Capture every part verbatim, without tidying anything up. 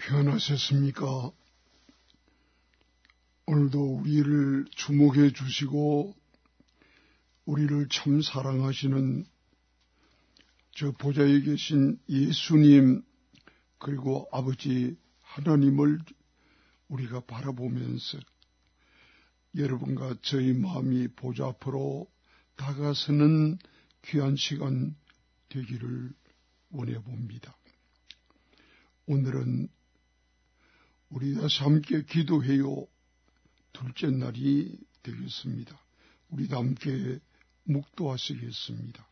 평안하셨습니까? 오늘도 우리를 주목해 주시고 우리를 참 사랑하시는 저 보좌에 계신 예수님 그리고 아버지 하나님을 우리가 바라보면서 여러분과 저희 마음이 보좌 앞으로 다가서는 귀한 시간 되기를 원해 봅니다. 오늘은 우리 다시 함께 기도해요 둘째 날이 되겠습니다. 우리 다 함께 묵도하시겠습니다.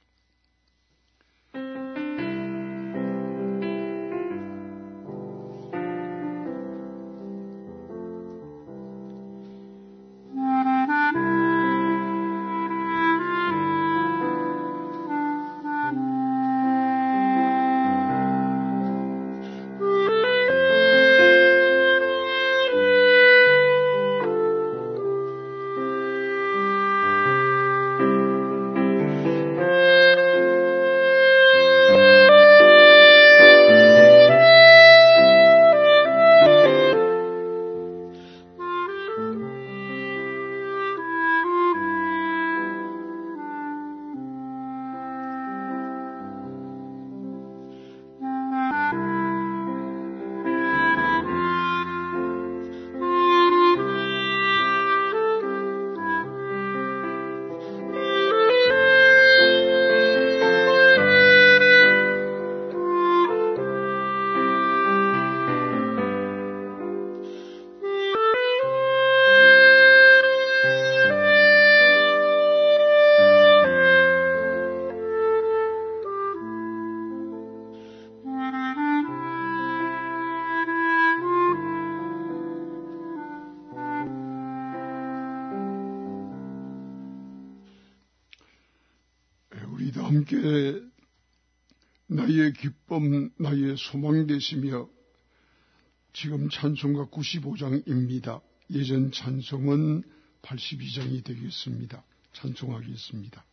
함께 나의 기쁨, 나의 소망 되시며 지금 찬송가 구십오 장입니다. 예전 찬송은 팔십이 장이 되겠습니다. 찬송하겠습니다.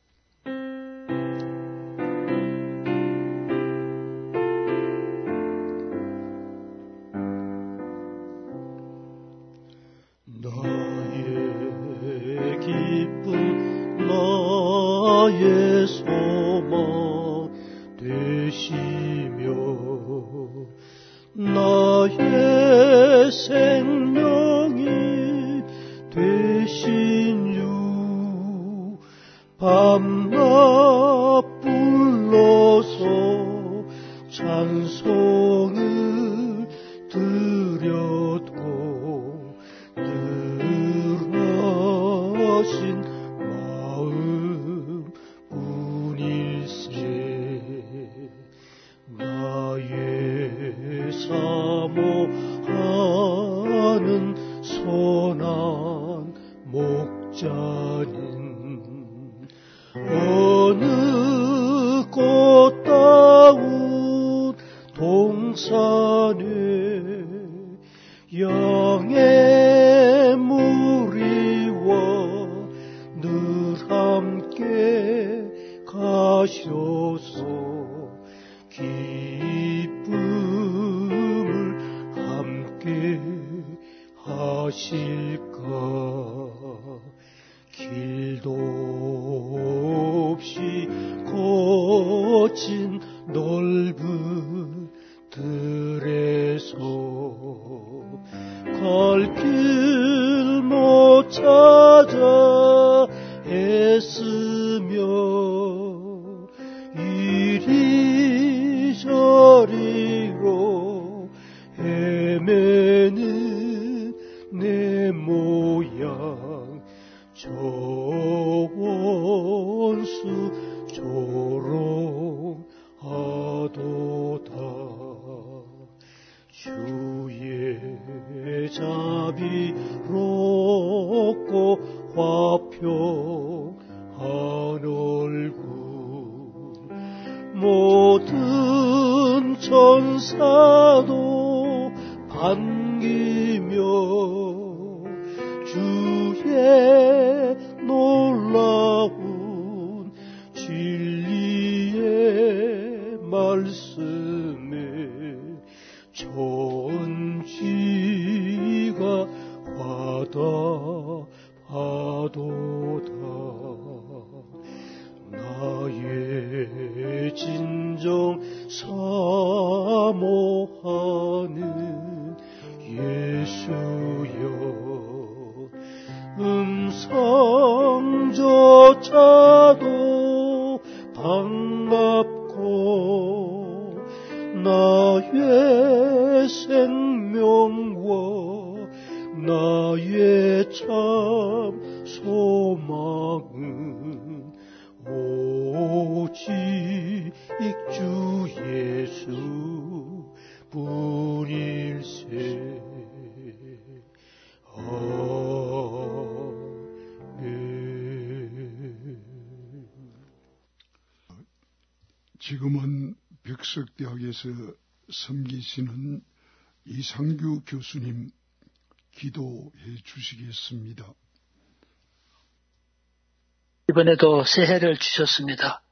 나의 기쁨, 나의 소망 되시며 나의 생명이 되신 주 밤낮 불러서 찬송을 드려도 늘 하신 마음 뿐일세. 나의 사모하는 선한 목자는 어느 꽃다운 동산에 양의 무리와 늘 함께 가셔서 기쁨을 함께 하실까. 길도 없이 거친 넓은 들에서 갈 길 못 찾아 애쓰며 이리저리로 헤매는 내 모양 저 원수 조롱하도다. 주의 자비롭고 화평한 얼굴 모든 천사도 반기며 주의 놀라운 진리의 말씀에 전 나의 생명과 나의 참 소망은 오직 주 예수 뿐일세. 지금은 백석대학에서 섬기시는 이상규 교수님 기도해 주시겠습니다. 이번에도 새해를 주셨습니다.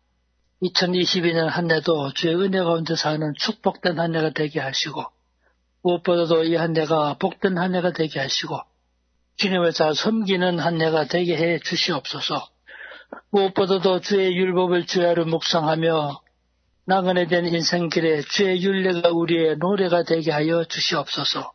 이천이십이 년 한 해도 주의 은혜 가운데 사는 축복된 한 해가 되게 하시고, 무엇보다도 이 한 해가 복된 한 해가 되게 하시고, 주님을 잘 섬기는 한 해가 되게 해 주시옵소서. 무엇보다도 주의 율법을 주야로 묵상하며 나그네 된 인생길에 주의 율례가 우리의 노래가 되게 하여 주시옵소서.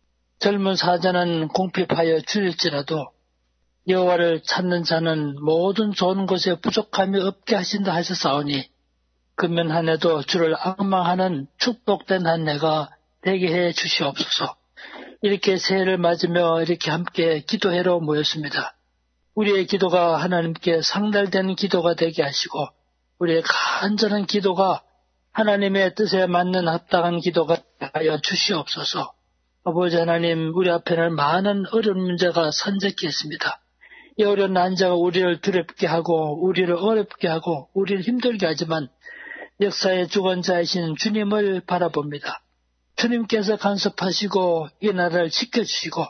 젊은 사자는 궁핍하여 줄일지라도 여호와를 찾는 자는 모든 좋은 것에 부족함이 없게 하신다 하셨사오니, 금년 한 해도 주를 앙망하는 축복된 한 해가 되게 해 주시옵소서. 이렇게 새해를 맞으며 이렇게 함께 기도회로 모였습니다. 우리의 기도가 하나님께 상달되는 기도가 되게 하시고, 우리의 간절한 기도가 하나님의 뜻에 맞는 합당한 기도가 하여 주시옵소서. 아버지 하나님, 우리 앞에는 많은 어려운 문제가 산적해 있습니다. 이 어려운 난자가 우리를 두렵게 하고 우리를 어렵게 하고 우리를 힘들게 하지만 역사의 주권자이신 주님을 바라봅니다. 주님께서 간섭하시고 이 나라를 지켜주시고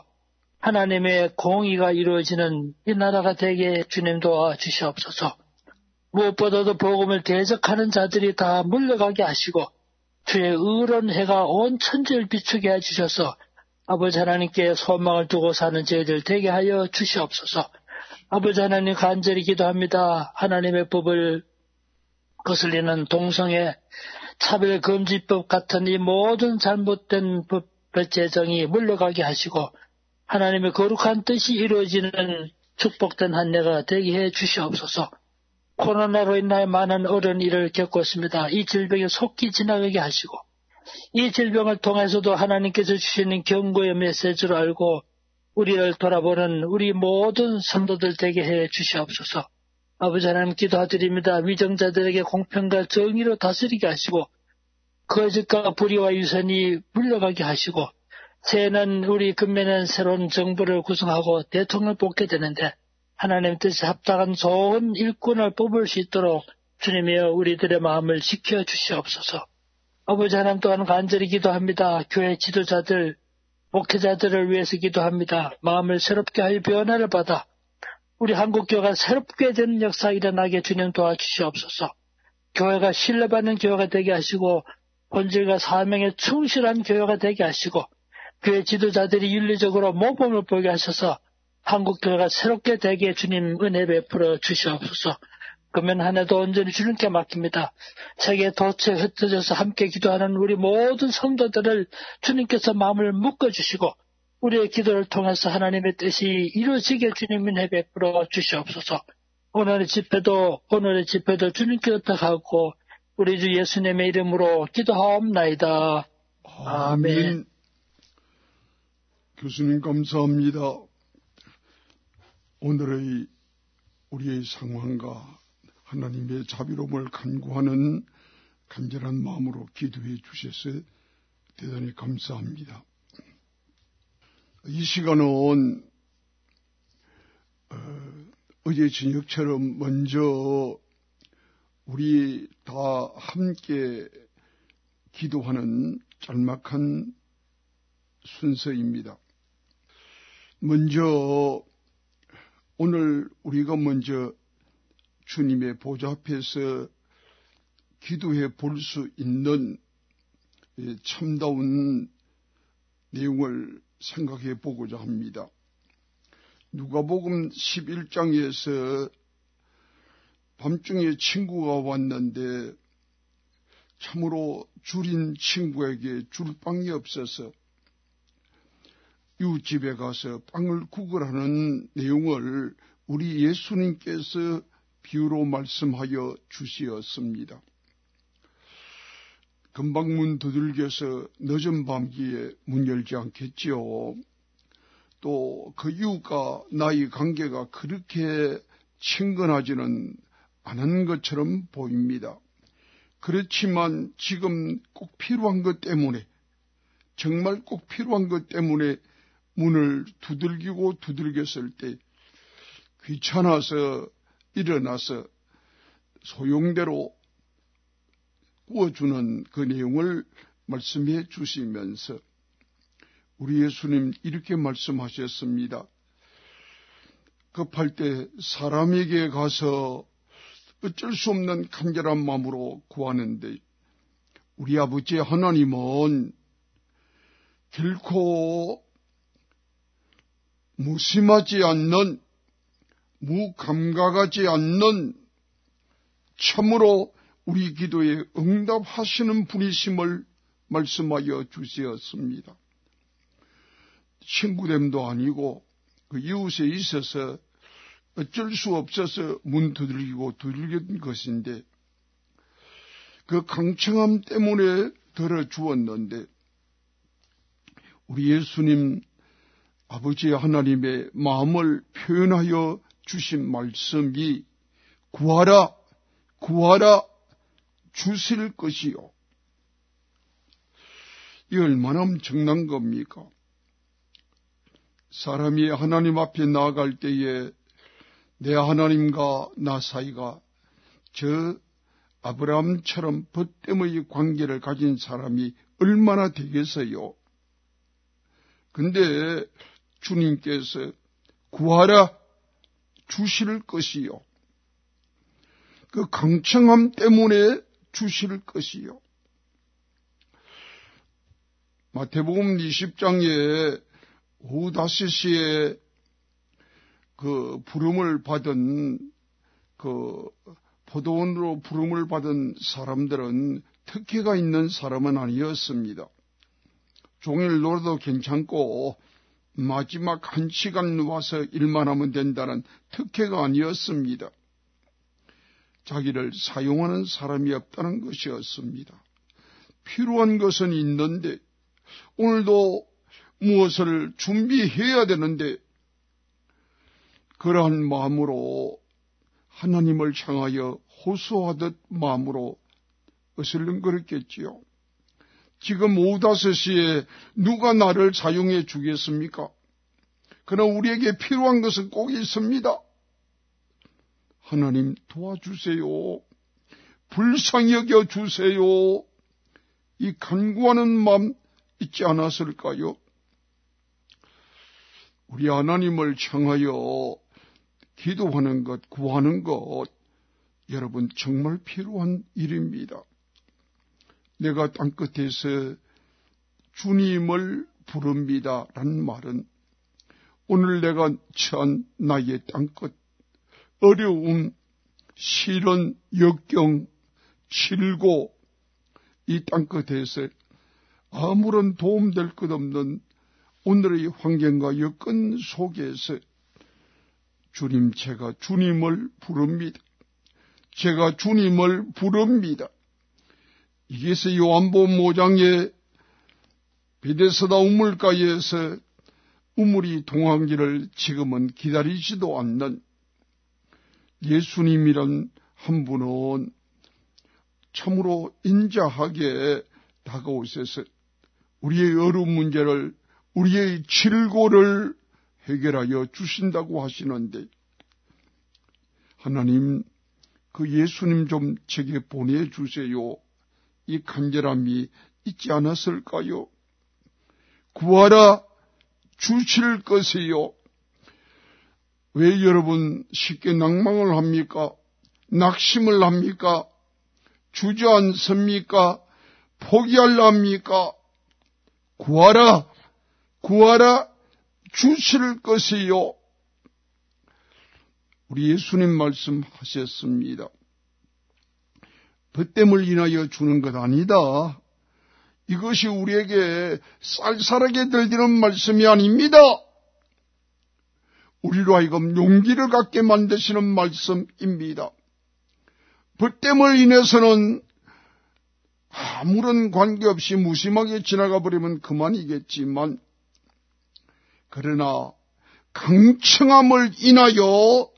하나님의 공의가 이루어지는 이 나라가 되게 주님 도와주시옵소서. 무엇보다도 복음을 대적하는 자들이 다 물러가게 하시고 주의 의로운 해가 온 천지를 비추게 해주셔서 아버지 하나님께 소망을 두고 사는 저희들 되게 하여 주시옵소서. 아버지 하나님, 간절히 기도합니다. 하나님의 법을 거슬리는 동성애, 차별금지법 같은 이 모든 잘못된 법 제정이 물러가게 하시고 하나님의 거룩한 뜻이 이루어지는 축복된 한 해가 되게 해 주시옵소서. 코로나로 인하여 많은 어려운 일을 겪고 있습니다. 이 질병이 속히 지나가게 하시고 이 질병을 통해서도 하나님께서 주시는 경고의 메시지를 알고 우리를 돌아보는 우리 모든 성도들 되게 해 주시옵소서. 아버지 하나님, 기도드립니다. 위정자들에게 공평과 정의로 다스리게 하시고 거짓과 불의와 유선이 물러가게 하시고 새해는 우리 금년에는 새로운 정부를 구성하고 대통령을 뽑게 되는데 하나님 뜻에 합당한 좋은 일꾼을 뽑을 수 있도록 주님이여 우리들의 마음을 지켜 주시옵소서. 아버지 하나님, 또한 간절히 기도합니다. 교회 지도자들, 목회자들을 위해서 기도합니다. 마음을 새롭게 하여 변화를 받아 우리 한국교회가 새롭게 되는 역사가 일어나게 주님 도와주시옵소서. 교회가 신뢰받는 교회가 되게 하시고 본질과 사명에 충실한 교회가 되게 하시고 교회 지도자들이 윤리적으로 모범을 보게 하셔서 한국교회가 새롭게 되게 주님 은혜 베풀어 주시옵소서. 그러면 한 해도 온전히 주님께 맡깁니다. 세계 도처에 흩어져서 함께 기도하는 우리 모든 성도들을 주님께서 마음을 묶어주시고 우리의 기도를 통해서 하나님의 뜻이 이루어지게 주님 은혜 베풀어 주시옵소서. 오늘의 집회도 오늘의 집회도 주님께 의탁하고 우리 주 예수님의 이름으로 기도하옵나이다. 아멘. 아멘. 교수님 감사합니다. 오늘의 우리의 상황과 하나님의 자비로움을 간구하는 간절한 마음으로 기도해 주셔서 대단히 감사합니다. 이 시간은 어, 어제 저녁처럼 먼저 우리 다 함께 기도하는 짤막한 순서입니다. 먼저 오늘 우리가 먼저 주님의 보좌 앞에서 기도해 볼 수 있는 참다운 내용을 생각해 보고자 합니다. 누가복음 십일 장에서 밤중에 친구가 왔는데 참으로 줄인 친구에게 줄 빵이 없어서 이웃집에 가서 빵을 구걸하는 내용을 우리 예수님께서 비유로 말씀하여 주시었습니다. 금방 문 두들겨서 늦은 밤기에 문 열지 않겠지요. 또 그 이웃과 나의 관계가 그렇게 친근하지는 않은 것처럼 보입니다. 그렇지만 지금 꼭 필요한 것 때문에, 정말 꼭 필요한 것 때문에 문을 두들기고 두들겼을 때 귀찮아서 일어나서 소용대로 구워주는 그 내용을 말씀해 주시면서 우리 예수님 이렇게 말씀하셨습니다. 급할 때 사람에게 가서 어쩔 수 없는 간절한 마음으로 구하는데 우리 아버지 하나님은 결코 무심하지 않는, 무감각하지 않는 참으로 우리 기도에 응답하시는 분이심을 말씀하여 주셨습니다. 친구됨도 아니고 그 이웃에 있어서 어쩔 수 없어서 문 두들기고 두들긴 것인데 그 강청함 때문에 들어주었는데 우리 예수님 아버지 하나님의 마음을 표현하여 주신 말씀이 구하라, 구하라, 주실 것이요. 이 얼마나 엄청난 겁니까? 사람이 하나님 앞에 나아갈 때에 내 하나님과 나 사이가 저 아브라함처럼 벗됨의 관계를 가진 사람이 얼마나 되겠어요? 근데 주님께서 구하라 주실 것이요. 그 강청함 때문에 주실 것이요. 마태복음 이십 장에 오후 다섯 시에 그 부름을 받은 그 포도원으로 부름을 받은 사람들은 특혜가 있는 사람은 아니었습니다. 종일 놀아도 괜찮고 마지막 한 시간 와서 일만 하면 된다는 특혜가 아니었습니다. 자기를 사용하는 사람이 없다는 것이었습니다. 필요한 것은 있는데 오늘도 무엇을 준비해야 되는데 그러한 마음으로 하나님을 향하여 호소하듯 마음으로 어슬렁거렸겠지요. 지금 오후 다섯 시에 누가 나를 사용해 주겠습니까? 그러나 우리에게 필요한 것은 꼭 있습니다. 하나님 도와주세요. 불쌍히 여겨 주세요. 이 간구하는 마음 있지 않았을까요? 우리 하나님을 향하여 기도하는 것, 구하는 것, 여러분 정말 필요한 일입니다. 내가 땅끝에서 주님을 부릅니다 라는 말은 오늘 내가 처한 나의 땅끝, 어려움, 시련, 역경, 질고 이 땅끝에서 아무런 도움될 것 없는 오늘의 환경과 여건 속에서 주님, 제가 주님을 부릅니다. 제가 주님을 부릅니다. 이게서 요한복음 오 장에 베데스다 우물가에서 우물이 동항기를 지금은 기다리지도 않는 예수님이란 한 분은 참으로 인자하게 다가오셔서 우리의 어려운 문제를, 우리의 질고를 해결하여 주신다고 하시는데 하나님 그 예수님 좀 제게 보내주세요. 이 간절함이 있지 않았을까요? 구하라 주실 것이요. 왜 여러분 쉽게 낭망을 합니까? 낙심을 합니까? 주저앉습니까? 포기하려 합니까? 구하라, 구하라 주실 것이요. 우리 예수님 말씀하셨습니다. 벗됨을 인하여 주는 것 아니다. 이것이 우리에게 쌀쌀하게 들리는 말씀이 아닙니다. 우리로 하여금 용기를 갖게 만드시는 말씀입니다. 벗됨을 인해서는 아무런 관계없이 무심하게 지나가 버리면 그만이겠지만, 그러나 강청함을 인하여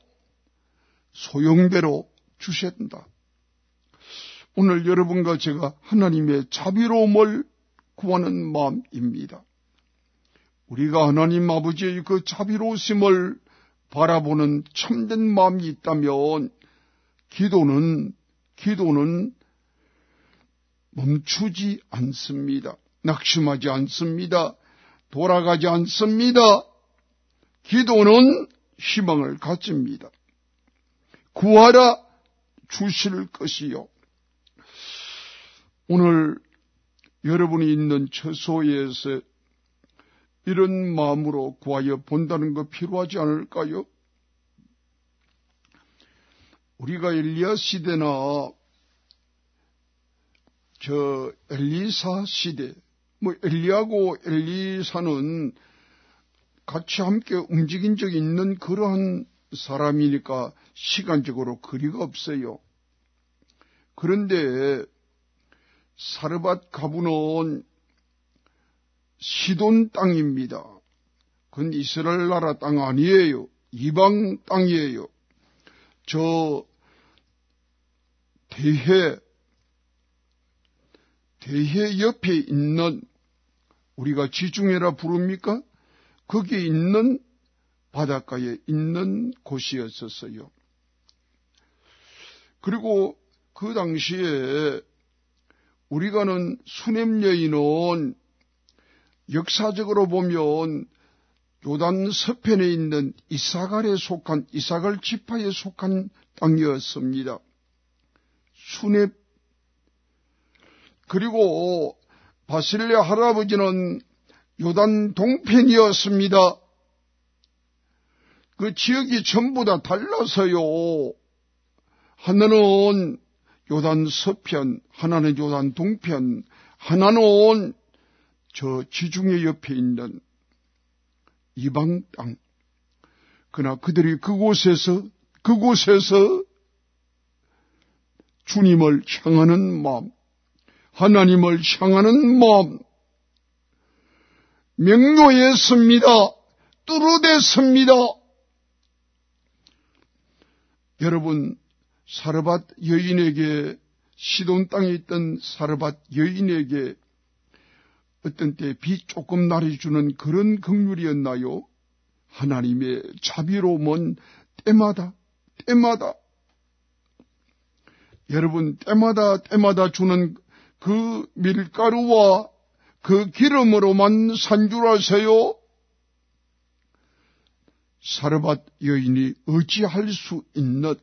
소용대로 주신다. 오늘 여러분과 제가 하나님의 자비로움을 구하는 마음입니다. 우리가 하나님 아버지의 그 자비로우심을 바라보는 참된 마음이 있다면 기도는 기도는 멈추지 않습니다. 낙심하지 않습니다. 돌아가지 않습니다. 기도는 희망을 가집니다. 구하라 주실 것이요. 오늘 여러분이 있는 처소에서 이런 마음으로 구하여 본다는 거 필요하지 않을까요? 우리가 엘리야 시대나 저 엘리사 시대, 뭐 엘리야고 엘리사는 같이 함께 움직인 적이 있는 그러한 사람이니까 시간적으로 거리가 없어요. 그런데 사르밧 가부는 시돈 땅입니다. 그건 이스라엘 나라 땅 아니에요. 이방 땅이에요. 저 대해 대해 옆에 있는, 우리가 지중해라 부릅니까? 거기에 있는 바닷가에 있는 곳이었었어요. 그리고 그 당시에 우리가는 수넴 여인은 역사적으로 보면 요단 서편에 있는 이사갈에 속한, 이사갈 지파에 속한 땅이었습니다. 수넴. 그리고 바실레 할아버지는 요단 동편이었습니다. 그 지역이 전부 다 달라서요. 하나는 요단 서편, 하나는 요단 동편, 하나는 저 지중해 옆에 있는 이방 땅. 그러나 그들이 그곳에서, 그곳에서 주님을 향하는 마음, 하나님을 향하는 마음, 명료했습니다. 뚜렷했습니다. 여러분, 사르밧 여인에게, 시돈 땅에 있던 사르밧 여인에게 어떤 때 비 조금 내려주는 그런 긍휼이었나요? 하나님의 자비로움은 때마다, 때마다, 여러분, 때마다, 때마다 주는 그 밀가루와 그 기름으로만 산 줄 아세요? 사르밧 여인이 어찌할 수 있는,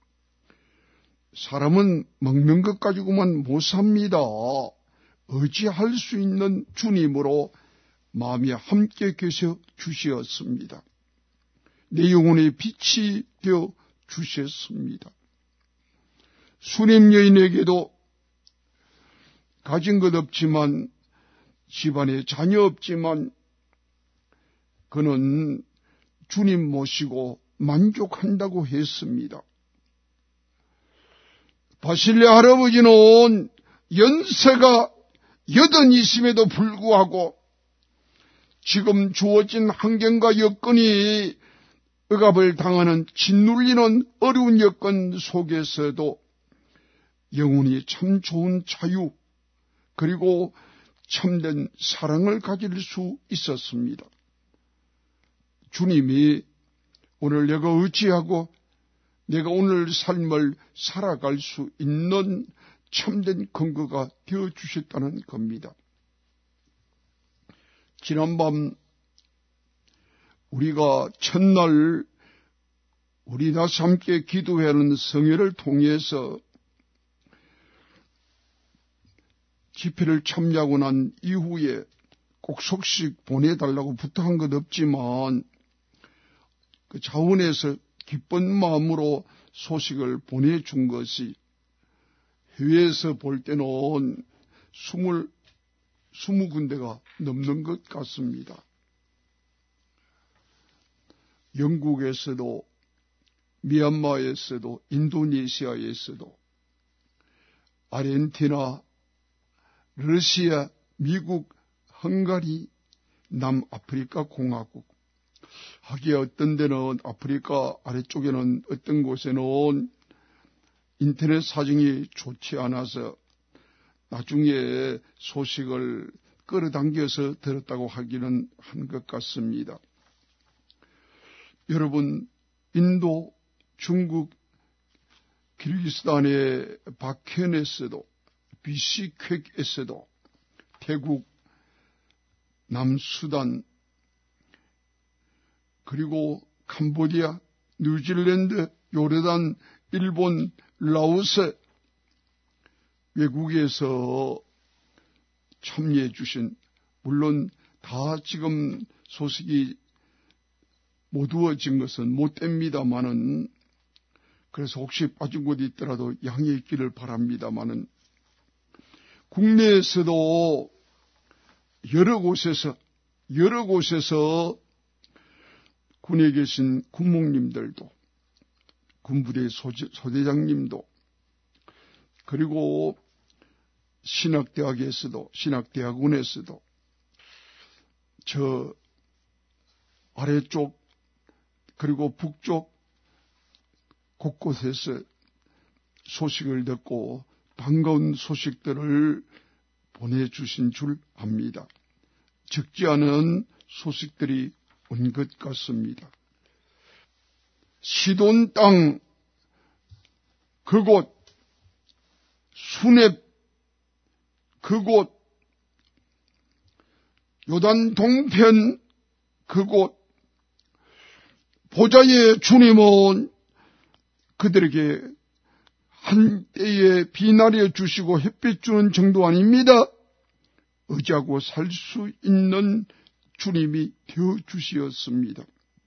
사람은 먹는 것 가지고만 못 삽니다. 어찌할 수 있는 주님으로 마음이 함께 계셔 주시었습니다. 내 영혼의 빛이 되어 주셨습니다. 수넴 여인에게도 가진 것 없지만, 집안에 자녀 없지만 그는 주님 모시고 만족한다고 했습니다. 바실레 할아버지는 연세가 여든이심에도 불구하고 지금 주어진 환경과 여건이 억압을 당하는 짓눌리는 어려운 여건 속에서도 영혼이 참 좋은 자유, 그리고 참된 사랑을 가질 수 있었습니다. 주님이 오늘 내가 어찌하고 내가 오늘 삶을 살아갈 수 있는 참된 근거가 되어주셨다는 겁니다. 지난밤 우리가 첫날 우리 다시 함께 기도하는 성회를 통해서 집회를 참여하고 난 이후에 꼭 소식 보내달라고 부탁한 것 없지만 그 자원에서 기쁜 마음으로 소식을 보내준 것이 해외에서 볼 때는 스물, 스무 군데가 넘는 것 같습니다. 영국에서도, 미얀마에서도, 인도네시아에서도, 아르헨티나, 러시아, 미국, 헝가리, 남아프리카 공화국. 하기에 어떤 데는 아프리카 아래쪽에는 어떤 곳에는 인터넷 사정이 좋지 않아서 나중에 소식을 끌어당겨서 들었다고 하기는 한 것 같습니다. 여러분, 인도, 중국, 키르기스탄의 박현에서도, 비시퀵에서도, 태국, 남수단, 그리고 캄보디아, 뉴질랜드, 요르단, 일본, 라오스, 외국에서 참여해 주신, 물론 다 지금 소식이 모두어진 것은 못 됩니다마는, 그래서 혹시 빠진 곳이 있더라도 양해해 있기를 바랍니다마는, 국내에서도 여러 곳에서, 여러 곳에서 군에 계신 군목님들도, 군부대 소대, 소대장님도, 그리고 신학대학에서도, 신학대학원에서도, 저 아래쪽, 그리고 북쪽 곳곳에서 소식을 듣고 반가운 소식들을 보내주신 줄 압니다. 적지 않은 소식들이 온 것 같습니다. 시돈 땅 그곳, 수냅 그곳, 요단 동편 그곳, 보좌의 주님은 그들에게 한때에 비나려 주시고 햇빛 주는 정도 아닙니다. 의지하고 살 수 있는 주님이 되어 주시었습니다.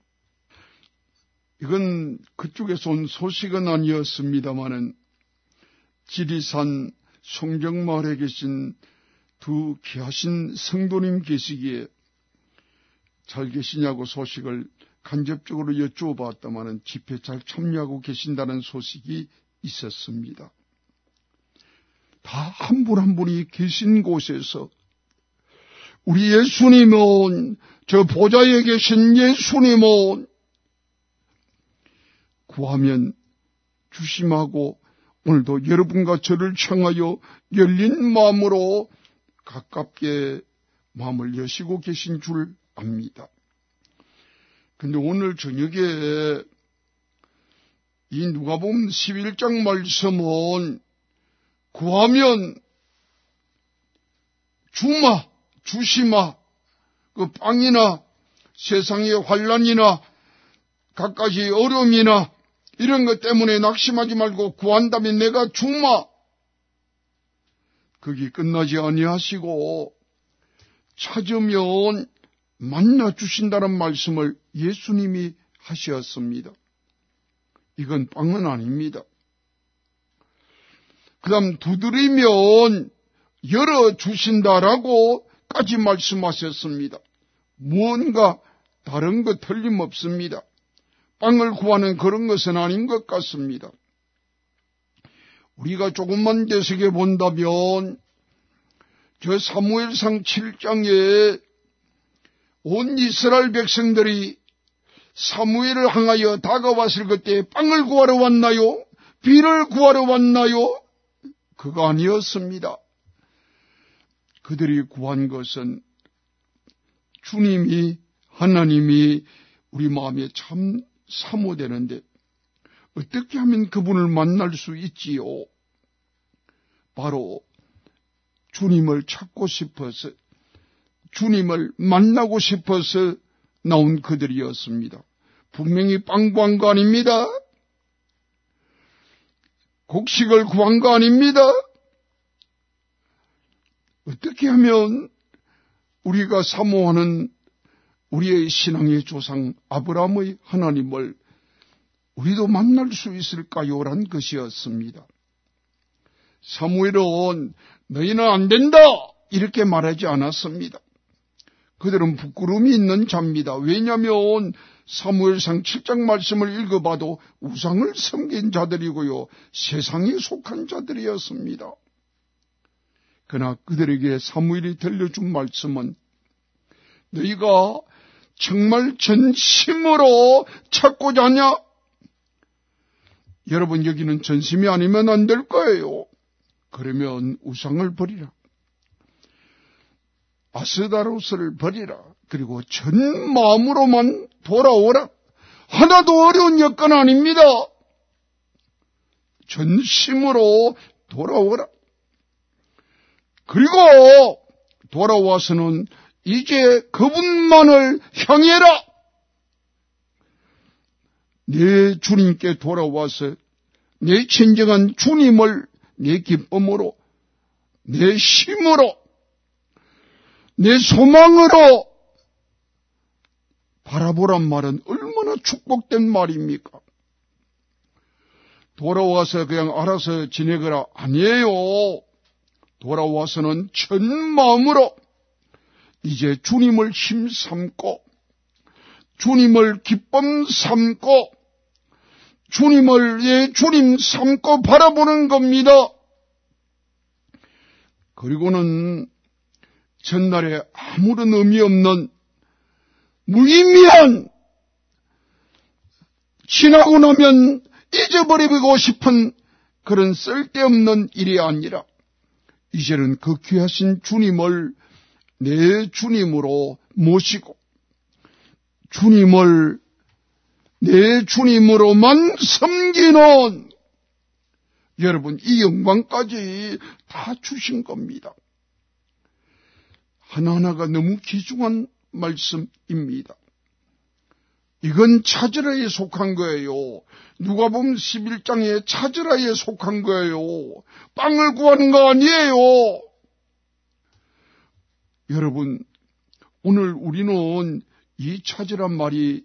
이건 그쪽에서 온 소식은 아니었습니다마는 지리산 송정마을에 계신 두 귀하신 성도님 계시기에 잘 계시냐고 소식을 간접적으로 여쭈어봤다마는 집회에 잘 참여하고 계신다는 소식이 있었습니다. 다 한 분 한 분이 계신 곳에서 우리 예수님은, 저 보좌에 계신 예수님은 구하면 주심하고 오늘도 여러분과 저를 청하여 열린 마음으로 가깝게 마음을 여시고 계신 줄 압니다. 근데 오늘 저녁에 이 누가복음 십일 장 말씀은 구하면 주마, 주시마, 그 빵이나 세상의 환난이나 갖가지 어려움이나 이런 것 때문에 낙심하지 말고 구한다면 내가 주마. 거기 끝나지 아니하시고 찾으면 만나 주신다는 말씀을 예수님이 하셨습니다. 이건 빵은 아닙니다. 그 다음 두드리면 열어주신다라고까지 말씀하셨습니다. 무언가 다른 것 틀림없습니다. 빵을 구하는 그런 것은 아닌 것 같습니다. 우리가 조금만 되새겨 본다면 저 사무엘상 칠 장에 온 이스라엘 백성들이 사무엘을 향하여 다가왔을 그때 빵을 구하러 왔나요? 비를 구하러 왔나요? 그거 아니었습니다. 그들이 구한 것은 주님이, 하나님이 우리 마음에 참 사모되는데 어떻게 하면 그분을 만날 수 있지요? 바로 주님을 찾고 싶어서, 주님을 만나고 싶어서 나온 그들이었습니다. 분명히 빵 구한 거 아닙니다. 곡식을 구한 거 아닙니다. 어떻게 하면 우리가 사모하는 우리의 신앙의 조상 아브라함의 하나님을 우리도 만날 수 있을까요? 란 것이었습니다. 사무엘은 너희는 안 된다 이렇게 말하지 않았습니다. 그들은 부끄러움이 있는 자입니다. 왜냐하면 사무엘상 칠 장 말씀을 읽어봐도 우상을 섬긴 자들이고요, 세상에 속한 자들이었습니다. 그러나 그들에게 사무엘이 들려준 말씀은 너희가 정말 전심으로 찾고자 하냐? 여러분, 여기는 전심이 아니면 안 될 거예요. 그러면 우상을 버리라. 아스다로스를 버리라. 그리고 전 마음으로만 돌아오라. 하나도 어려운 여건 아닙니다. 전심으로 돌아오라. 그리고 돌아와서는 이제 그분만을 향해라. 내 주님께 돌아와서 내 진정한 주님을 내 기쁨으로, 내 힘으로, 내 소망으로 바라보란 말은 얼마나 축복된 말입니까? 돌아와서 그냥 알아서 지내거라 아니에요. 돌아와서는 전 마음으로 이제 주님을 힘삼고, 주님을 기쁨 삼고, 주님을 예 주님 삼고 바라보는 겁니다. 그리고는 전날에 아무런 의미 없는 무의미한, 지나고 나면 잊어버리고 싶은 그런 쓸데없는 일이 아니라 이제는 그 귀하신 주님을 내 주님으로 모시고 주님을 내 주님으로만 섬기는, 여러분, 이 영광까지 다 주신 겁니다. 하나하나가 너무 귀중한 말씀입니다. 이건 찾으라에 속한 거예요. 누가복음 십일 장에 찾으라에 속한 거예요. 빵을 구하는 거 아니에요. 여러분, 오늘 우리는 이 찾으란 말이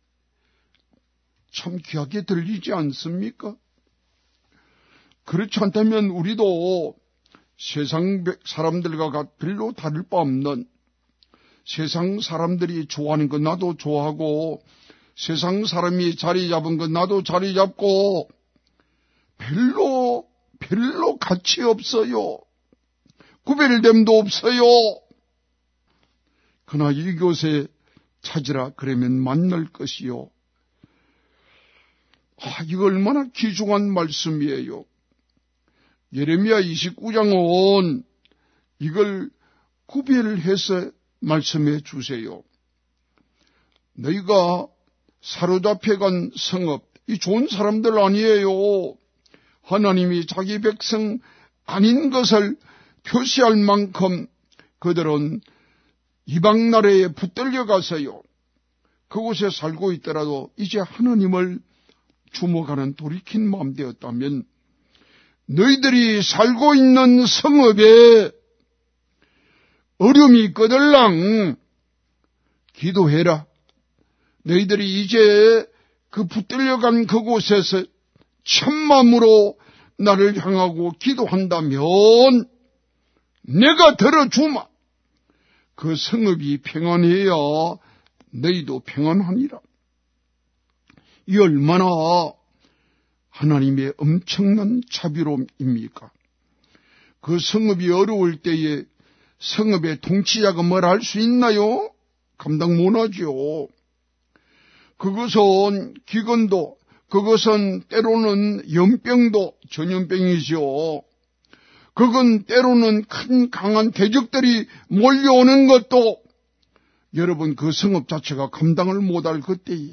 참 귀하게 들리지 않습니까? 그렇지 않다면 우리도 세상 사람들과 별로 다를 바 없는, 세상 사람들이 좋아하는 건 나도 좋아하고, 세상 사람이 자리 잡은 건 나도 자리 잡고, 별로 별로 가치 없어요. 구별됨도 없어요. 그러나 이곳에 찾으라 그러면 만날 것이요. 아, 이거 얼마나 귀중한 말씀이에요. 예레미야 이십구 장은 이걸 구별해서 말씀해 주세요. 너희가 사로잡혀간 성읍, 이 좋은 사람들 아니에요. 하나님이 자기 백성 아닌 것을 표시할 만큼 그들은 이방 나라에 붙들려 가서요. 그곳에 살고 있더라도 이제 하나님을 주목하는 돌이킨 마음 되었다면 너희들이 살고 있는 성읍에 어려움이 있거들랑 기도해라. 너희들이 이제 그 붙들려간 그곳에서 참마음으로 나를 향하고 기도한다면 내가 들어주마. 그 성읍이 평안해야 너희도 평안하니라. 이 얼마나 하나님의 엄청난 자비로움입니까? 그 성읍이 어려울 때에 성읍의 통치자가 뭘 할 수 있나요? 감당 못하죠. 그것은 기근도, 그것은 때로는 연병도 전염병이죠. 그건 때로는 큰 강한 대적들이 몰려오는 것도 여러분 그 성읍 자체가 감당을 못할 그때에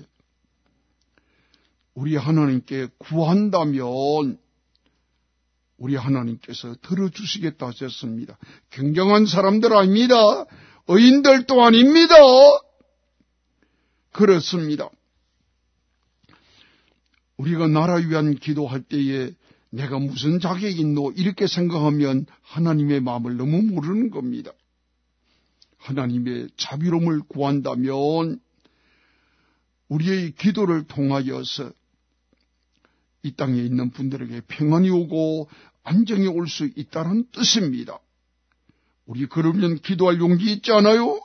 우리 하나님께 구한다면 우리 하나님께서 들어주시겠다 하셨습니다. 굉장한 사람들 아닙니다. 의인들도 아닙니다. 그렇습니다. 우리가 나라 위한 기도할 때에 내가 무슨 자격이 있노 이렇게 생각하면 하나님의 마음을 너무 모르는 겁니다. 하나님의 자비로움을 구한다면 우리의 기도를 통하여서 이 땅에 있는 분들에게 평안이 오고 안정이 올 수 있다는 뜻입니다. 우리 그러면 기도할 용기 있지 않아요?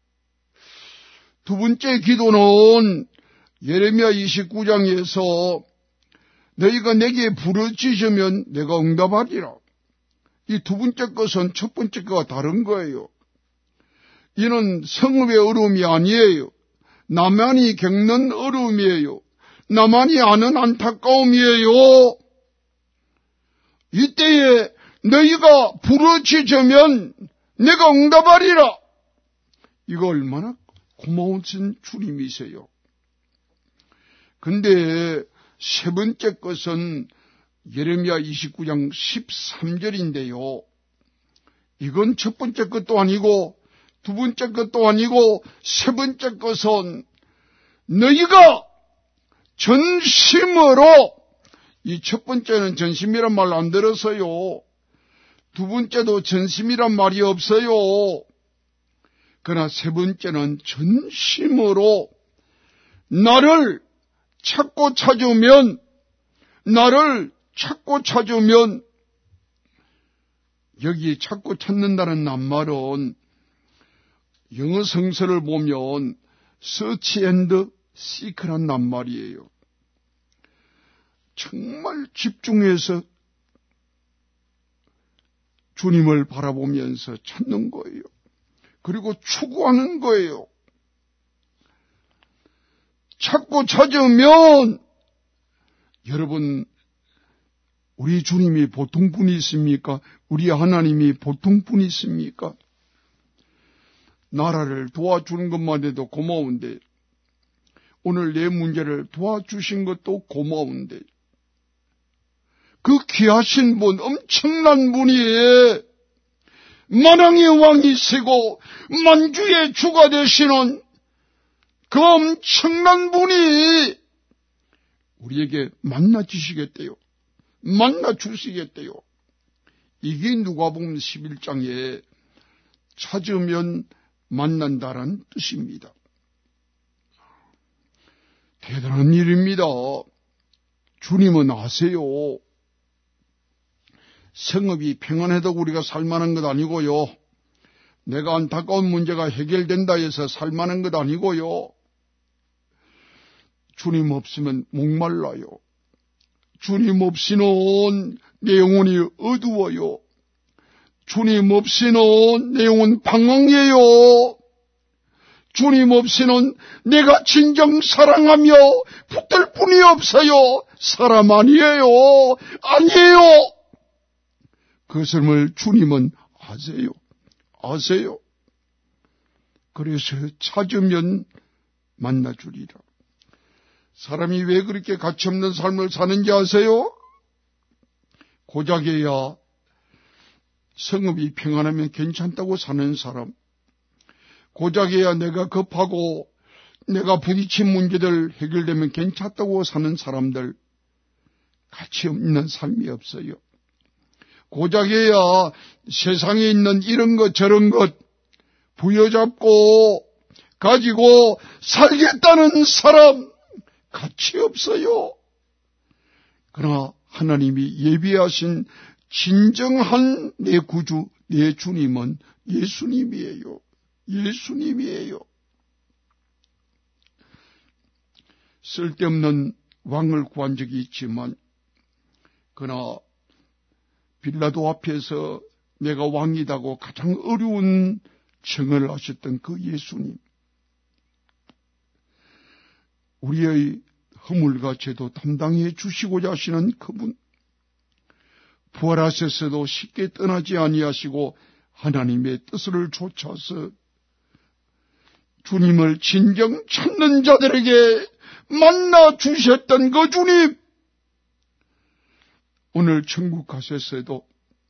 두 번째 기도는 예레미야 이십구 장에서 너희가 내게 부르짖으면 내가 응답하리라. 이 두 번째 것은 첫 번째 것과 다른 거예요. 이는 성읍의 어려움이 아니에요. 나만이 겪는 어려움이에요. 나만이 아는 안타까움이에요. 이때에 너희가 부르짖으면 내가 응답하리라. 이거 얼마나 고마우신 주님이세요. 근데 세 번째 것은 예레미야 이십구 장 십삼 절인데요. 이건 첫 번째 것도 아니고 두 번째 것도 아니고 세 번째 것은 너희가 전심으로, 이 첫 번째는 전심이란 말 안 들어서요. 두 번째도 전심이란 말이 없어요. 그러나 세 번째는 전심으로 나를 찾고 찾으면, 나를 찾고 찾으면, 여기 찾고 찾는다는 낱말은 영어 성서를 보면 search and seek란 낱말이에요. 정말 집중해서 주님을 바라보면서 찾는 거예요. 그리고 추구하는 거예요. 찾고 찾으면, 여러분, 우리 주님이 보통 분이 있습니까? 우리 하나님이 보통 분이 있습니까? 나라를 도와주는 것만 해도 고마운데, 오늘 내 문제를 도와주신 것도 고마운데, 그 귀하신 분, 엄청난 분이에요. 만왕의 왕이시고 만주의 주가 되시는 그 엄청난 분이 우리에게 만나 주시겠대요. 만나 주시겠대요. 이게 누가복음 십일 장에 찾으면 만난다라는 뜻입니다. 대단한 일입니다. 주님은 아세요. 성읍이 평안해도 우리가 살만한 것 아니고요. 내가 안타까운 문제가 해결된다 해서 살만한 것 아니고요. 주님 없으면 목말라요. 주님 없이는 내 영혼이 어두워요. 주님 없이는 내 영혼 방황해요. 주님 없이는 내가 진정 사랑하며 붙들 뿐이 없어요. 사람 아니에요. 아니에요. 그것을 주님은 아세요. 아세요. 그래서 찾으면 만나주리라. 사람이 왜 그렇게 가치없는 삶을 사는지 아세요? 고작해야 성읍이 평안하면 괜찮다고 사는 사람, 고작해야 내가 급하고 내가 부딪힌 문제들 해결되면 괜찮다고 사는 사람들, 가치 없는 삶이 없어요. 고작해야 세상에 있는 이런 것 저런 것 부여잡고 가지고 살겠다는 사람, 가치 없어요. 그러나 하나님이 예비하신 진정한 내 구주, 내 주님은 예수님이에요. 예수님이에요. 쓸데없는 왕을 구한 적이 있지만, 그러나 빌라도 앞에서 내가 왕이다고 가장 어려운 청을 하셨던 그 예수님, 우리의 허물과 죄도 담당해 주시고자 하시는 그분, 부활하셨어도 쉽게 떠나지 아니하시고 하나님의 뜻을 좇아서 주님을 진정 찾는 자들에게 만나 주셨던 그 주님, 오늘 천국 가셨어도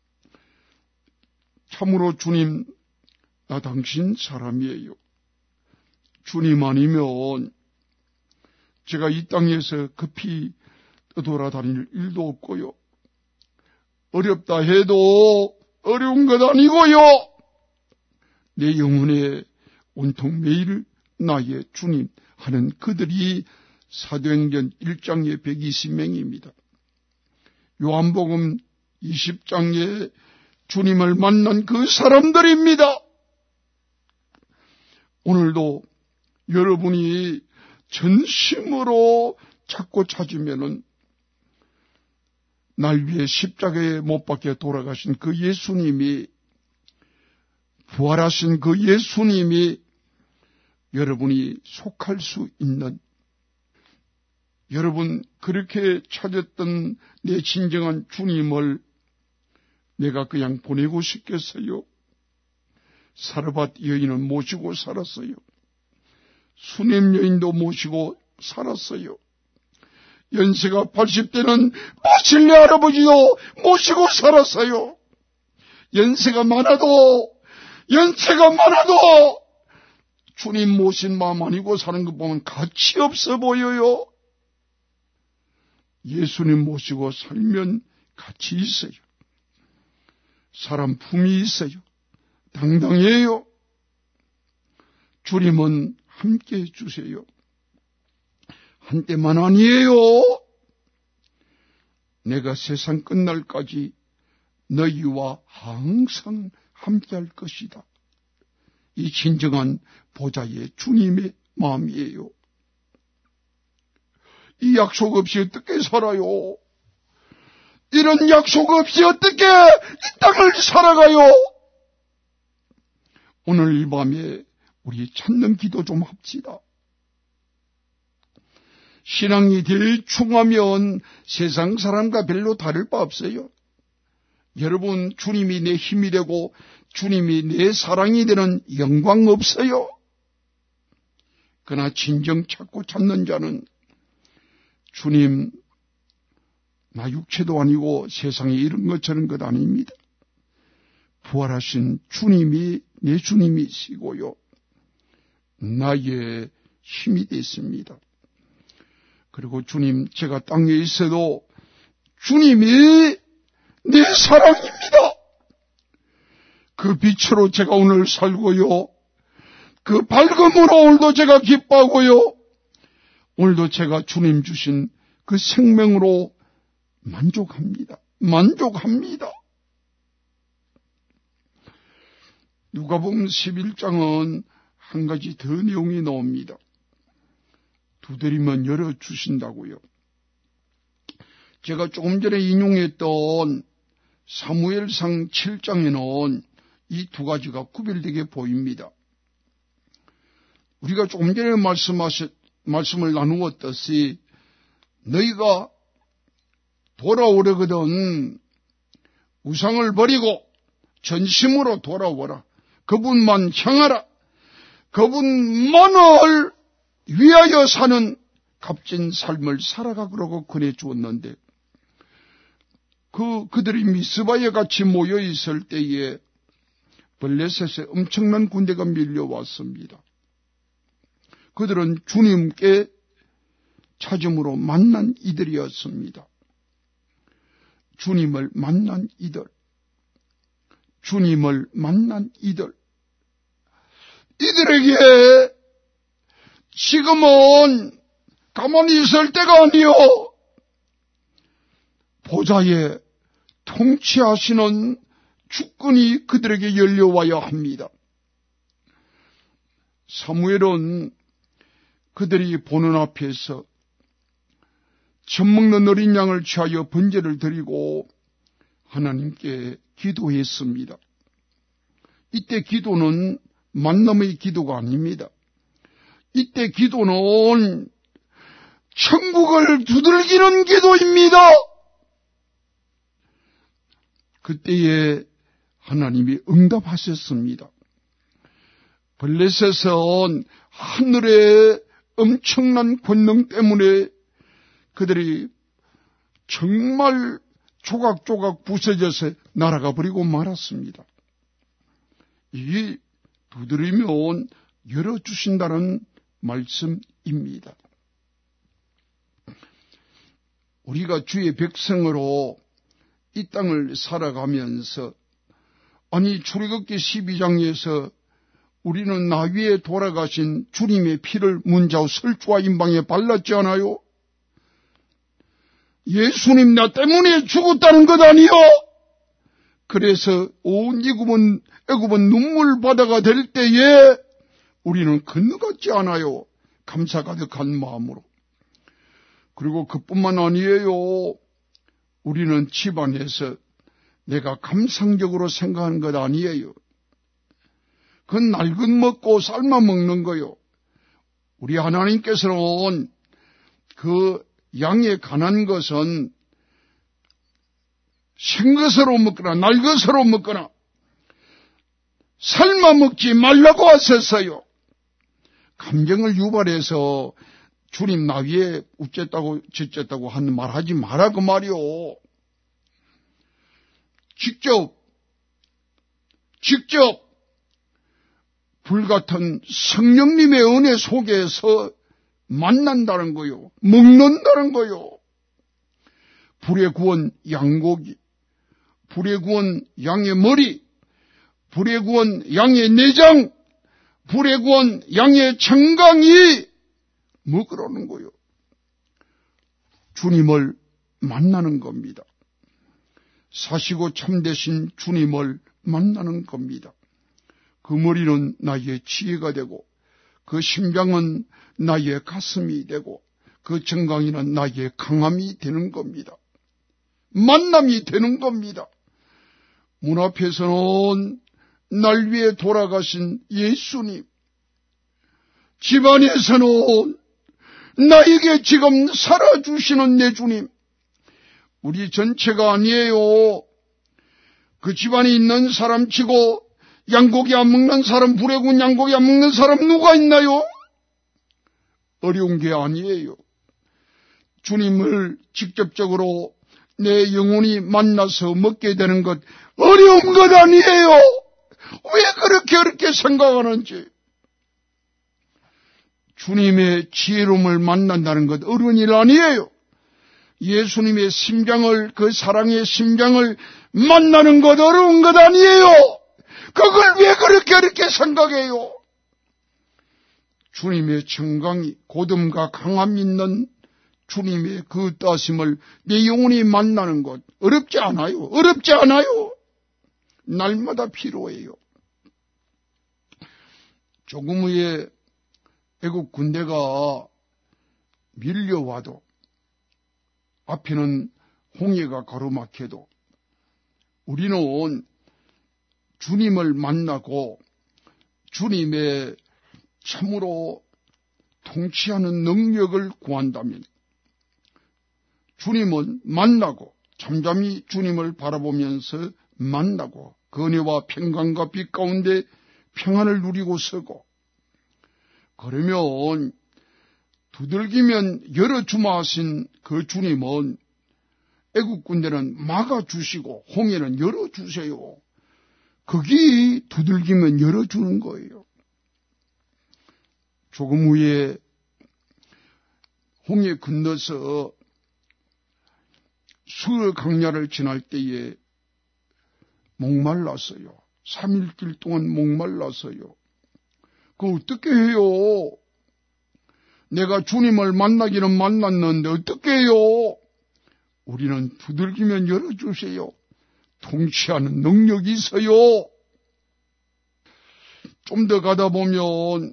참으로 주님, 나 당신 사람이에요. 주님 아니면 제가 이 땅에서 급히 떠돌아다닐 일도 없고요. 어렵다 해도 어려운 것 아니고요. 내 영혼에 온통 매일 나의 주님 하는 그들이 사도행전 일 장에 백이십 명입니다. 요한복음 이십 장에 주님을 만난 그 사람들입니다. 오늘도 여러분이 전심으로 찾고 찾으면은 날 위해 십자가에 못 박혀 돌아가신 그 예수님이, 부활하신 그 예수님이 여러분이 속할 수 있는, 여러분 그렇게 찾았던 내 진정한 주님을 내가 그냥 보내고 싶겠어요? 사르밧 여인은 모시고 살았어요. 수넴 여인도 모시고 살았어요. 연세가 팔십 대는 모실래 할아버지도 모시고 살았어요. 연세가 많아도 연세가 많아도 주님 모신 마음 아니고 사는 것 보면 가치 없어 보여요. 예수님 모시고 살면 가치 있어요. 사람 품이 있어요. 당당해요. 주님은 함께 해주세요. 한때만 아니에요. 내가 세상 끝날까지 너희와 항상 함께할 것이다. 이 진정한 보좌의 주님의 마음이에요. 이 약속 없이 어떻게 살아요? 이런 약속 없이 어떻게 이 땅을 살아가요? 오늘 이 밤에 우리 찾는 기도 좀 합시다. 신앙이 대충 하면 세상 사람과 별로 다를 바 없어요. 여러분, 주님이 내 힘이 되고 주님이 내 사랑이 되는 영광 없어요. 그러나 진정 찾고 찾는 자는 주님, 나 육체도 아니고 세상에 이런 것 저런 것 아닙니다. 부활하신 주님이 내 주님이시고요. 나의 힘이 됐습니다. 그리고 주님, 제가 땅에 있어도 주님이 내 사랑입니다. 그 빛으로 제가 오늘 살고요. 그 밝음으로 오늘도 제가 기뻐하고요. 오늘도 제가 주님 주신 그 생명으로 만족합니다. 만족합니다. 누가복음 십일 장은 한 가지 더 내용이 나옵니다. 두드리면 열어주신다고요. 제가 조금 전에 인용했던 사무엘상 칠 장에는 이 두 가지가 구별되게 보입니다. 우리가 조금 전에 말씀하셨, 말씀을 나누었듯이 너희가 돌아오려거든 우상을 버리고 전심으로 돌아오라. 그분만 향하라. 그분만을 위하여 사는 값진 삶을 살아가 그러고 권해주었는데 그, 그들이 미스바에 같이 모여 있을 때에 블레셋에 엄청난 군대가 밀려왔습니다. 그들은 주님께 찾음으로 만난 이들이었습니다. 주님을 만난 이들, 주님을 만난 이들, 이들에게 지금은 가만히 있을 때가 아니요, 보좌에 통치하시는 주권이 그들에게 열려와야 합니다. 사무엘은 그들이 보는 앞에서 젖먹는 어린 양을 취하여 번제를 드리고 하나님께 기도했습니다. 이때 기도는 만남의 기도가 아닙니다. 이때 기도는 천국을 두들기는 기도입니다. 그때에 하나님이 응답하셨습니다. 블레셋은 하늘의 엄청난 권능 때문에 그들이 정말 조각조각 부서져서 날아가 버리고 말았습니다. 이 두드리면 열어주신다는 말씀입니다. 우리가 주의 백성으로 이 땅을 살아가면서 아니 출애굽기 십이 장에서 우리는 나 위에 돌아가신 주님의 피를 문자와 설주와 임방에 발랐지 않아요? 예수님 나 때문에 죽었다는 것 아니요? 그래서 온 애굽은 애굽은 눈물 바다가 될 때에 우리는 건너갔지 않아요? 감사 가득한 마음으로. 그리고 그뿐만 아니에요. 우리는 집안에서 내가 감상적으로 생각하는 것 아니에요. 그건 낡은 먹고 삶아 먹는 거요. 우리 하나님께서는 그 양에 관한 것은 생것으로 먹거나 낡것으로 먹거나 삶아 먹지 말라고 하셨어요. 감정을 유발해서 주님 나위에 우쨌다고 저쨌다고 하는 말 하지 마라 그 말이요. 직접 직접 불같은 성령님의 은혜 속에서 만난다는 거요. 먹는다는 거요. 불에 구운 양고기, 불에 구운 양의 머리, 불에 구운 양의 내장, 불에 구운 양의 청강이 먹으라는 거요. 주님을 만나는 겁니다. 사시고 참되신 주님을 만나는 겁니다. 그 머리는 나의 지혜가 되고 그 심장은 나의 가슴이 되고 그 정강이는 나의 강함이 되는 겁니다. 만남이 되는 겁니다. 문 앞에서는 날 위해 돌아가신 예수님, 집안에서는 나에게 지금 살아주시는 내 주님, 우리 전체가 아니에요. 그 집안에 있는 사람 치고 양고기 안 먹는 사람, 불에 구운 양고기 안 먹는 사람 누가 있나요? 어려운 게 아니에요. 주님을 직접적으로 내 영혼이 만나서 먹게 되는 것 어려운 것 아니에요. 왜 그렇게 어렵게 생각하는지. 주님의 지혜로움을 만난다는 것 어려운 일 아니에요. 예수님의 심장을, 그 사랑의 심장을 만나는 것 어려운 것 아니에요. 그걸 왜 그렇게 어렵게 생각해요? 주님의 정강이, 고듬과 강함 있는 주님의 그 따심을 내 영혼이 만나는 것 어렵지 않아요. 어렵지 않아요. 날마다 필요해요. 조금 후에 애국 군대가 밀려와도 앞에는 홍해가 가로막혀도 우리는 주님을 만나고 주님의 참으로 통치하는 능력을 구한다면 주님은 만나고 잠잠히 주님을 바라보면서 만나고 건혜와 평강과 빛 가운데 평안을 누리고 서고 그러면 두들기면 열어주마 하신 그 주님은 애국군대는 막아주시고 홍해는 열어주세요. 거기 두들기면 열어주는 거예요. 조금 후에 홍해 건너서 수어 강야를 지날 때에 목말랐어요. 삼 일길 동안 목말랐어요. 그거 어떻게 해요? 내가 주님을 만나기는 만났는데 어떻게 해요? 우리는 두들기면 열어주세요. 통치하는 능력이 있어요. 좀 더 가다 보면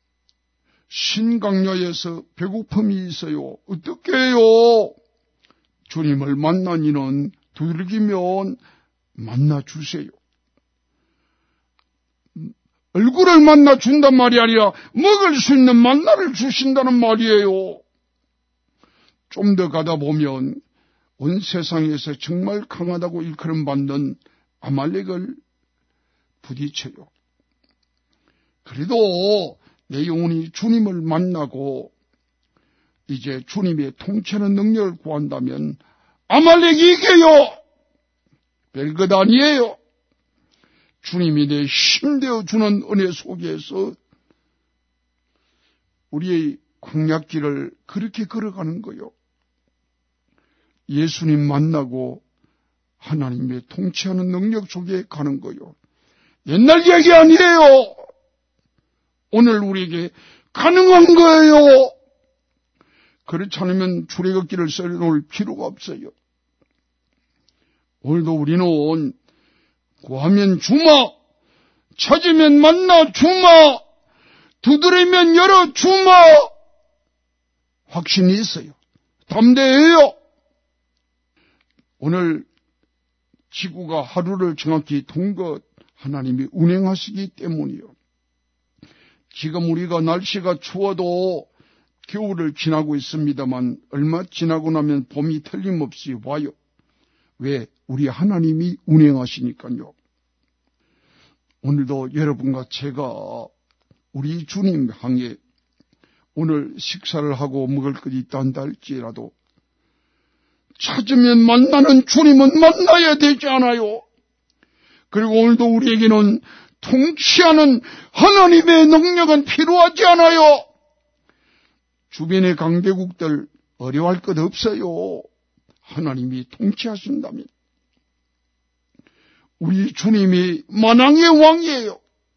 신강야에서 배고픔이 있어요. 어떻게 해요? 주님을 만나니는 두들기면 만나주세요. 얼굴을 만나준단 말이 아니라 먹을 수 있는 만나를 주신다는 말이에요. 좀 더 가다 보면 온 세상에서 정말 강하다고 일컬음받는 아말렉을 부딪혀요. 그래도 내 영혼이 주님을 만나고 이제 주님의 통치하는 능력을 구한다면 아말렉이 이겨요. 별것 아니에요. 주님이 내 힘되어 주는 은혜 속에서 우리의 광약길을 그렇게 걸어가는 거요. 예수님 만나고 하나님의 통치하는 능력 속에 가는 거요. 옛날 얘기 아니에요. 오늘 우리에게 가능한 거예요. 그렇지 않으면 출애굽기를 써놓을 필요가 없어요. 오늘도 우리는 구하면 주마, 찾으면 만나 주마, 두드리면 열어 주마. 확신이 있어요. 담대해요. 오늘 지구가 하루를 정확히 통것 하나님이 운행하시기 때문이요. 지금 우리가 날씨가 추워도 겨울을 지나고 있습니다만 얼마 지나고 나면 봄이 틀림없이 와요. 왜? 우리 하나님이 운행하시니까요. 오늘도 여러분과 제가 우리 주님 향해 오늘 식사를 하고 먹을 것이 있다 한다 할지라도 찾으면 만나는 주님은 만나야 되지 않아요? 그리고 오늘도 우리에게는 통치하는 하나님의 능력은 필요하지 않아요? 주변의 강대국들 어려워할 것 없어요. 하나님이 통치하신다면. 우리 주님이 만왕의 왕이에요.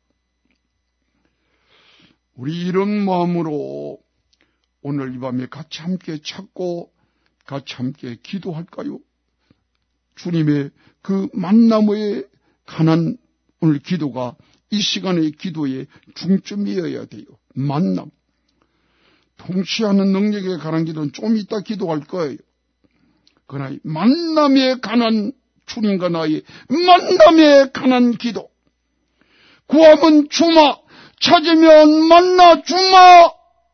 우리 이런 마음으로 오늘 이 밤에 같이 함께 찾고 같이 함께 기도할까요? 주님의 그 만남에 관한 오늘 기도가 이 시간의 기도의 중점이어야 돼요. 만남. 통치하는 능력에 관한 기도는 좀 이따 기도할 거예요. 그러나 만남에 관한 주님과 나의 만남에 관한 기도. 구하면 주마, 찾으면 만나 주마.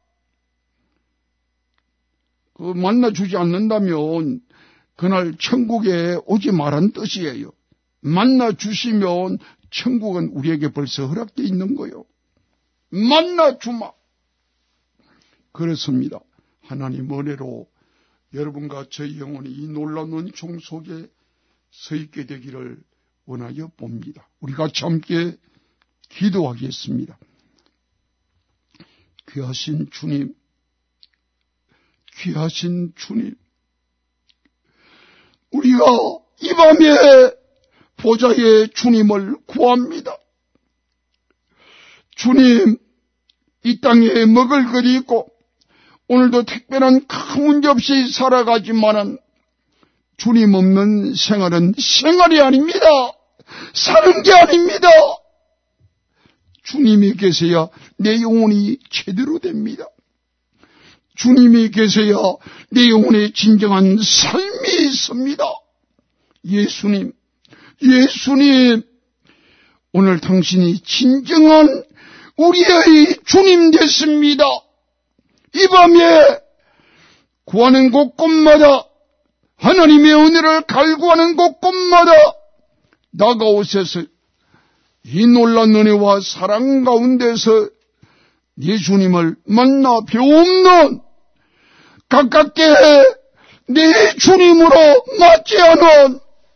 그 만나 주지 않는다면 그날 천국에 오지 말란 뜻이에요. 만나 주시면 천국은 우리에게 벌써 허락되어 있는 거예요. 만나 주마. 그렇습니다. 하나님 은혜로 여러분과 저희 영혼이 이 놀라운 은총 속에 서 있게 되기를 원하여 봅니다. 우리 같이 함께 기도하겠습니다. 귀하신 주님, 귀하신 주님, 우리가 이 밤에 보좌의 주님을 구합니다. 주님, 이 땅에 먹을 것이 있고 오늘도 특별한 큰 문제 없이 살아가지만은 주님 없는 생활은 생활이 아닙니다. 사는 게 아닙니다. 주님이 계셔야 내 영혼이 제대로 됩니다. 주님이 계셔야 내 영혼의 진정한 삶이 있습니다. 예수님, 예수님, 오늘 당신이 진정한 우리의 주님 됐습니다. 이 밤에 구하는 곳곳마다 하나님의 은혜를 갈구하는 곳곳마다 다가오셔서 이 놀라운 은혜와 사랑 가운데서 예수님을 만나 배움는 가깝게 내 주님으로 맞지않은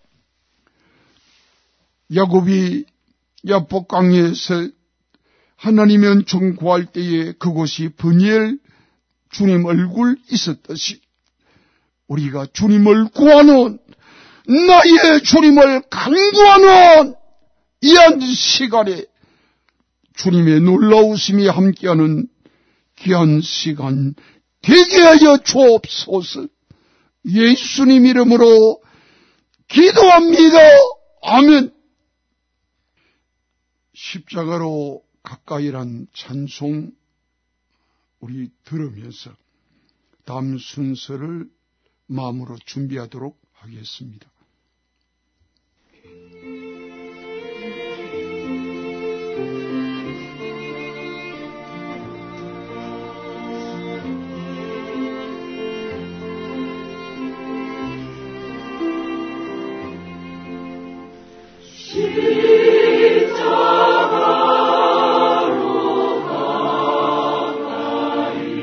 야곱이 야복강에서 하나님의 은총 구할 때에 그곳이 브니엘 주님 얼굴 있었듯이 우리가 주님을 구하는 나의 주님을 간구하는 이 한 시간에 주님의 놀라우심이 함께하는 귀한 시간 되게 하여 주옵소서. 예수님 이름으로 기도합니다. 아멘. 십자가로 가까이란 찬송 우리 들으면서 다음 순서를 마음으로 준비하도록 하겠습니다.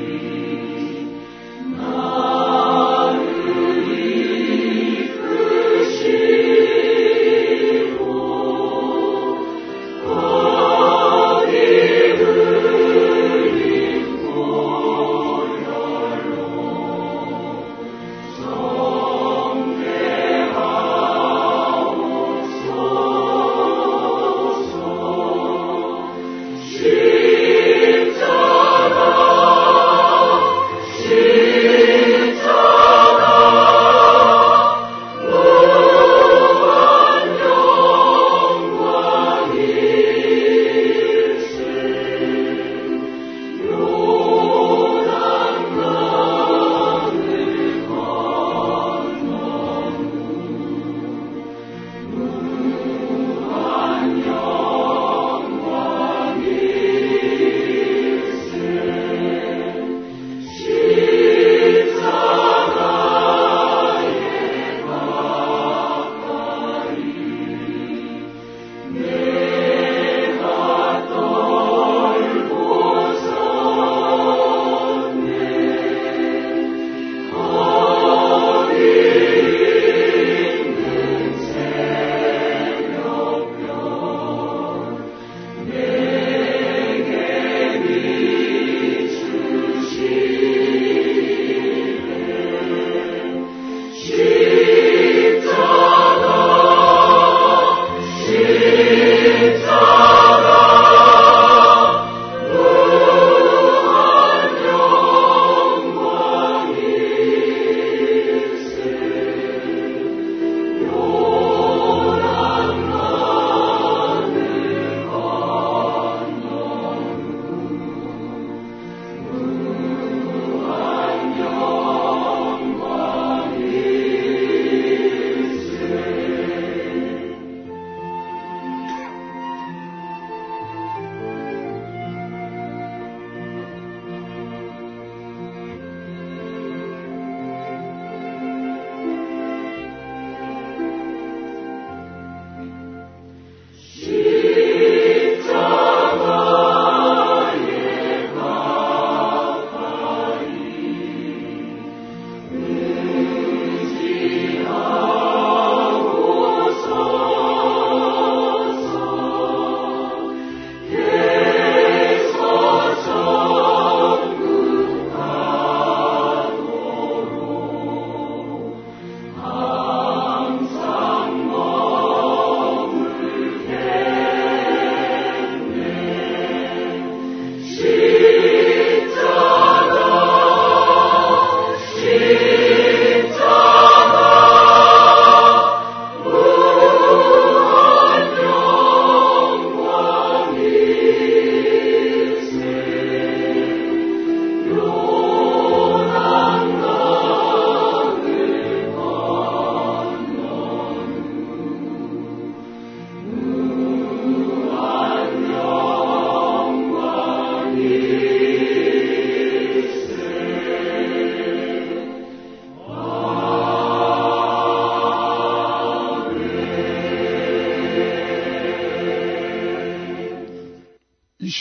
나를 이끌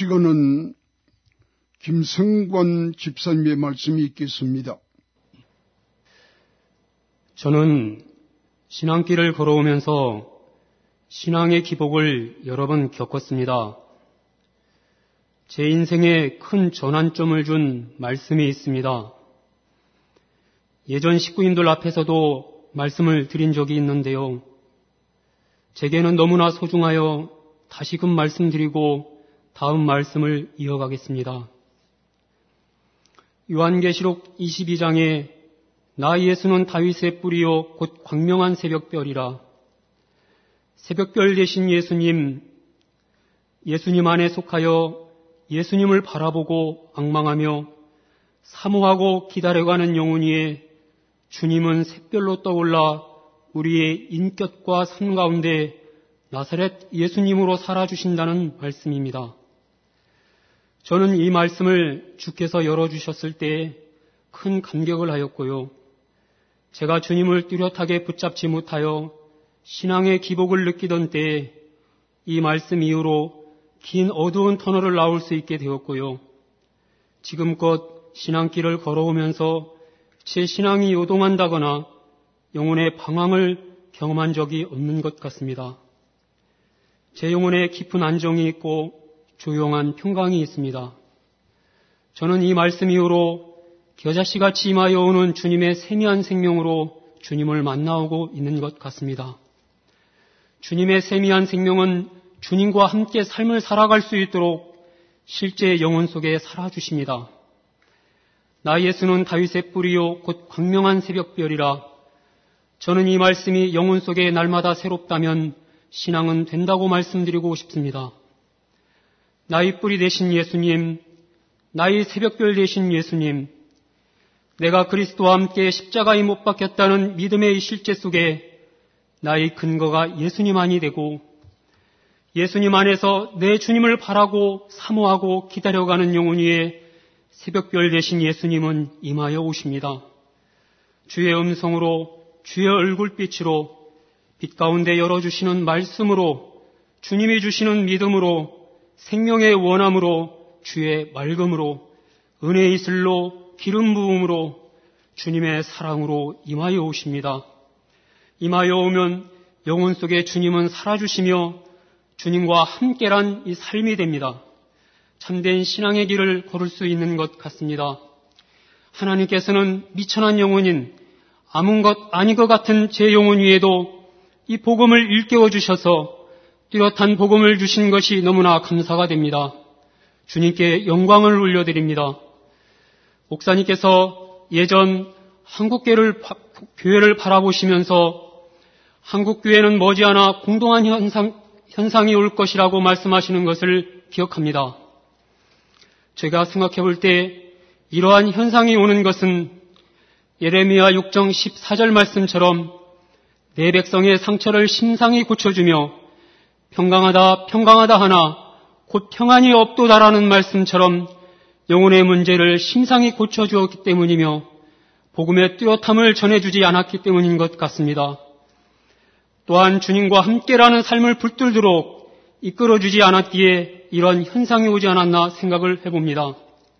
시간은 김성권 집사님의 말씀이 있겠습니다. 저는 신앙길을 걸어오면서 신앙의 기복을 여러 번 겪었습니다. 제 인생에 큰 전환점을 준 말씀이 있습니다. 예전 식구인들 앞에서도 말씀을 드린 적이 있는데요. 제게는 너무나 소중하여 다시금 말씀드리고 다음 말씀을 이어가겠습니다. 요한계시록 이십이 장에 나 예수는 다윗의 뿌리요 곧 광명한 새벽별이라. 새벽별 되신 예수님, 예수님 안에 속하여 예수님을 바라보고 앙망하며 사모하고 기다려가는 영혼 위에 주님은 샛별로 떠올라 우리의 인격과 삶 가운데 나사렛 예수님으로 살아주신다는 말씀입니다. 저는 이 말씀을 주께서 열어주셨을 때 큰 감격을 하였고요. 제가 주님을 뚜렷하게 붙잡지 못하여 신앙의 기복을 느끼던 때에 이 말씀 이후로 긴 어두운 터널을 나올 수 있게 되었고요. 지금껏 신앙길을 걸어오면서 제 신앙이 요동한다거나 영혼의 방황을 경험한 적이 없는 것 같습니다. 제 영혼에 깊은 안정이 있고 조용한 평강이 있습니다. 저는 이 말씀 이후로 겨자씨같이 임하여 오는 주님의 세미한 생명으로 주님을 만나오고 있는 것 같습니다. 주님의 세미한 생명은 주님과 함께 삶을 살아갈 수 있도록 실제 영혼 속에 살아주십니다. 나 예수는 다윗의 뿌리요 곧 광명한 새벽별이라. 저는 이 말씀이 영혼 속에 날마다 새롭다면 신앙은 된다고 말씀드리고 싶습니다. 나의 뿌리 되신 예수님, 나의 새벽별 되신 예수님, 내가 그리스도와 함께 십자가에 못 박혔다는 믿음의 실제 속에 나의 근거가 예수님 안이 되고 예수님 안에서 내 주님을 바라고 사모하고 기다려가는 영혼 위에 새벽별 되신 예수님은 임하여 오십니다. 주의 음성으로 주의 얼굴빛으로 빛 가운데 열어주시는 말씀으로 주님이 주시는 믿음으로 생명의 원함으로 주의 맑음으로 은혜의 이슬로 기름 부음으로 주님의 사랑으로 임하여 오십니다. 임하여 오면 영혼 속에 주님은 살아주시며 주님과 함께란 이 삶이 됩니다. 참된 신앙의 길을 걸을 수 있는 것 같습니다. 하나님께서는 미천한 영혼인 아무 것 아닌 것 같은 제 영혼 위에도 이 복음을 일깨워 주셔서 뚜렷한 복음을 주신 것이 너무나 감사가 됩니다. 주님께 영광을 올려드립니다. 목사님께서 예전 한국교회를, 교회를 바라보시면서 한국교회는 머지않아 공동한 현상, 현상이 올 것이라고 말씀하시는 것을 기억합니다. 제가 생각해 볼 때 이러한 현상이 오는 것은 예레미야 육 장 십사 절 말씀처럼 내 백성의 상처를 심상히 고쳐주며 평강하다 평강하다 하나 곧 평안이 없도다라는 말씀처럼 영혼의 문제를 심상히 고쳐주었기 때문이며 복음의 뚜렷함을 전해주지 않았기 때문인 것 같습니다. 또한 주님과 함께라는 삶을 붙들도록 이끌어주지 않았기에 이런 현상이 오지 않았나 생각을 해봅니다.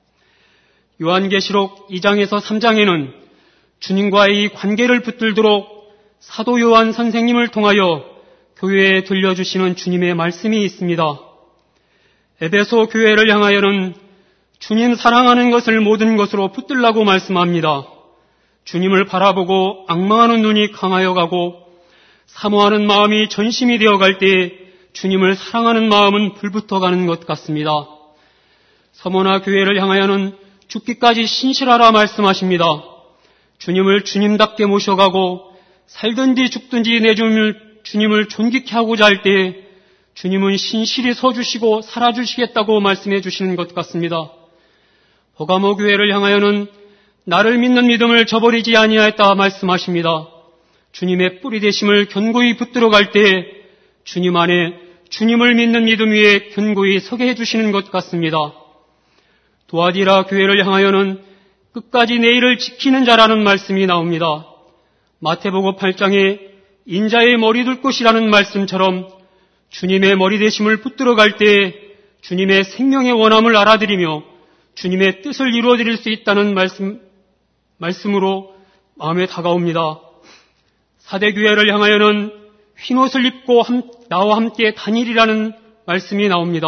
요한계시록 이 장에서 삼 장에는 주님과의 이 관계를 붙들도록 사도 요한 선생님을 통하여 교회에 들려주시는 주님의 말씀이 있습니다. 에베소 교회를 향하여는 주님 사랑하는 것을 모든 것으로 붙들라고 말씀합니다. 주님을 바라보고 앙망하는 눈이 강하여 가고 사모하는 마음이 전심이 되어갈 때 주님을 사랑하는 마음은 불붙어가는 것 같습니다. 서머나 교회를 향하여는 죽기까지 신실하라 말씀하십니다. 주님을 주님답게 모셔가고 살든지 죽든지 내 주님을, 주님을 존귀케 하고자 할 때 주님은 신실히 서주시고 살아주시겠다고 말씀해 주시는 것 같습니다. 버가모 교회를 향하여는 나를 믿는 믿음을 저버리지 아니하였다 말씀하십니다. 주님의 뿌리 되심을 견고히 붙들어 갈 때 주님 안에 주님을 믿는 믿음 위에 견고히 서게 해주시는 것 같습니다. 도아디라 교회를 향하여는 끝까지 내 일을 지키는 자라는 말씀이 나옵니다. 마태복음 팔 장에 인자의 머리 둘 곳이라는 말씀처럼 주님의 머리 되심을 붙들어 갈 때 주님의 생명의 원함을 알아들이며 주님의 뜻을 이루어드릴 수 있다는 말씀, 말씀으로 마음에 다가옵니다. 사대교회를 향하여는 흰옷을 입고 함, 나와 함께 다니리라는 말씀이 나옵니다.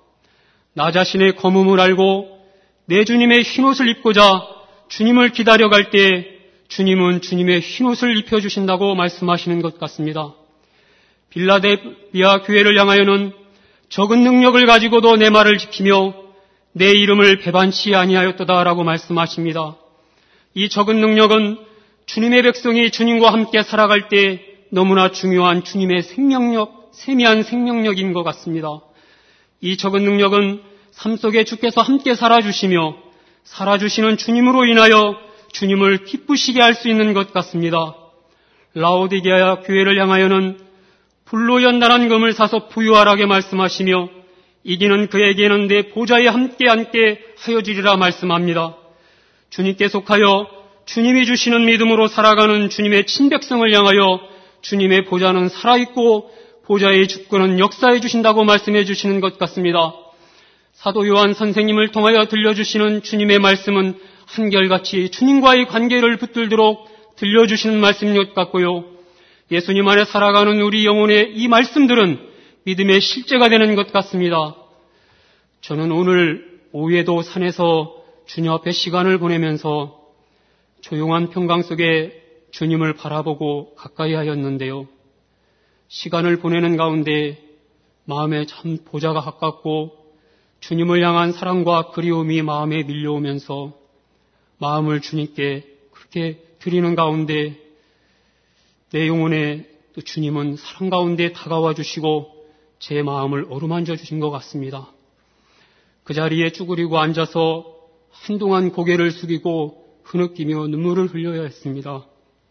나 자신의 검음을 알고 내 주님의 흰옷을 입고자 주님을 기다려갈 때 주님은 주님의 흰옷을 입혀주신다고 말씀하시는 것 같습니다. 빌라델비아 교회를 향하여는 적은 능력을 가지고도 내 말을 지키며 내 이름을 배반치 아니하였도다라고 말씀하십니다. 이 적은 능력은 주님의 백성이 주님과 함께 살아갈 때 너무나 중요한 주님의 생명력, 세미한 생명력인 것 같습니다. 이 적은 능력은 삶 속에 주께서 함께 살아주시며 살아주시는 주님으로 인하여 주님을 기쁘시게 할 수 있는 것 같습니다. 라오디게아 교회를 향하여는 불로 연단한 금을 사서 부유하라게 말씀하시며 이기는 그에게는 내 보좌에 함께 앉게 하여 주리라 말씀합니다. 주님께 속하여 주님이 주시는 믿음으로 살아가는 주님의 친백성을 향하여 주님의 보좌는 살아있고 보좌의 주권은 역사해 주신다고 말씀해 주시는 것 같습니다. 사도 요한 선생님을 통하여 들려주시는 주님의 말씀은 한결같이 주님과의 관계를 붙들도록 들려주시는 말씀인 것 같고요. 예수님 안에 살아가는 우리 영혼의 이 말씀들은 믿음의 실제가 되는 것 같습니다. 저는 오늘 오후에도 산에서 주님 앞에 시간을 보내면서 조용한 평강 속에 주님을 바라보고 가까이 하였는데요. 시간을 보내는 가운데 마음에 참 보좌가 가깝고 주님을 향한 사랑과 그리움이 마음에 밀려오면서 마음을 주님께 그렇게 드리는 가운데 내 영혼에 또 주님은 사랑 가운데 다가와 주시고 제 마음을 어루만져 주신 것 같습니다. 그 자리에 쭈그리고 앉아서 한동안 고개를 숙이고 흐느끼며 눈물을 흘려야 했습니다.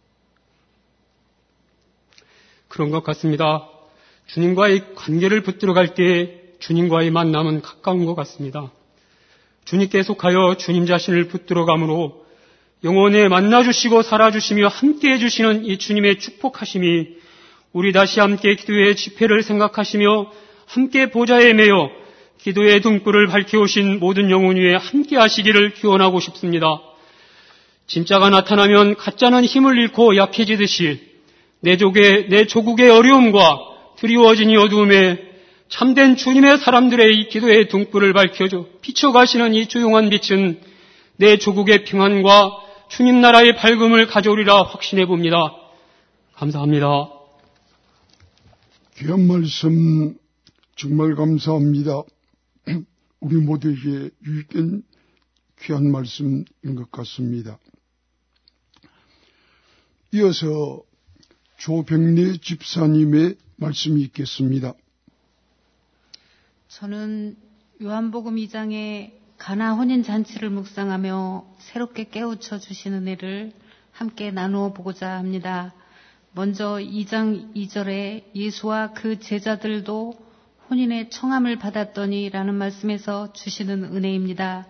그런 것 같습니다. 주님과의 관계를 붙들어갈 때 주님과의 만남은 가까운 것 같습니다. 주님께 속하여 주님 자신을 붙들어감으로 영혼에 만나주시고 살아주시며 함께해 주시는 이 주님의 축복하심이 우리 다시 함께 기도의 집회를 생각하시며 함께 보좌에 매여 기도의 등불을 밝혀오신 모든 영혼 위에 함께 하시기를 기원하고 싶습니다. 진짜가 나타나면 가짜는 힘을 잃고 약해지듯이 내 조국의, 내 조국의 어려움과 드리워진 이 어두움에 참된 주님의 사람들의 이 기도의 등불을 밝혀줘 비춰가시는 이 조용한 빛은 내 조국의 평안과 주님 나라의 밝음을 가져오리라 확신해 봅니다. 감사합니다. 귀한 말씀 정말 감사합니다. 우리 모두에게 유익된 귀한 말씀인 것 같습니다. 이어서 조병래 집사님의 말씀이 있겠습니다. 저는 요한복음 이 장의 가나 혼인잔치를 묵상하며 새롭게 깨우쳐 주신 은혜를 함께 나누어 보고자 합니다. 먼저 이 장 이 절에 예수와 그 제자들도 혼인의 청함을 받았더니 라는 말씀에서 주시는 은혜입니다.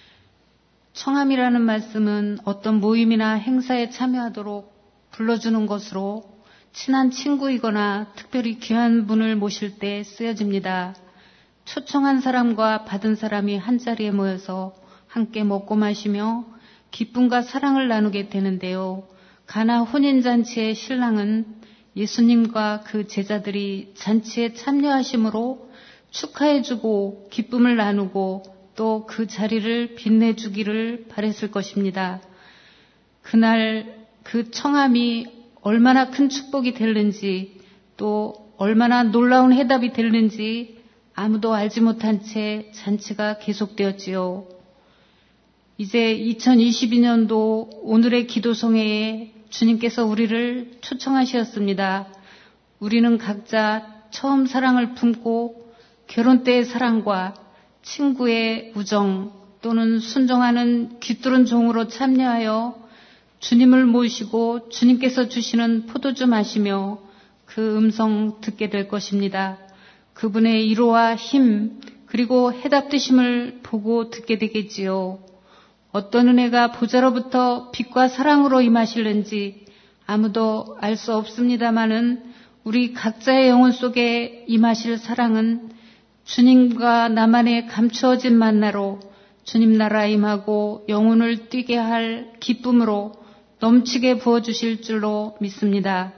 청함이라는 말씀은 어떤 모임이나 행사에 참여하도록 불러주는 것으로 친한 친구이거나 특별히 귀한 분을 모실 때 쓰여집니다. 초청한 사람과 받은 사람이 한자리에 모여서 함께 먹고 마시며 기쁨과 사랑을 나누게 되는데요. 가나 혼인잔치의 신랑은 예수님과 그 제자들이 잔치에 참여하심으로 축하해주고 기쁨을 나누고 또 그 자리를 빛내주기를 바랬을 것입니다. 그날 그 청함이 얼마나 큰 축복이 될는지 또 얼마나 놀라운 해답이 될는지 아무도 알지 못한 채 잔치가 계속되었지요. 이제 이천이십이 년도 오늘의 기도성회에 주님께서 우리를 초청하셨습니다. 우리는 각자 처음 사랑을 품고 결혼 때의 사랑과 친구의 우정 또는 순종하는 귀뚫은 종으로 참여하여 주님을 모시고 주님께서 주시는 포도주 마시며 그 음성 듣게 될 것입니다. 그분의 위로와 힘 그리고 해답되심을 보고 듣게 되겠지요. 어떤 은혜가 보좌로부터 빛과 사랑으로 임하실는지 아무도 알 수 없습니다마는 우리 각자의 영혼 속에 임하실 사랑은 주님과 나만의 감추어진 만나로 주님 나라 임하고 영혼을 뛰게 할 기쁨으로 넘치게 부어주실 줄로 믿습니다.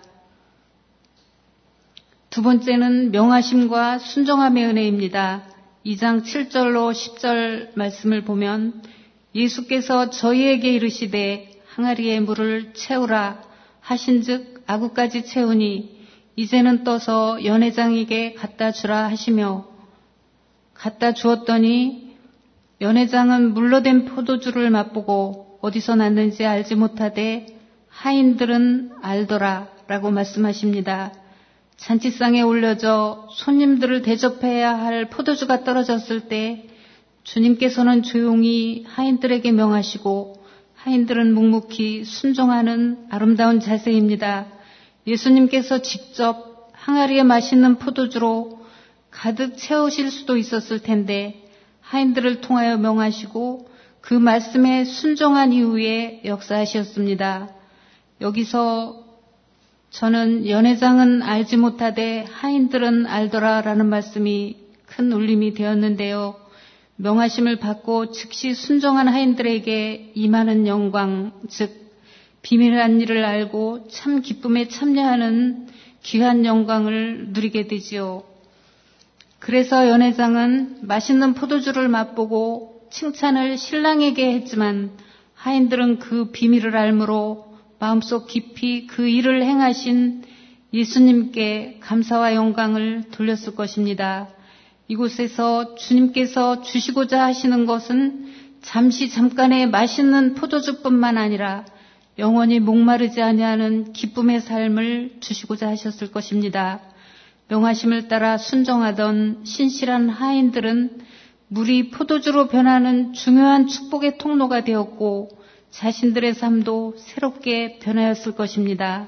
두 번째는 명하심과 순종함의 은혜입니다. 이 장 칠 절로 십 절 말씀을 보면 예수께서 저희에게 이르시되 항아리에 물을 채우라 하신즉 아구까지 채우니 이제는 떠서 연회장에게 갖다 주라 하시며 갖다 주었더니 연회장은 물로 된 포도주를 맛보고 어디서 났는지 알지 못하되 하인들은 알더라 라고 말씀하십니다. 잔치상에 올려져 손님들을 대접해야 할 포도주가 떨어졌을 때 주님께서는 조용히 하인들에게 명하시고 하인들은 묵묵히 순종하는 아름다운 자세입니다. 예수님께서 직접 항아리에 맛있는 포도주로 가득 채우실 수도 있었을 텐데 하인들을 통하여 명하시고 그 말씀에 순종한 이후에 역사하셨습니다. 여기서 저는 연회장은 알지 못하되 하인들은 알더라라는 말씀이 큰 울림이 되었는데요. 명하심을 받고 즉시 순종한 하인들에게 임하는 영광, 즉 비밀한 일을 알고 참 기쁨에 참여하는 귀한 영광을 누리게 되지요. 그래서 연회장은 맛있는 포도주를 맛보고 칭찬을 신랑에게 했지만 하인들은 그 비밀을 알므로 마음속 깊이 그 일을 행하신 예수님께 감사와 영광을 돌렸을 것입니다. 이곳에서 주님께서 주시고자 하시는 것은 잠시 잠깐의 맛있는 포도주뿐만 아니라 영원히 목마르지 아니하는 기쁨의 삶을 주시고자 하셨을 것입니다. 명하심을 따라 순종하던 신실한 하인들은 물이 포도주로 변하는 중요한 축복의 통로가 되었고 자신들의 삶도 새롭게 변하였을 것입니다.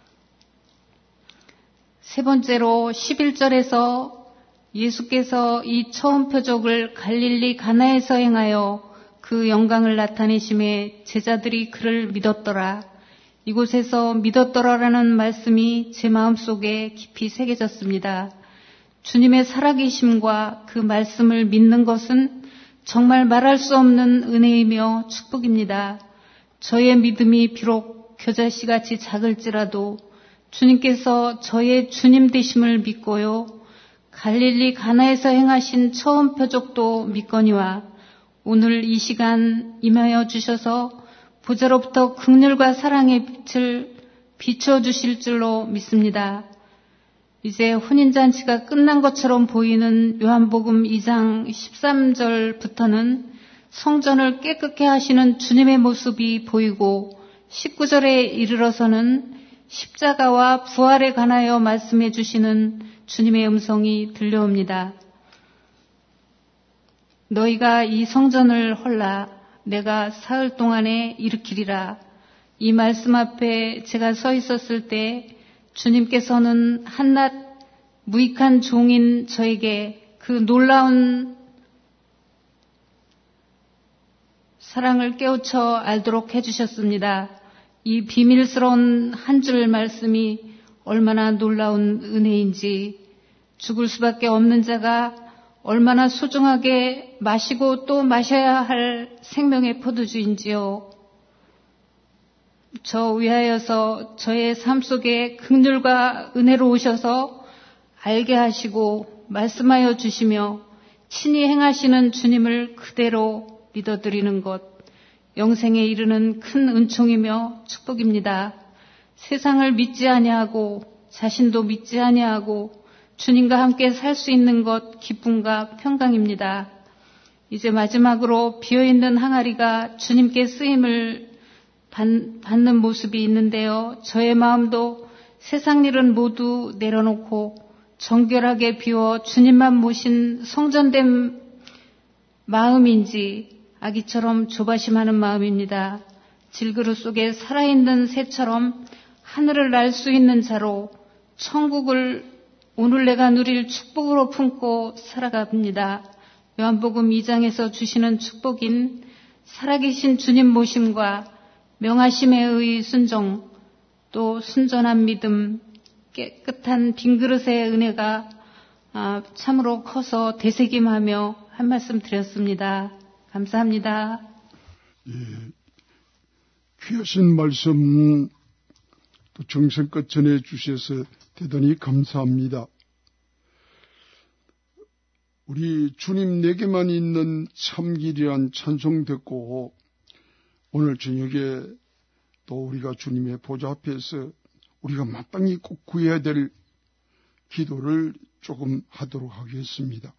세 번째로 십일 절에서 예수께서 이 처음 표적을 갈릴리 가나에서 행하여 그 영광을 나타내심에 제자들이 그를 믿었더라. 이곳에서 믿었더라라는 말씀이 제 마음속에 깊이 새겨졌습니다. 주님의 살아계심과 그 말씀을 믿는 것은 정말 말할 수 없는 은혜이며 축복입니다. 저의 믿음이 비록 겨자씨같이 작을지라도 주님께서 저의 주님 되심을 믿고요. 갈릴리 가나에서 행하신 처음 표적도 믿거니와 오늘 이 시간 임하여 주셔서 보좌로부터 긍휼과 사랑의 빛을 비춰주실 줄로 믿습니다. 이제 혼인잔치가 끝난 것처럼 보이는 요한복음 이 장 십삼 절부터는 성전을 깨끗게 하시는 주님의 모습이 보이고 십구 절에 이르러서는 십자가와 부활에 관하여 말씀해 주시는 주님의 음성이 들려옵니다. 너희가 이 성전을 헐라 내가 사흘 동안에 일으키리라. 이 말씀 앞에 제가 서 있었을 때 주님께서는 한낱 무익한 종인 저에게 그 놀라운 사랑을 깨우쳐 알도록 해주셨습니다. 이 비밀스러운 한 줄 말씀이 얼마나 놀라운 은혜인지, 죽을 수밖에 없는 자가 얼마나 소중하게 마시고 또 마셔야 할 생명의 포도주인지요. 저 위하여서 저의 삶 속에 긍휼과 은혜로 오셔서 알게 하시고 말씀하여 주시며 친히 행하시는 주님을 그대로 믿어드리는 것, 영생에 이르는 큰 은총이며 축복입니다. 세상을 믿지 아니하고 자신도 믿지 아니하고 주님과 함께 살 수 있는 것 기쁨과 평강입니다. 이제 마지막으로 비어있는 항아리가 주님께 쓰임을 받는 모습이 있는데요. 저의 마음도 세상 일은 모두 내려놓고 정결하게 비워 주님만 모신 성전된 마음인지 아기처럼 조바심하는 마음입니다. 질그릇 속에 살아있는 새처럼 하늘을 날 수 있는 자로 천국을 오늘 내가 누릴 축복으로 품고 살아갑니다. 요한복음 이 장에서 주시는 축복인 살아계신 주님 모심과 명하심에 의의 순종, 또 순전한 믿음, 깨끗한 빈 그릇의 은혜가 아, 참으로 커서 되새김하며 한 말씀 드렸습니다. 감사합니다. 예, 귀하신 말씀 또 정성껏 전해주셔서 대단히 감사합니다. 우리 주님 내게만 있는 참길이란 찬송 듣고 오늘 저녁에 또 우리가 주님의 보좌 앞에서 우리가 마땅히 꼭 구해야 될 기도를 조금 하도록 하겠습니다.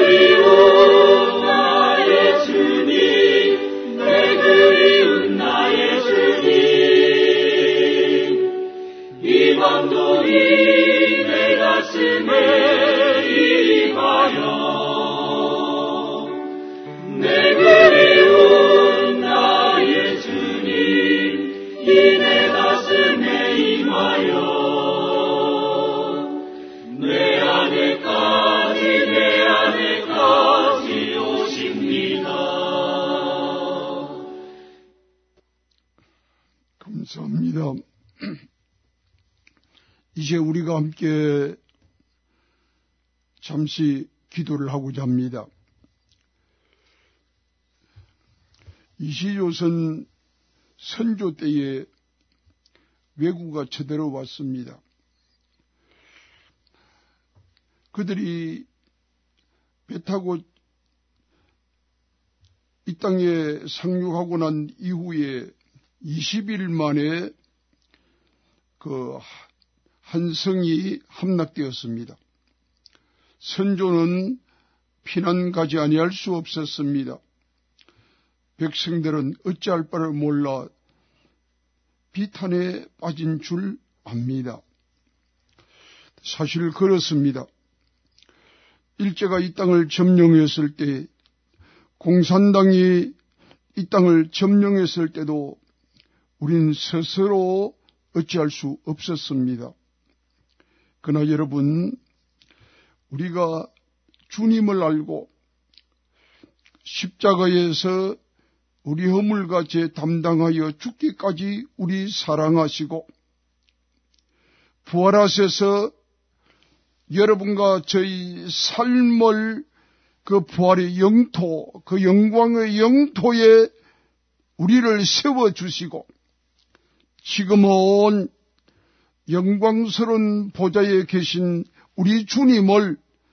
내 그리운 나의 이제 우리가 함께 잠시 기도를 하고자 합니다. 이시조선 선조 때에 왜구가 쳐들어왔습니다. 그들이 배 타고 이 땅에 상륙하고 난 이후에 이십 일 만에 그 한 성이 함락되었습니다. 선조는 피난 가지 아니할 수 없었습니다. 백성들은 어찌할 바를 몰라 비탄에 빠진 줄 압니다. 사실 그렇습니다. 일제가 이 땅을 점령했을 때, 공산당이 이 땅을 점령했을 때도 우린 스스로 어찌할 수 없었습니다. 그러나 여러분, 우리가 주님을 알고 십자가에서 우리 허물과 죄 담당하여 죽기까지 우리 사랑하시고 부활하셔서 여러분과 저희 삶을 그 부활의 영토, 그 영광의 영토에 우리를 세워주시고 지금은 영광스러운 보좌에 계신 우리 주님을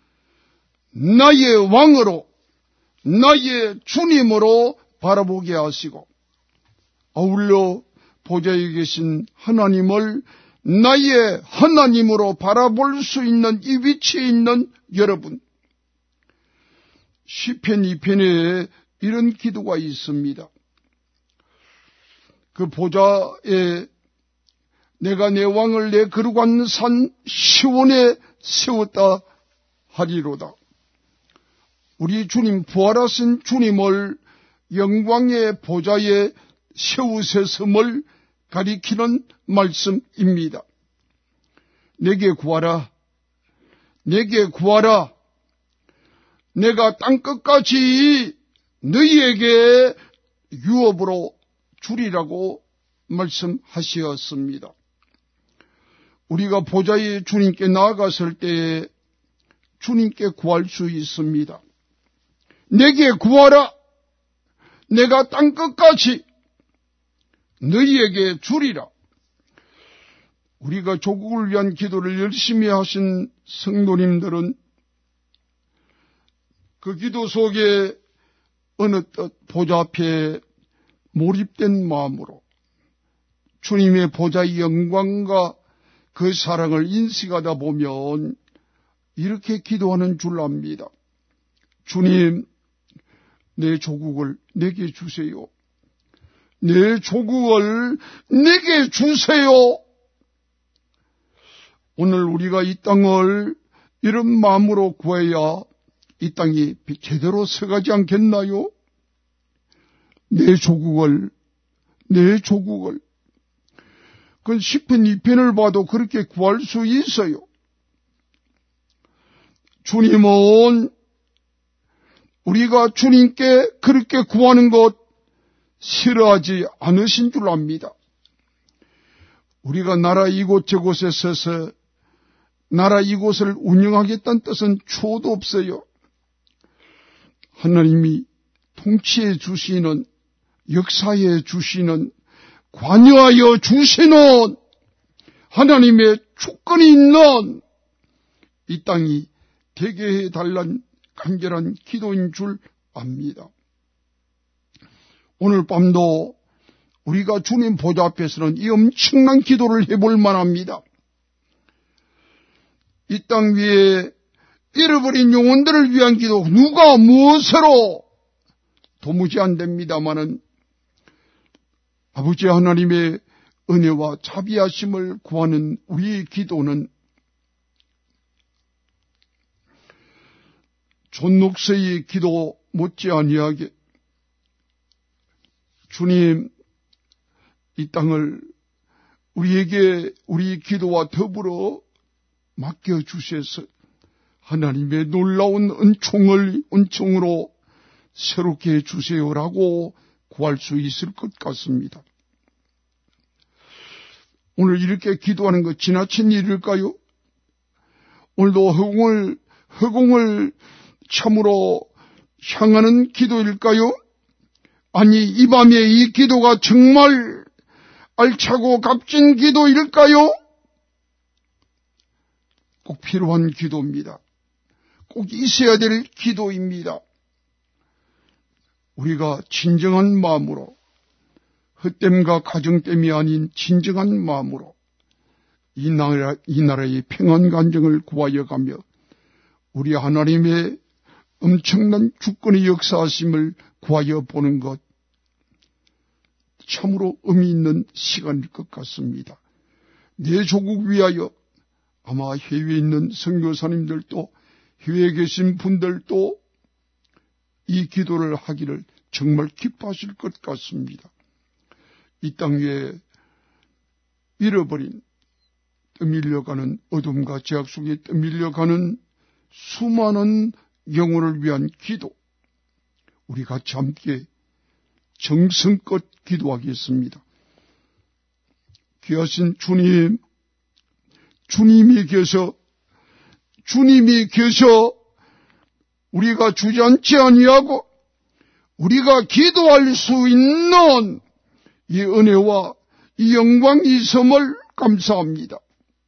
나의 왕으로, 나의 주님으로 바라보게 하시고 아울러 보좌에 계신 하나님을 나의 하나님으로 바라볼 수 있는 이 위치에 있는 여러분, 시편 이 편에 이런 기도가 있습니다. 그 보좌에 내가 내 왕을 내 거룩한 산 시온에 세웠다 하리로다. 우리 주님, 부활하신 주님을 영광의 보좌에 세우셨음을 가리키는 말씀입니다. 내게 구하라, 내게 구하라, 내가 땅끝까지 너희에게 유업으로 주리라고 말씀하셨습니다. 우리가 보좌에 주님께 나아갔을 때에 주님께 구할 수 있습니다. 내게 구하라, 내가 땅끝까지 너희에게 주리라. 우리가 조국을 위한 기도를 열심히 하신 성도님들은 그 기도 속에 어느 뜻 보좌 앞에 몰입된 마음으로 주님의 보좌의 영광과 그 사랑을 인식하다 보면 이렇게 기도하는 줄 압니다. 주님, 내 조국을 내게 주세요. 내 조국을 내게 주세요. 오늘 우리가 이 땅을 이런 마음으로 구해야 이 땅이 제대로 서가지 않겠나요? 내 조국을, 내 조국을. 그 시편 이 편을 봐도 그렇게 구할 수 있어요. 주님은 우리가 주님께 그렇게 구하는 것 싫어하지 않으신 줄 압니다. 우리가 나라 이곳저곳에 서서 나라 이곳을 운영하겠다는 뜻은 초도 없어요. 하나님이 통치해 주시는, 역사해 주시는, 관여하여 주시는 하나님의 주권이 있는 이 땅이 되게 해달란 간절한 기도인 줄 압니다. 오늘 밤도 우리가 주님 보좌 앞에서는 이 엄청난 기도를 해볼 만합니다. 이 땅 위에 잃어버린 영혼들을 위한 기도, 누가 무엇으로 도무지 안 됩니다마는 아버지 하나님의 은혜와 자비하심을 구하는 우리의 기도는 존녹스의 기도 못지 아니하게 주님, 이 땅을 우리에게 우리 기도와 더불어 맡겨주셔서 하나님의 놀라운 은총을, 은총으로 새롭게 해주세요라고 구할 수 있을 것 같습니다. 오늘 이렇게 기도하는 것 지나친 일일까요? 오늘도 허공을, 허공을 참으로 향하는 기도일까요? 아니, 이 밤에 이 기도가 정말 알차고 값진 기도일까요? 꼭 필요한 기도입니다. 꼭 있어야 될 기도입니다. 우리가 진정한 마음으로, 헛됨과 가정됨이 아닌 진정한 마음으로 이 나라, 이 나라의 평안 간정을 구하여 가며 우리 하나님의 엄청난 주권의 역사하심을 구하여 보는 것, 참으로 의미 있는 시간일 것 같습니다. 내 조국 위하여 아마 해외에 있는 선교사님들도 해외에 계신 분들도 이 기도를 하기를 정말 기뻐하실 것 같습니다. 이 땅 위에 잃어버린, 떠밀려가는 어둠과 죄악 속에 떠밀려가는 수많은 영혼을 위한 기도, 우리 같이 함께 정성껏 기도하겠습니다. 귀하신 주님, 주님이 계셔, 주님이 계셔 우리가 주저앉지 아니하고 우리가 기도할 수 있는 이 은혜와 이 영광, 이 섬을 감사합니다.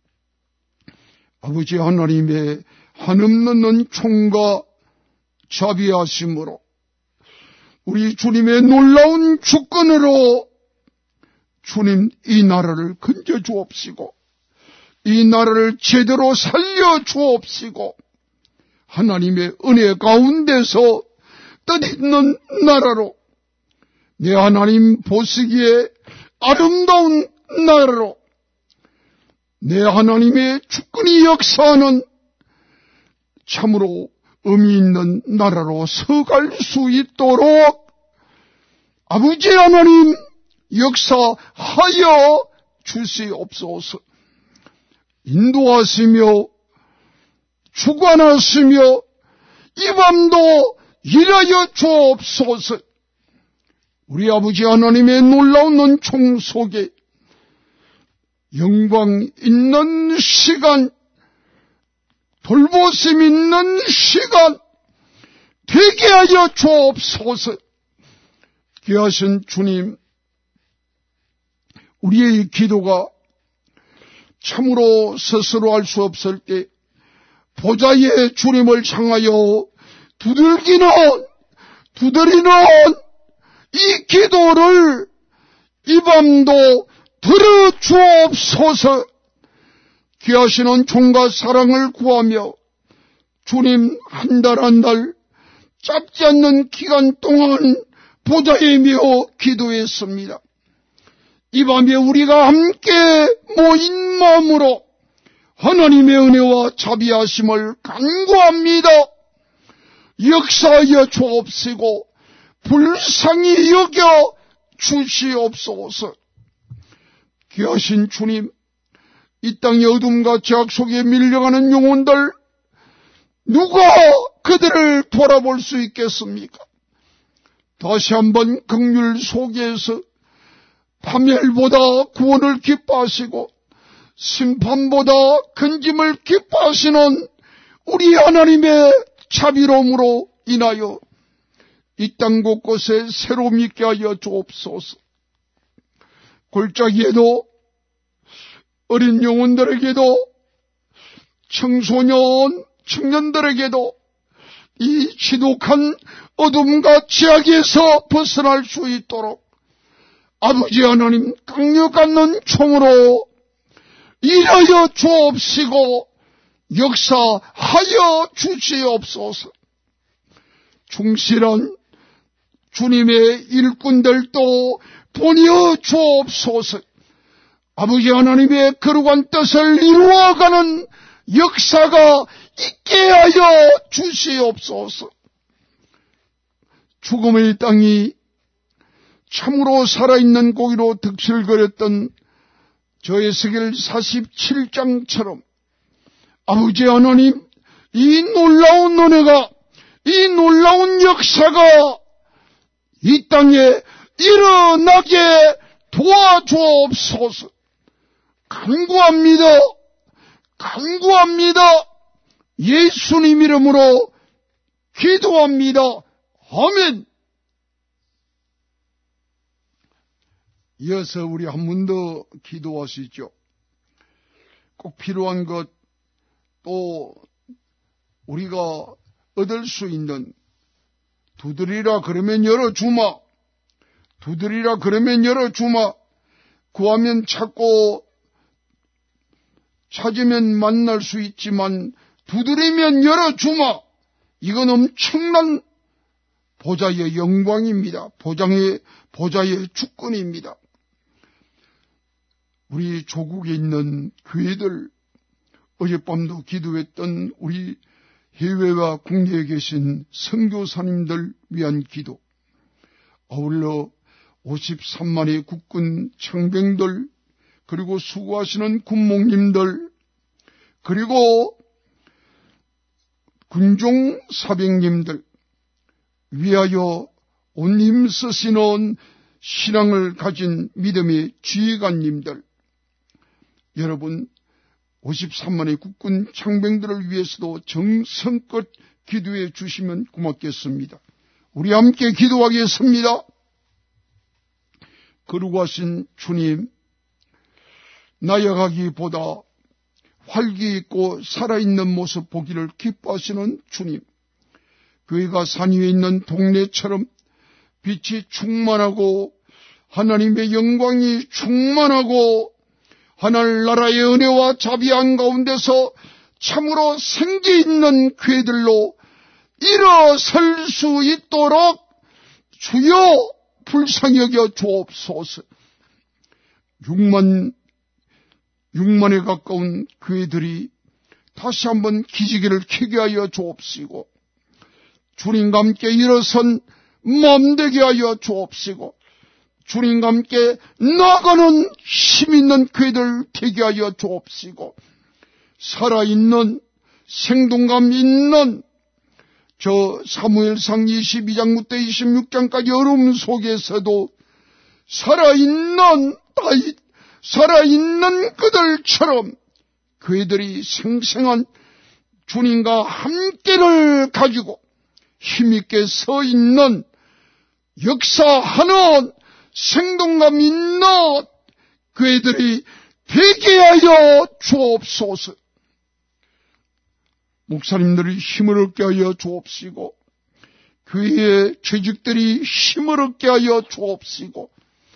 아버지 하나님의 한없는 은총과 자비하심으로 우리 주님의 놀라운 주권으로 주님 이 나라를 건져 주옵시고 이 나라를 제대로 살려 주옵시고 하나님의 은혜 가운데서 뜻있는 나라로, 내 하나님 보시기에 아름다운 나라로, 내 하나님의 주권이 역사하는 참으로 의미 있는 나라로 서갈 수 있도록 아버지 하나님 역사하여 주시옵소서. 인도하시며 주관하시며 이 밤도 일하여 주옵소서. 우리 아버지 하나님의 놀라운 은총 속에 영광 있는 시간, 돌보심 있는 시간 되게 하여 주옵소서. 귀하신 주님, 우리의 기도가 참으로 스스로 할 수 없을 때 보좌의 주님을 향하여 두들기는, 두드리는 이 기도를 이 밤도 들어주옵소서. 귀하시는 총과 사랑을 구하며 주님 한 달 한 달 짧지 않는 기간 동안 보좌이며 기도했습니다. 이 밤에 우리가 함께 모인 마음으로 하나님의 은혜와 자비하심을 간구합니다. 역사하여 주옵시고 불쌍히 여겨 주시옵소서. 귀하신 주님, 이 땅의 어둠과 죄악 속에 밀려가는 영혼들, 누가 그들을 돌아볼 수 있겠습니까? 다시 한번 긍휼 속에서 파멸보다 구원을 기뻐하시고 심판보다 건짐을 기뻐하시는 우리 하나님의 자비로움으로 인하여 이 땅 곳곳에 새로움 있게 하여 주옵소서. 골짜기에도 어린 영혼들에게도 청소년, 청년들에게도 이 지독한 어둠과 죄악에서 벗어날 수 있도록 아버지 하나님 강력한 은총으로 일하여 주옵시고 역사하여 주시옵소서. 충실한 주님의 일꾼들도 보내어 주옵소서. 아버지 하나님의 거룩한 뜻을 이루어가는 역사가 있게 하여 주시옵소서. 죽음의 땅이 참으로 살아있는 고기로 득실거렸던 저 에스겔 사십칠 장처럼 아버지 하나님, 이 놀라운 은혜가, 이 놀라운 역사가 이 땅에 일어나게 도와주옵소서. 간구합니다. 간구합니다. 예수님 이름으로 기도합니다. 아멘. 이어서 우리 한 번 더 기도하시죠. 꼭 필요한 것, 또 우리가 얻을 수 있는, 두드리라 그러면 열어주마, 두드리라 그러면 열어주마, 구하면 찾고 찾으면 만날 수 있지만 두드리면 열어주마. 이건 엄청난 보좌의 영광입니다. 보장의, 보좌의 주권입니다. 우리 조국에 있는 교회들, 어젯밤도 기도했던 우리 해외와 국내에 계신 선교사님들 위한 기도, 아울러 오십삼만의 국군 청병들, 그리고 수고하시는 군목님들, 그리고 군종 사병님들 위하여 온 힘 쓰시는 신앙을 가진 믿음의 지휘관님들, 여러분 오십삼만의 국군 창병들을 위해서도 정성껏 기도해 주시면 고맙겠습니다. 우리 함께 기도하겠습니다. 거룩하신 주님, 나약하기보다 활기 있고 살아있는 모습 보기를 기뻐하시는 주님, 교회가 산 위에 있는 동네처럼 빛이 충만하고 하나님의 영광이 충만하고 하늘나라의 은혜와 자비한 가운데서 참으로 생기 있는 교회들로 일어설 수 있도록 주여 불쌍히 여겨 주옵소서. 육만, 육만에 가까운 교회들이 다시 한번 기지개를 켜게 하여 주옵시고, 주님과 함께 일어선 몸되게 하여 주옵시고, 주님과 함께 나가는 힘있는 교회들 되게 하여 주옵시고, 살아있는 생동감 있는 저 사무엘상 이십이 장부터 이십육 장까지 어려움 속에서도 살아있는 다윗, 살아있는 그들처럼 교회들이 생생한 주님과 함께를 가지고 힘있게 서 있는, 역사하는 생동감 있는 교회들이 되게 하여 주옵소서. 목사님들이 힘을 얻게 하여 주옵시고, 교회의 재직들이 힘을 얻게 하여 주옵시고,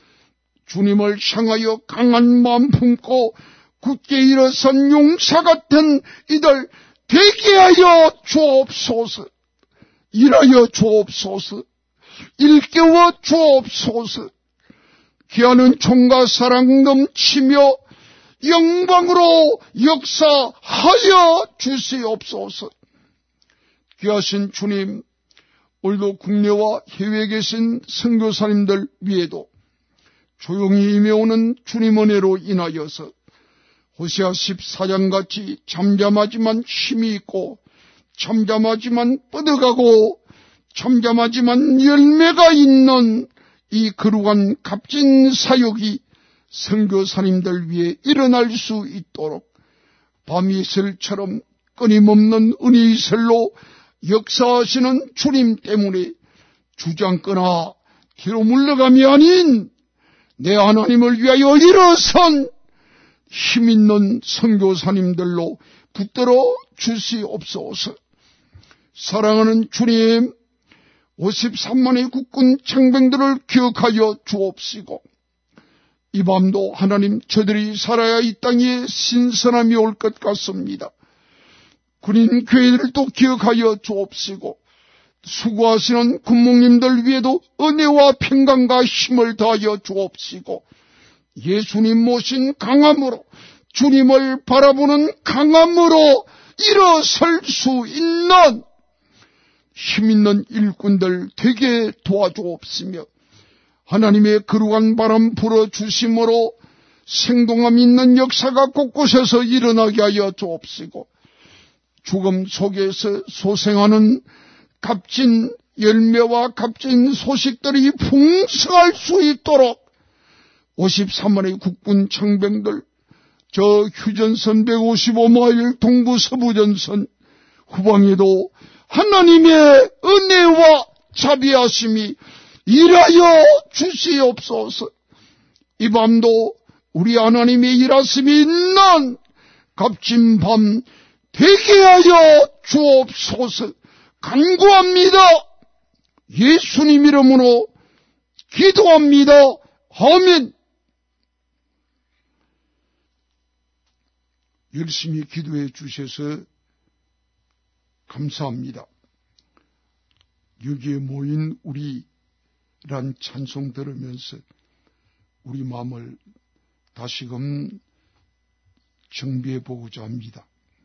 주님을 향하여 강한 마음 품고 굳게 일어선 용사 같은 이들 되게 하여 주옵소서. 일하여 주옵소서. 일깨워 주옵소서. 귀하는 총과 사랑 넘치며 영광으로 역사하여 주시옵소서. 귀하신 주님, 오늘도 국내와 해외에 계신 선교사님들 위에도 조용히 임해오는 주님 은혜로 인하여서 호세아 십사 장같이 잠잠하지만 힘이 있고, 잠잠하지만 뻗어가고, 잠잠하지만 열매가 있는 이 거룩한 값진 사역이 선교사님들 위해 일어날 수 있도록 밤이슬처럼 끊임없는 은혜이슬로 역사하시는 주님 때문에 주저앉거나 뒤로 물러감이 아닌 내 하나님을 위하여 일어선 힘있는 선교사님들로 붙들어 주시옵소서. 사랑하는 주님, 오십삼만의 국군 창병들을 기억하여 주옵시고, 이 밤도 하나님, 저들이 살아야 이 땅에 신선함이 올 것 같습니다. 군인 교회들도 기억하여 주옵시고, 수고하시는 군목님들 위에도 은혜와 평강과 힘을 더하여 주옵시고, 예수님 모신 강함으로, 주님을 바라보는 강함으로 일어설 수 있는 힘있는 일꾼들 되게 도와주옵시며, 하나님의 거룩한 바람 불어주심으로 생동함 있는 역사가 곳곳에서 일어나게 하여 주옵시고, 죽음 속에서 소생하는 값진 열매와 값진 소식들이 풍성할 수 있도록 오십삼만의 국군 청병들, 저 휴전선 백오십오 마일 동부 서부전선 후방에도 하나님의 은혜와 자비하심이 일하여 주시옵소서. 이 밤도 우리 하나님의 일하심이 있는 값진 밤 되게 하여 주옵소서. 간구합니다. 예수님 이름으로 기도합니다. 아멘. 열심히 기도해 주셔서 감사합니다. 여기에 모인 우리란 찬송 들으면서 우리 마음을 다시금 정비해 보고자 합니다.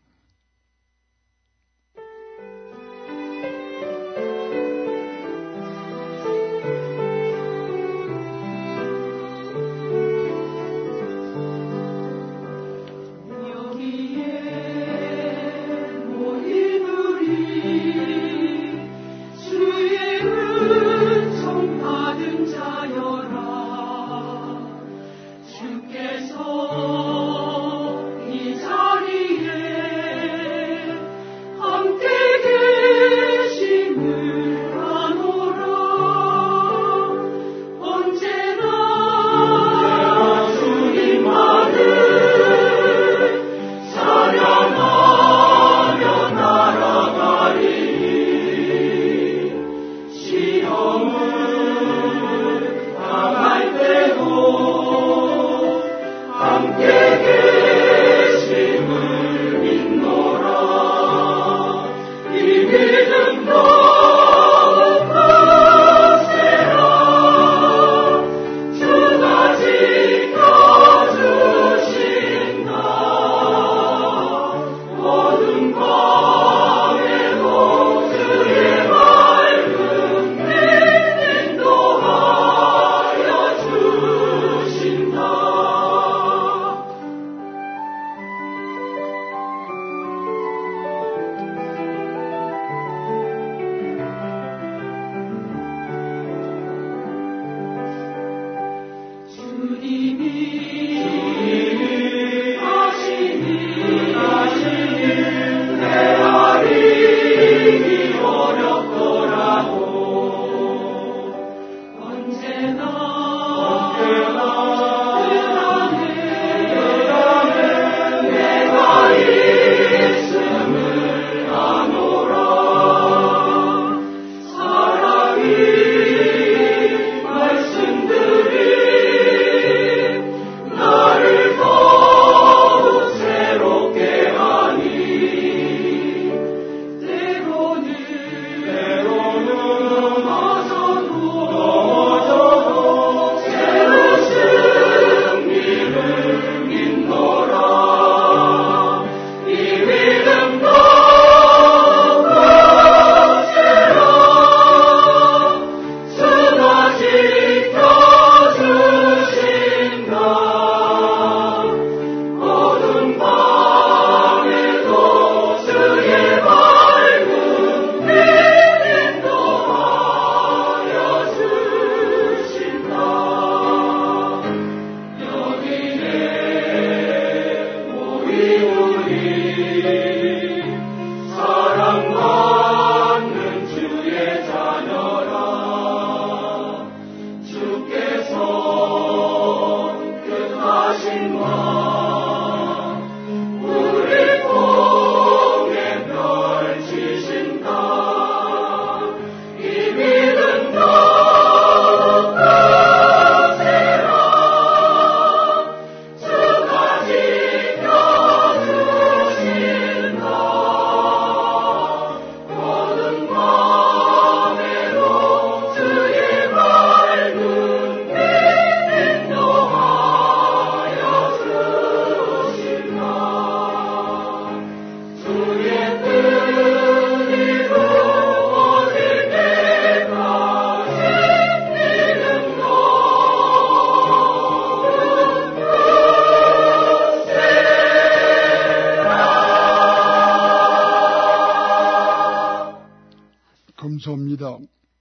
감사합니다.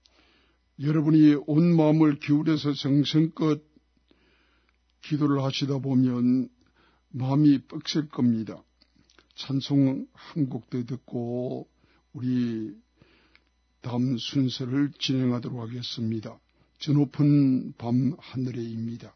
여러분이 온 마음을 기울여서 정성껏 기도를 하시다 보면 마음이 뻑셀 겁니다. 찬송 한 곡도 듣고 우리 다음 순서를 진행하도록 하겠습니다. 저 높은 밤 하늘에입니다.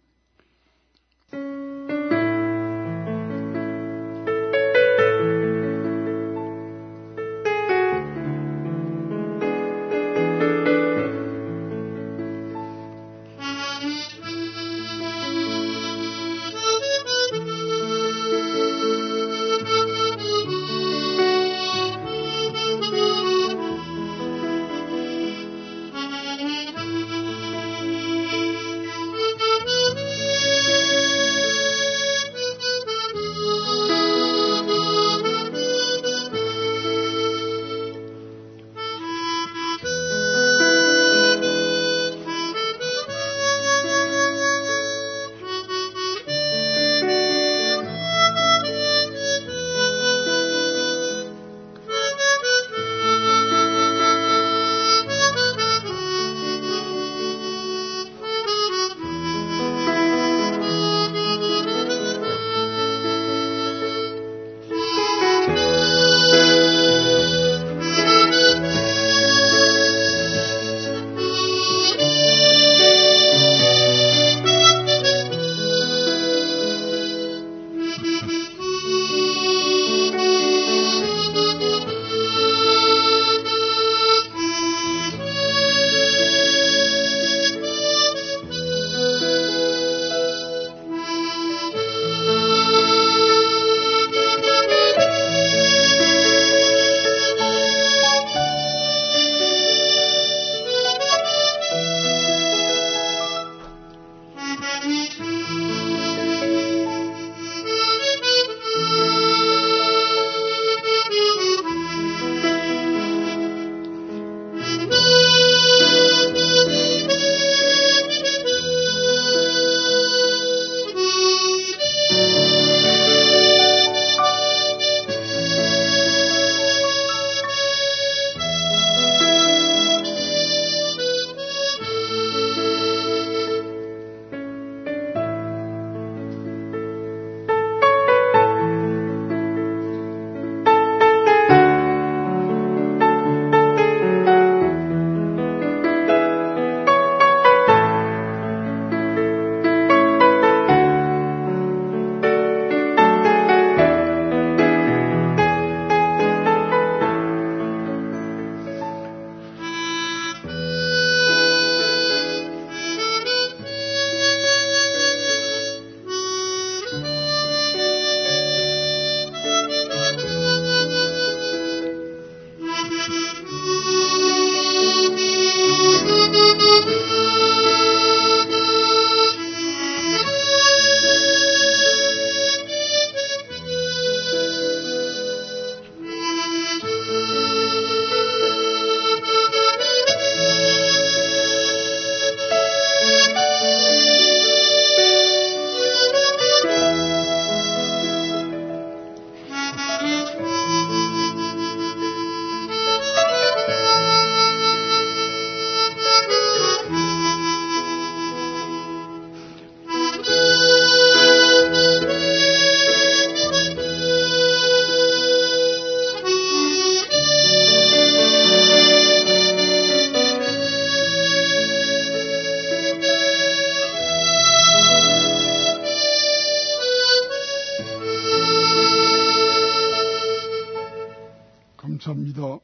감사합니다.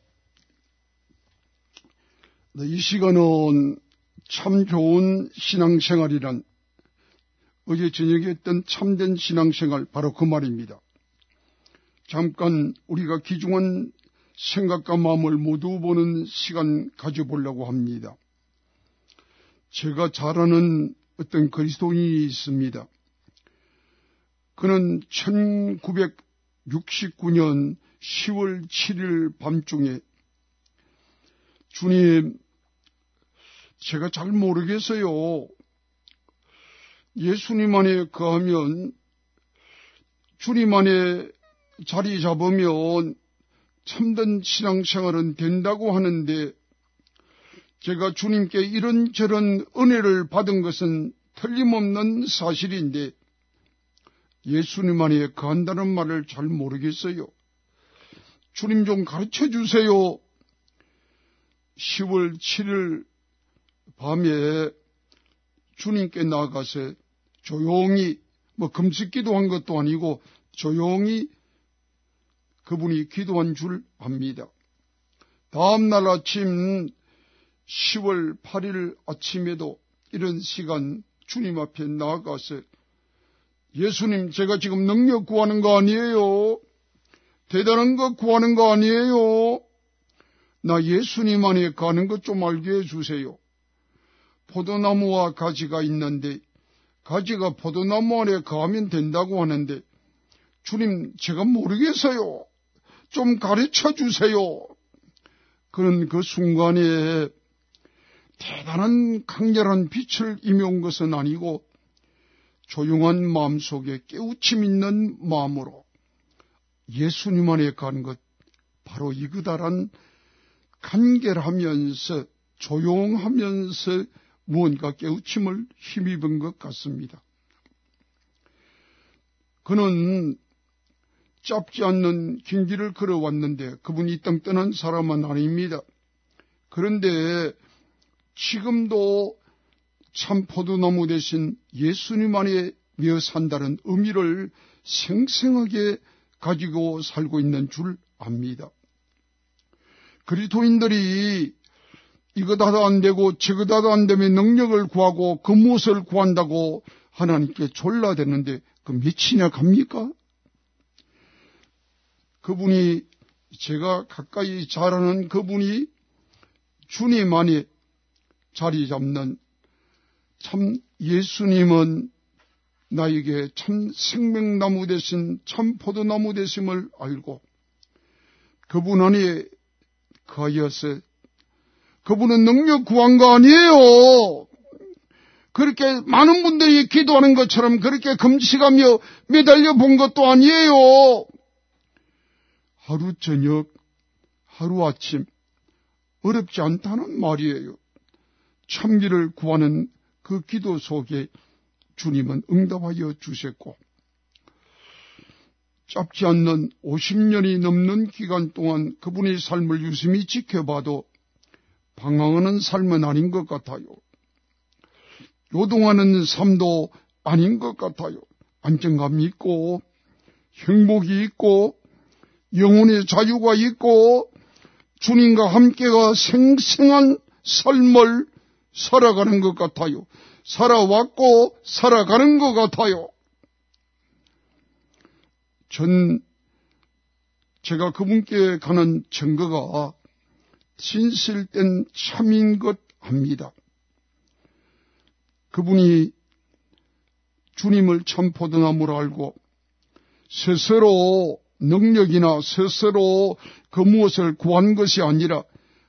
이 시간은 참 좋은 신앙생활이란 어제 저녁에 했던 참된 신앙생활 바로 그 말입니다. 잠깐 우리가 귀중한 생각과 마음을 모두 보는 시간 가져보려고 합니다. 제가 잘 아는 어떤 그리스도인이 있습니다. 그는 천구백육십구 년 시월 칠일 밤중에 주님, 제가 잘 모르겠어요. 예수님 안에 거하면, 주님 안에 자리 잡으면 참된 신앙생활은 된다고 하는데 제가 주님께 이런저런 은혜를 받은 것은 틀림없는 사실인데 예수님 안에 거한다는 말을 잘 모르겠어요. 주님 좀 가르쳐 주세요. 시월 칠일 밤에 주님께 나아가서 조용히, 뭐 금식 기도한 것도 아니고 조용히 그분이 기도한 줄 압니다. 다음날 아침 시월 팔일 아침에도 이런 시간 주님 앞에 나아가서 예수님, 제가 지금 능력 구하는 거 아니에요. 대단한 거 구하는 거 아니에요. 나 예수님 안에 가는 것 좀 알게 해주세요. 포도나무와 가지가 있는데 가지가 포도나무 안에 가면 된다고 하는데 주님, 제가 모르겠어요. 좀 가르쳐 주세요. 그런 그 순간에 대단한 강렬한 빛을 임해온 것은 아니고 조용한 마음속에 깨우침 있는 마음으로 예수님 안에 가는 것, 바로 이거다란 간결하면서 조용하면서 무언가 깨우침을 힘입은 것 같습니다. 그는 짧지 않는 긴 길을 걸어왔는데 그분이 뜬뜬한 사람은 아닙니다. 그런데 지금도 참 포도나무 대신 예수님 안에 며 산다는 의미를 생생하게 가지고 살고 있는 줄 압니다. 그리스도인들이 이거다도 안 되고 저거다도 안 되면 능력을 구하고 그 무엇을 구한다고 하나님께 졸라대는데 그 몇이나 갑니까? 그분이, 제가 가까이 잘 아는 그분이 주님 안에 자리 잡는 참 예수님은 나에게 참 생명나무 대신 참 포도나무 되심을 알고 그분 안에 거하여서, 그분은 능력 구한 거 아니에요. 그렇게 많은 분들이 기도하는 것처럼 그렇게 금식하며 매달려 본 것도 아니에요. 하루 저녁, 하루 아침, 어렵지 않다는 말이에요. 참기를 구하는 그 기도 속에 주님은 응답하여 주셨고, 짧지 않는 오십 년이 넘는 기간 동안 그분의 삶을 유심히 지켜봐도 방황하는 삶은 아닌 것 같아요. 요동하는 삶도 아닌 것 같아요. 안정감이 있고 행복이 있고 영혼의 자유가 있고 주님과 함께가 생생한 삶을 살아가는 것 같아요. 살아왔고 살아가는 것 같아요. 전 제가 그분께 가는 증거가 진실된 참인 것 합니다. 그분이 주님을 참 포도나무로 알고 스스로 능력이나 스스로 그 무엇을 구한 것이 아니라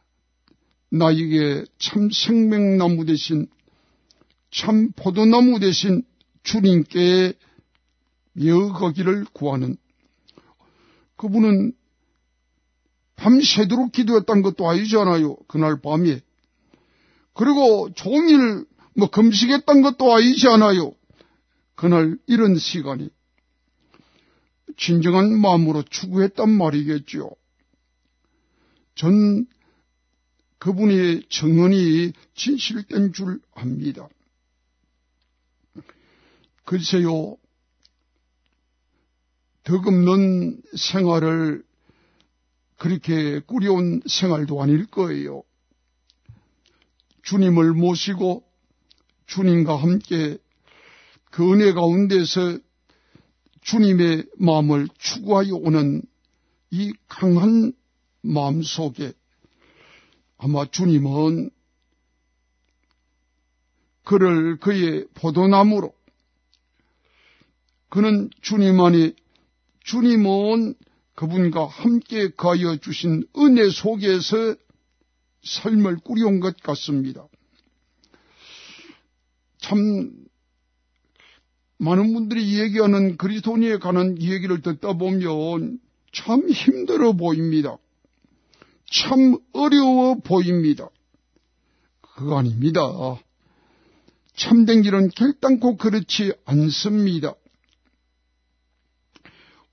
나에게 참 생명나무 대신 참 포도나무 대신 주님께 여거기를 구하는, 그분은 밤새도록 기도했던 것도 아니잖아요. 그날 밤에. 그리고 종일 뭐 금식했던 것도 아니지 않아요. 그날 이런 시간이 진정한 마음으로 추구했단 말이겠죠. 전 그분의 증언이 진실된 줄 압니다. 글쎄요, 덕없는 생활을 그렇게 꾸려온 생활도 아닐 거예요. 주님을 모시고 주님과 함께 그 은혜 가운데서 주님의 마음을 추구하여 오는 이 강한 마음 속에 아마 주님은 그를 그의 포도나무로, 그는 주님 안에, 주님은 그분과 함께 가여 주신 은혜 속에서 삶을 꾸려온 것 같습니다. 참 많은 분들이 얘기하는 그리스도인에 관한 얘기를 듣다 보면 참 힘들어 보입니다. 참 어려워 보입니다. 그거 아닙니다. 참된 길은 결단코 그렇지 않습니다.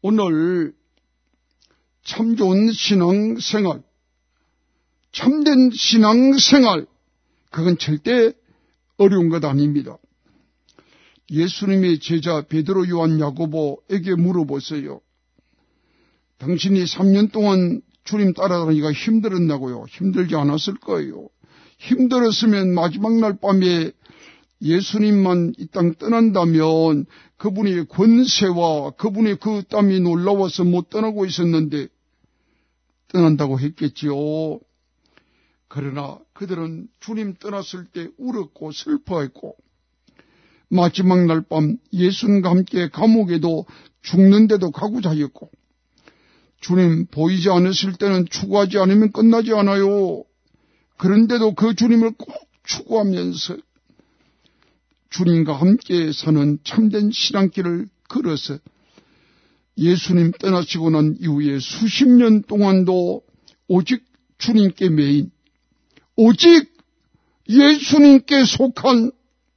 오늘 참 좋은 신앙생활, 참된 신앙생활, 그건 절대 어려운 것 아닙니다. 예수님의 제자 베드로, 요한, 야고보에게 물어보세요. 당신이 삼 년 동안 주님 따라다니기가 힘들었나고요? 힘들지 않았을 거예요. 힘들었으면 마지막 날 밤에 예수님만 이 땅 떠난다면 그분의 권세와 그분의 그 땀이 놀라워서 못 떠나고 있었는데 떠난다고 했겠지요. 그러나 그들은 주님 떠났을 때 울었고 슬퍼했고 마지막 날 밤 예수님과 함께 감옥에도 죽는데도 가고자였고 주님 보이지 않으실 때는 추구하지 않으면 끝나지 않아요. 그런데도 그 주님을 꼭 추구하면서 주님과 함께 사는 참된 신앙길을 걸어서 예수님 떠나시고 난 이후에 수십 년 동안도 오직 주님께 매인, 오직 예수님께 속한,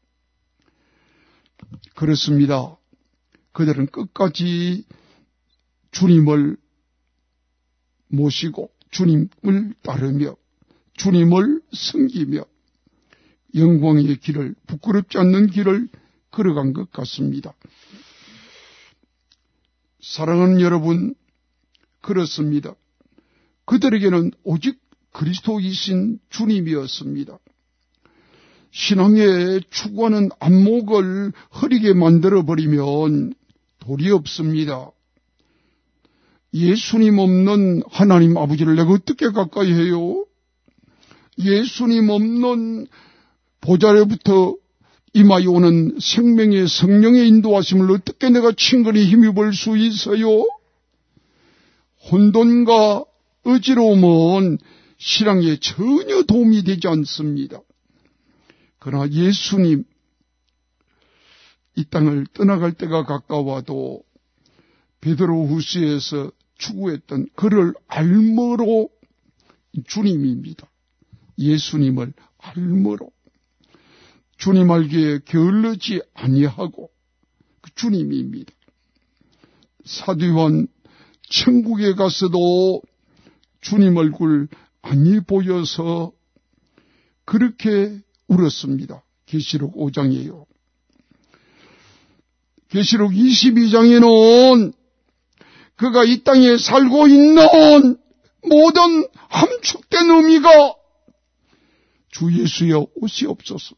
그렇습니다. 그들은 끝까지 주님을 모시고 주님을 따르며 주님을 섬기며 영광의 길을, 부끄럽지 않는 길을 걸어간 것 같습니다. 사랑하는 여러분, 그렇습니다. 그들에게는 오직 그리스도이신 주님이었습니다. 신앙에 추구하는 안목을 흐리게 만들어버리면 도리 없습니다. 예수님 없는 하나님 아버지를 내가 어떻게 가까이 해요? 예수님 없는 보좌로부터 임하여 오는 생명의 성령의 인도하심을 어떻게 내가 친근히 힘입을 수 있어요? 혼돈과 어지러움은 신앙에 전혀 도움이 되지 않습니다. 그러나 예수님, 이 땅을 떠나갈 때가 가까워도 베드로후서에서 추구했던 그를 알므로 주님입니다. 예수님을 알므로 주님 알기에 게을르지 아니하고 그 주님입니다. 사도 요한 천국에 가서도 주님 얼굴 안이 보여서 그렇게 울었습니다. 계시록 오 장이에요. 계시록 이십이 장에는 그가 이 땅에 살고 있는 모든 함축된 의미가 주 예수여 오시옵소서.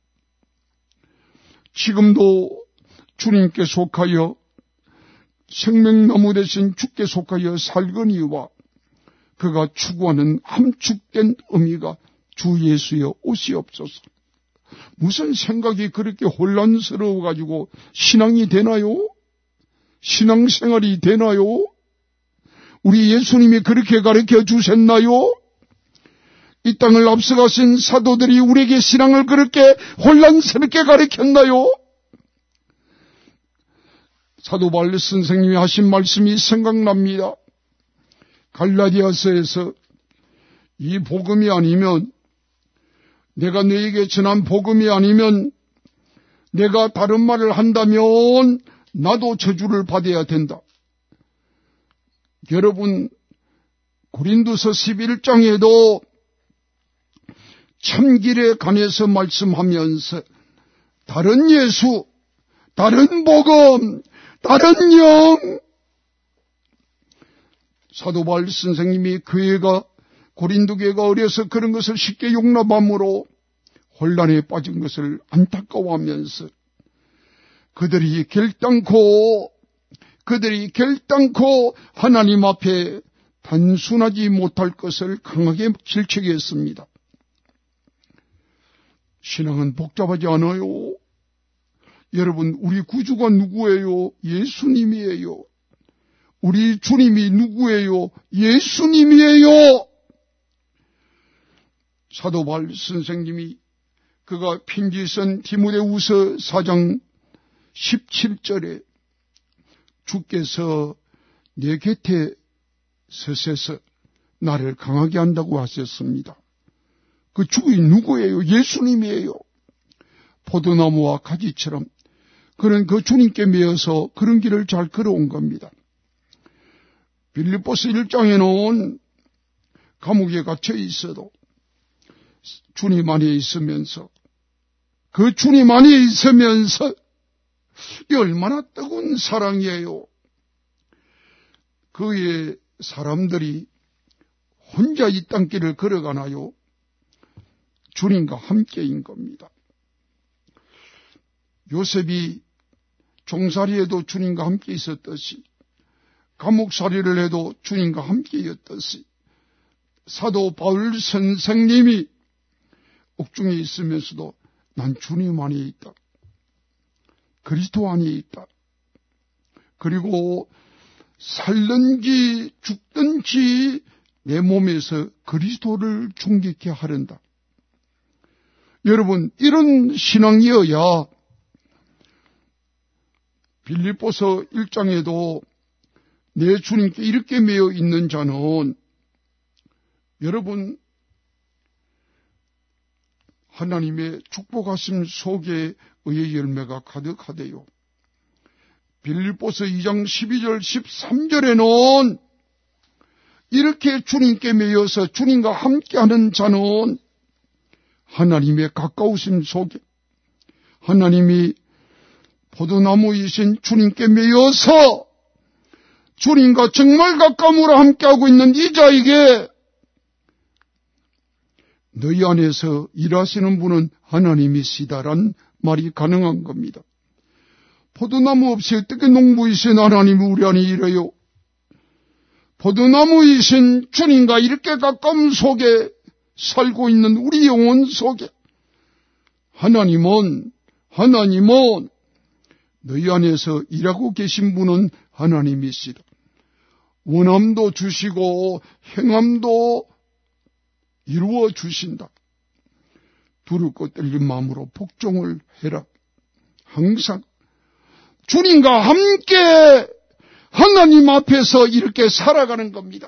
지금도 주님께 속하여 생명나무 대신 주께 속하여 살거니와 그가 추구하는 함축된 의미가 주 예수여 오시옵소서. 무슨 생각이 그렇게 혼란스러워 가지고 신앙이 되나요? 신앙생활이 되나요? 우리 예수님이 그렇게 가르쳐 주셨나요? 이 땅을 앞서가신 사도들이 우리에게 신앙을 그렇게 혼란스럽게 가르쳤나요? 사도 바울 선생님이 하신 말씀이 생각납니다. 갈라디아서에서 이 복음이 아니면, 내가 너에게 전한 복음이 아니면 내가 다른 말을 한다면 나도 저주를 받아야 된다. 여러분, 고린도서 십일 장에도 참길에 관해서 말씀하면서 다른 예수, 다른 복음, 다른 영, 사도 바울 선생님이 교회가, 고린도 교회가 어려서 그런 것을 쉽게 용납함으로 혼란에 빠진 것을 안타까워하면서 그들이 결단코 그들이 결단코 하나님 앞에 단순하지 못할 것을 강하게 질책했습니다. 신앙은 복잡하지 않아요. 여러분, 우리 구주가 누구예요? 예수님이에요. 우리 주님이 누구예요? 예수님이에요. 사도 바울 선생님이 그가 편지 쓴 디모데후서 사 장 십칠 절에 주께서 내 곁에 서셔서 나를 강하게 한다고 하셨습니다. 그 주이 누구예요? 예수님이에요. 포도나무와 가지처럼 그는 그 주님께 매어서 그런 길을 잘 걸어온 겁니다. 빌립보서 일 장에는 감옥에 갇혀 있어도 주님 안에 있으면서, 그 주님 안에 있으면서 이 얼마나 뜨거운 사랑이에요. 그의 사람들이 혼자 이 땅길을 걸어가나요? 주님과 함께인 겁니다. 요셉이 종살이에도 주님과 함께 있었듯이, 감옥살이를 해도 주님과 함께였듯이, 사도 바울 선생님이 옥중에 있으면서도 난 주님 안에 있다, 그리스도 안에 있다, 그리고 살든지 죽든지 내 몸에서 그리스도를 존귀케 하련다. 여러분, 이런 신앙이어야 빌립보서 일 장에도 내 주님께 이렇게 매여 있는 자는, 여러분, 하나님의 축복하심 속에 의의 열매가 가득하대요. 빌립보서 이 장 십이 절 십삼 절에는 이렇게 주님께 매여서 주님과 함께하는 자는 하나님의 가까우심 속에, 하나님이 포도나무이신 주님께 매여서 주님과 정말 가까움으로 함께하고 있는 이 자에게 너희 안에서 일하시는 분은 하나님이시다란 말이 가능한 겁니다. 포도나무 없이 어떻게 농부이신 하나님이 우리 안에 일해요? 포도나무이신 주님과 이렇게 가까움 속에 살고 있는 우리 영혼 속에 하나님은, 하나님은 너희 안에서 일하고 계신 분은 하나님이시다. 원함도 주시고 행함도 이루어 주신다. 두렵고 떨린 마음으로 복종을 해라. 항상 주님과 함께 하나님 앞에서 이렇게 살아가는 겁니다.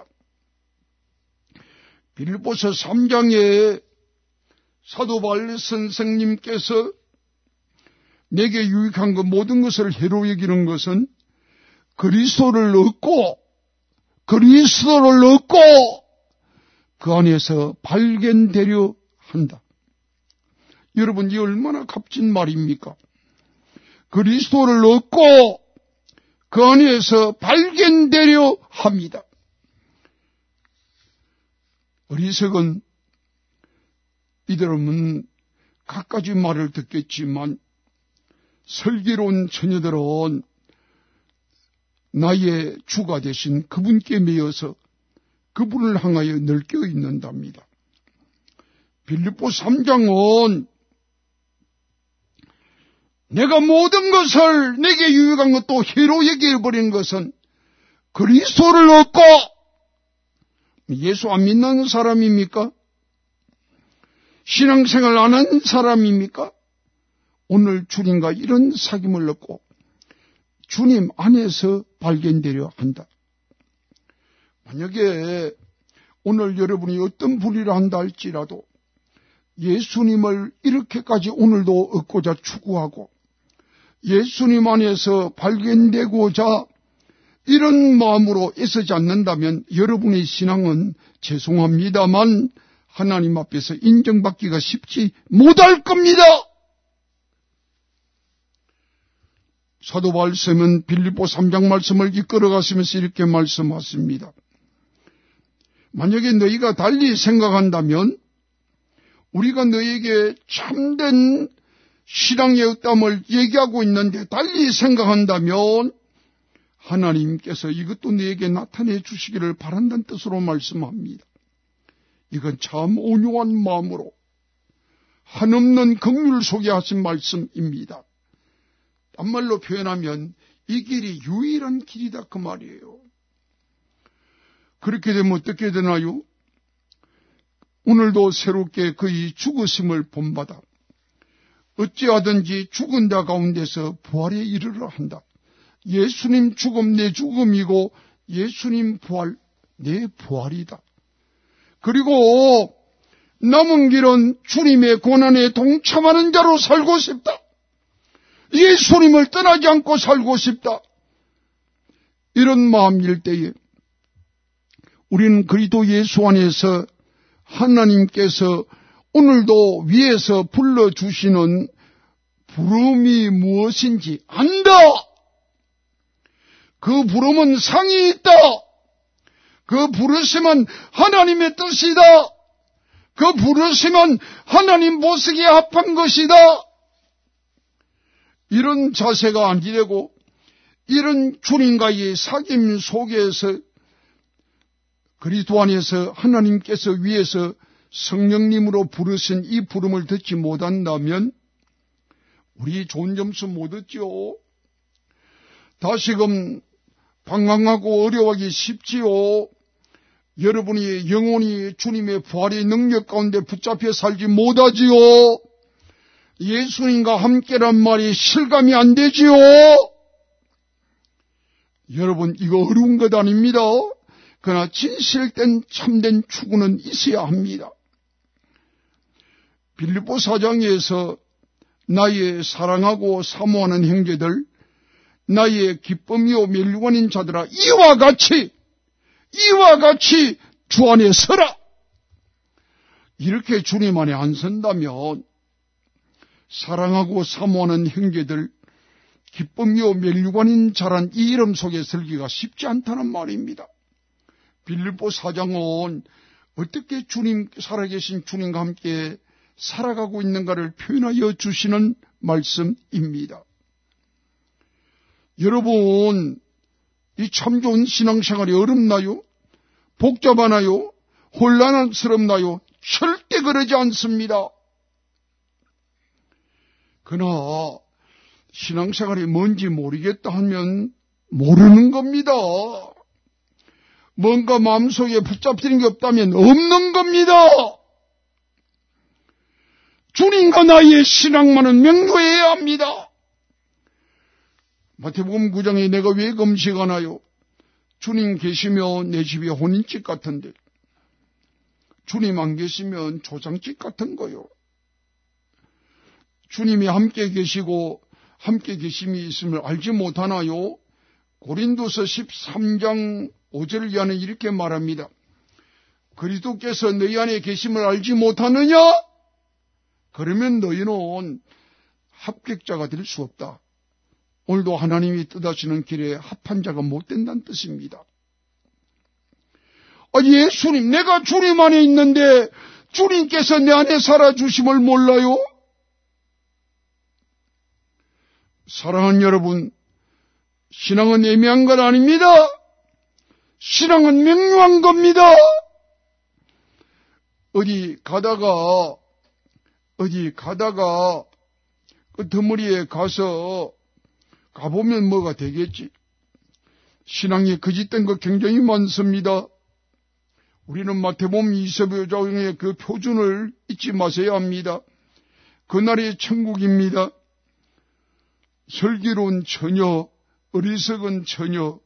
빌립보서 삼 장에 사도 바울 선생님께서 내게 유익한 것 모든 것을 해로 여기는 것은 그리스도를 얻고 그리스도를 얻고 그 안에서 발견되려 한다. 여러분, 이 얼마나 값진 말입니까? 그리스도를 얻고 그 안에서 발견되려 합니다. 어리석은 이들은 갖가지 말을 듣겠지만 슬기로운 처녀들은 나의 주가 되신 그분께 매여서 그분을 향하여 널려 있는답니다. 빌립보 삼 장은 내가 모든 것을 내게 유익한 것도 해로 여겨버린 것은 그리스도를 얻고, 예수 안 믿는 사람입니까? 신앙생활 안 한 사람입니까? 오늘 주님과 이런 사귐을 얻고 주님 안에서 발견되려 한다. 만약에 오늘 여러분이 어떤 분이라 한다 할지라도 예수님을 이렇게까지 오늘도 얻고자 추구하고 예수님 안에서 발견되고자 이런 마음으로 애쓰지 않는다면 여러분의 신앙은 죄송합니다만 하나님 앞에서 인정받기가 쉽지 못할 겁니다. 사도 바울은 빌립보 삼 장 말씀을 이끌어가시면서 이렇게 말씀하십니다. 만약에 너희가 달리 생각한다면 우리가 너희에게 참된 신앙의 의담을 얘기하고 있는데 달리 생각한다면 하나님께서 이것도 너에게 나타내 주시기를 바란다는 뜻으로 말씀합니다. 이건 참 온유한 마음으로 한없는 긍휼 속에 하신 말씀입니다. 딴 말로 표현하면 이 길이 유일한 길이다 그 말이에요. 그렇게 되면 어떻게 되나요? 오늘도 새롭게 그의 죽으심을 본받아 어찌하든지 죽은 자 가운데서 부활에 이르러 한다. 예수님 죽음 내 죽음이고 예수님 부활 내 부활이다. 그리고 남은 길은 주님의 고난에 동참하는 자로 살고 싶다. 예수님을 떠나지 않고 살고 싶다. 이런 마음일 때에 우리는 그리스도 예수 안에서 하나님께서 오늘도 위에서 불러주시는 부름이 무엇인지 안다. 그 부름은 상이 있다. 그 부르심은 하나님의 뜻이다. 그 부르심은 하나님 보시기에 합한 것이다. 이런 자세가 안 되고 이런 주님과의 사귐 속에서 그리스도 안에서 하나님께서 위에서 성령님으로 부르신 이 부름을 듣지 못한다면 우리 좋은 점수 못 얻지요. 다시금 방황하고 어려워하기 쉽지요. 여러분이 영혼이 주님의 부활의 능력 가운데 붙잡혀 살지 못하지요. 예수님과 함께란 말이 실감이 안 되지요. 여러분, 이거 어려운 것 아닙니다. 그러나 진실된 참된 추구는 있어야 합니다. 빌립보 사장에서 나의 사랑하고 사모하는 형제들, 나의 기쁨이요 멸류관인 자들아, 이와 같이 이와 같이 주 안에 서라. 이렇게 주님 안에 안 선다면 사랑하고 사모하는 형제들, 기쁨이요 멸류관인 자란 이 이름 속에 설기가 쉽지 않다는 말입니다. 빌립보 사장은 어떻게 주님, 살아계신 주님과 함께 살아가고 있는가를 표현하여 주시는 말씀입니다. 여러분, 이 참 좋은 신앙생활이 어렵나요? 복잡하나요? 혼란스럽나요? 절대 그러지 않습니다. 그러나 신앙생활이 뭔지 모르겠다 하면 모르는 겁니다. 뭔가 마음속에 붙잡히는 게 없다면 없는 겁니다. 주님과 나의 신앙만은 명료해야 합니다. 마태복음 구 장에 내가 왜 금식하나요? 주님 계시면 내 집이 혼인집 같은데, 주님 안 계시면 조상집 같은 거요. 주님이 함께 계시고 함께 계심이 있음을 알지 못하나요? 고린도서 십삼 장 오 절 이하는 이렇게 말합니다. 그리스도께서 너희 안에 계심을 알지 못하느냐? 그러면 너희는 합격자가 될 수 없다. 오늘도 하나님이 뜻하시는 길에 합한 자가 못 된다는 뜻입니다. 아, 예수님, 내가 주님 안에 있는데 주님께서 내 안에 살아주심을 몰라요? 사랑하는 여러분, 신앙은 애매한 건 아닙니다. 신앙은 명료한 겁니다. 어디 가다가 어디 가다가 그 드물이에 가서 가보면 뭐가 되겠지. 신앙이 거짓된 것 굉장히 많습니다. 우리는 마태복음 이십오 장의 그 표준을 잊지 마셔야 합니다. 그날이 천국입니다. 슬기로운 처녀, 어리석은 처녀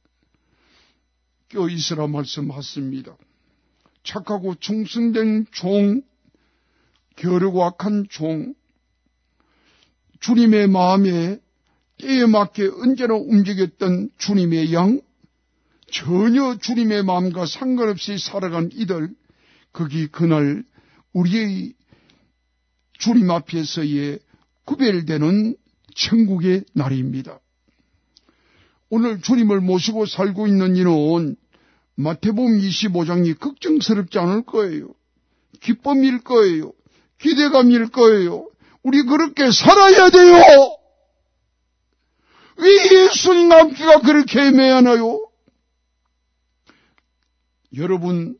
껴있으라 말씀하십니다. 착하고 충성된 종, 게으르고 악한 종, 주님의 마음에 때에 맞게 언제나 움직였던 주님의 양, 전혀 주님의 마음과 상관없이 살아간 이들, 거기 그날 우리의 주님 앞에서의 구별되는 천국의 날입니다. 오늘 주님을 모시고 살고 있는 이는 마태복음 이십오 장이 걱정스럽지 않을 거예요. 기쁨일 거예요. 기대감일 거예요. 우리 그렇게 살아야 돼요. 왜 예수님 남기가 그렇게 애매하나요? 여러분,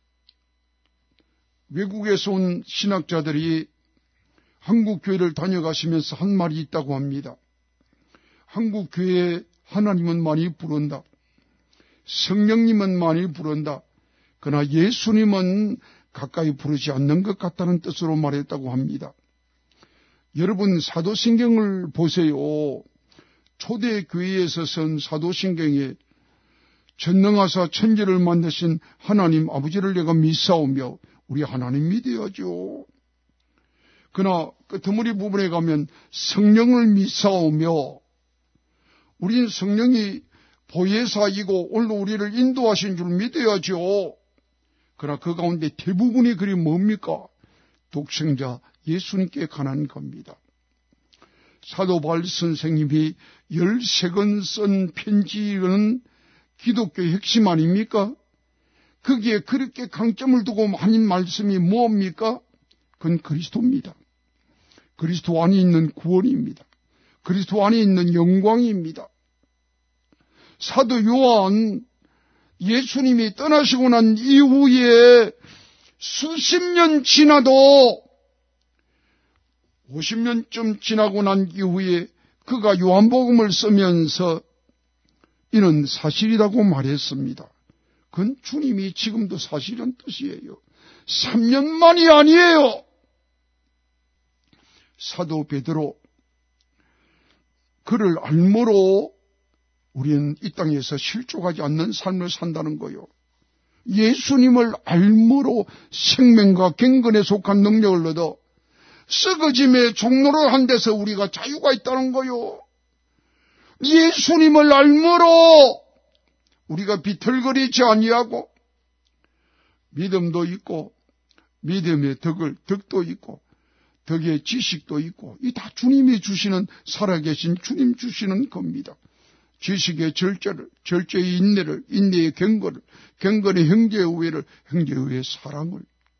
외국에서 온 신학자들이 한국 교회를 다녀가시면서 한 말이 있다고 합니다. 한국 교회에 하나님은 많이 부른다. 성령님은 많이 부른다. 그러나 예수님은 가까이 부르지 않는 것 같다는 뜻으로 말했다고 합니다. 여러분, 사도신경을 보세요. 초대 교회에서 쓴 사도신경에 전능하사 천지를 만드신 하나님 아버지를 내가 믿사오며, 우리 하나님 믿어야죠. 그러나 그 드물이 부분에 가면 성령을 믿사오며, 우리는 성령이 보혜사이고 오늘 우리를 인도하신 줄 믿어야죠. 그러나 그 가운데 대부분이 그리 뭡니까? 독생자 예수님께 관한 겁니다. 사도 바울 선생님이 열세 권 쓴 편지는 기독교의 핵심 아닙니까? 거기에 그렇게 강점을 두고 하는 말씀이 뭡니까? 그건 그리스도입니다. 그리스도 안에 있는 구원입니다. 그리스도 안에 있는 영광입니다. 사도 요한 예수님이 떠나시고 난 이후에 수십 년 지나도 오십 년쯤 지나고 난 이후에 그가 요한복음을 쓰면서 이는 사실이라고 말했습니다. 그건 주님이 지금도 사실은 뜻이에요. 삼 년 만이 아니에요. 사도 베드로, 그를 알므로 우리는 이 땅에서 실족하지 않는 삶을 산다는 거요. 예수님을 알므로 생명과 경건에 속한 능력을 얻어 썩어짐의 종로를 한 데서 우리가 자유가 있다는 거요. 예수님을 알므로 우리가 비틀거리지 아니하고 믿음도 있고 믿음의 덕을 덕도 있고 덕의 지식도 있고 이 다 주님이 주시는 살아계신 주님 주시는 겁니다. 지식의 절제를, 절제의 인내를, 인내의 경건을, 경건의 형제의 우애를, 형제의 우애의 사랑을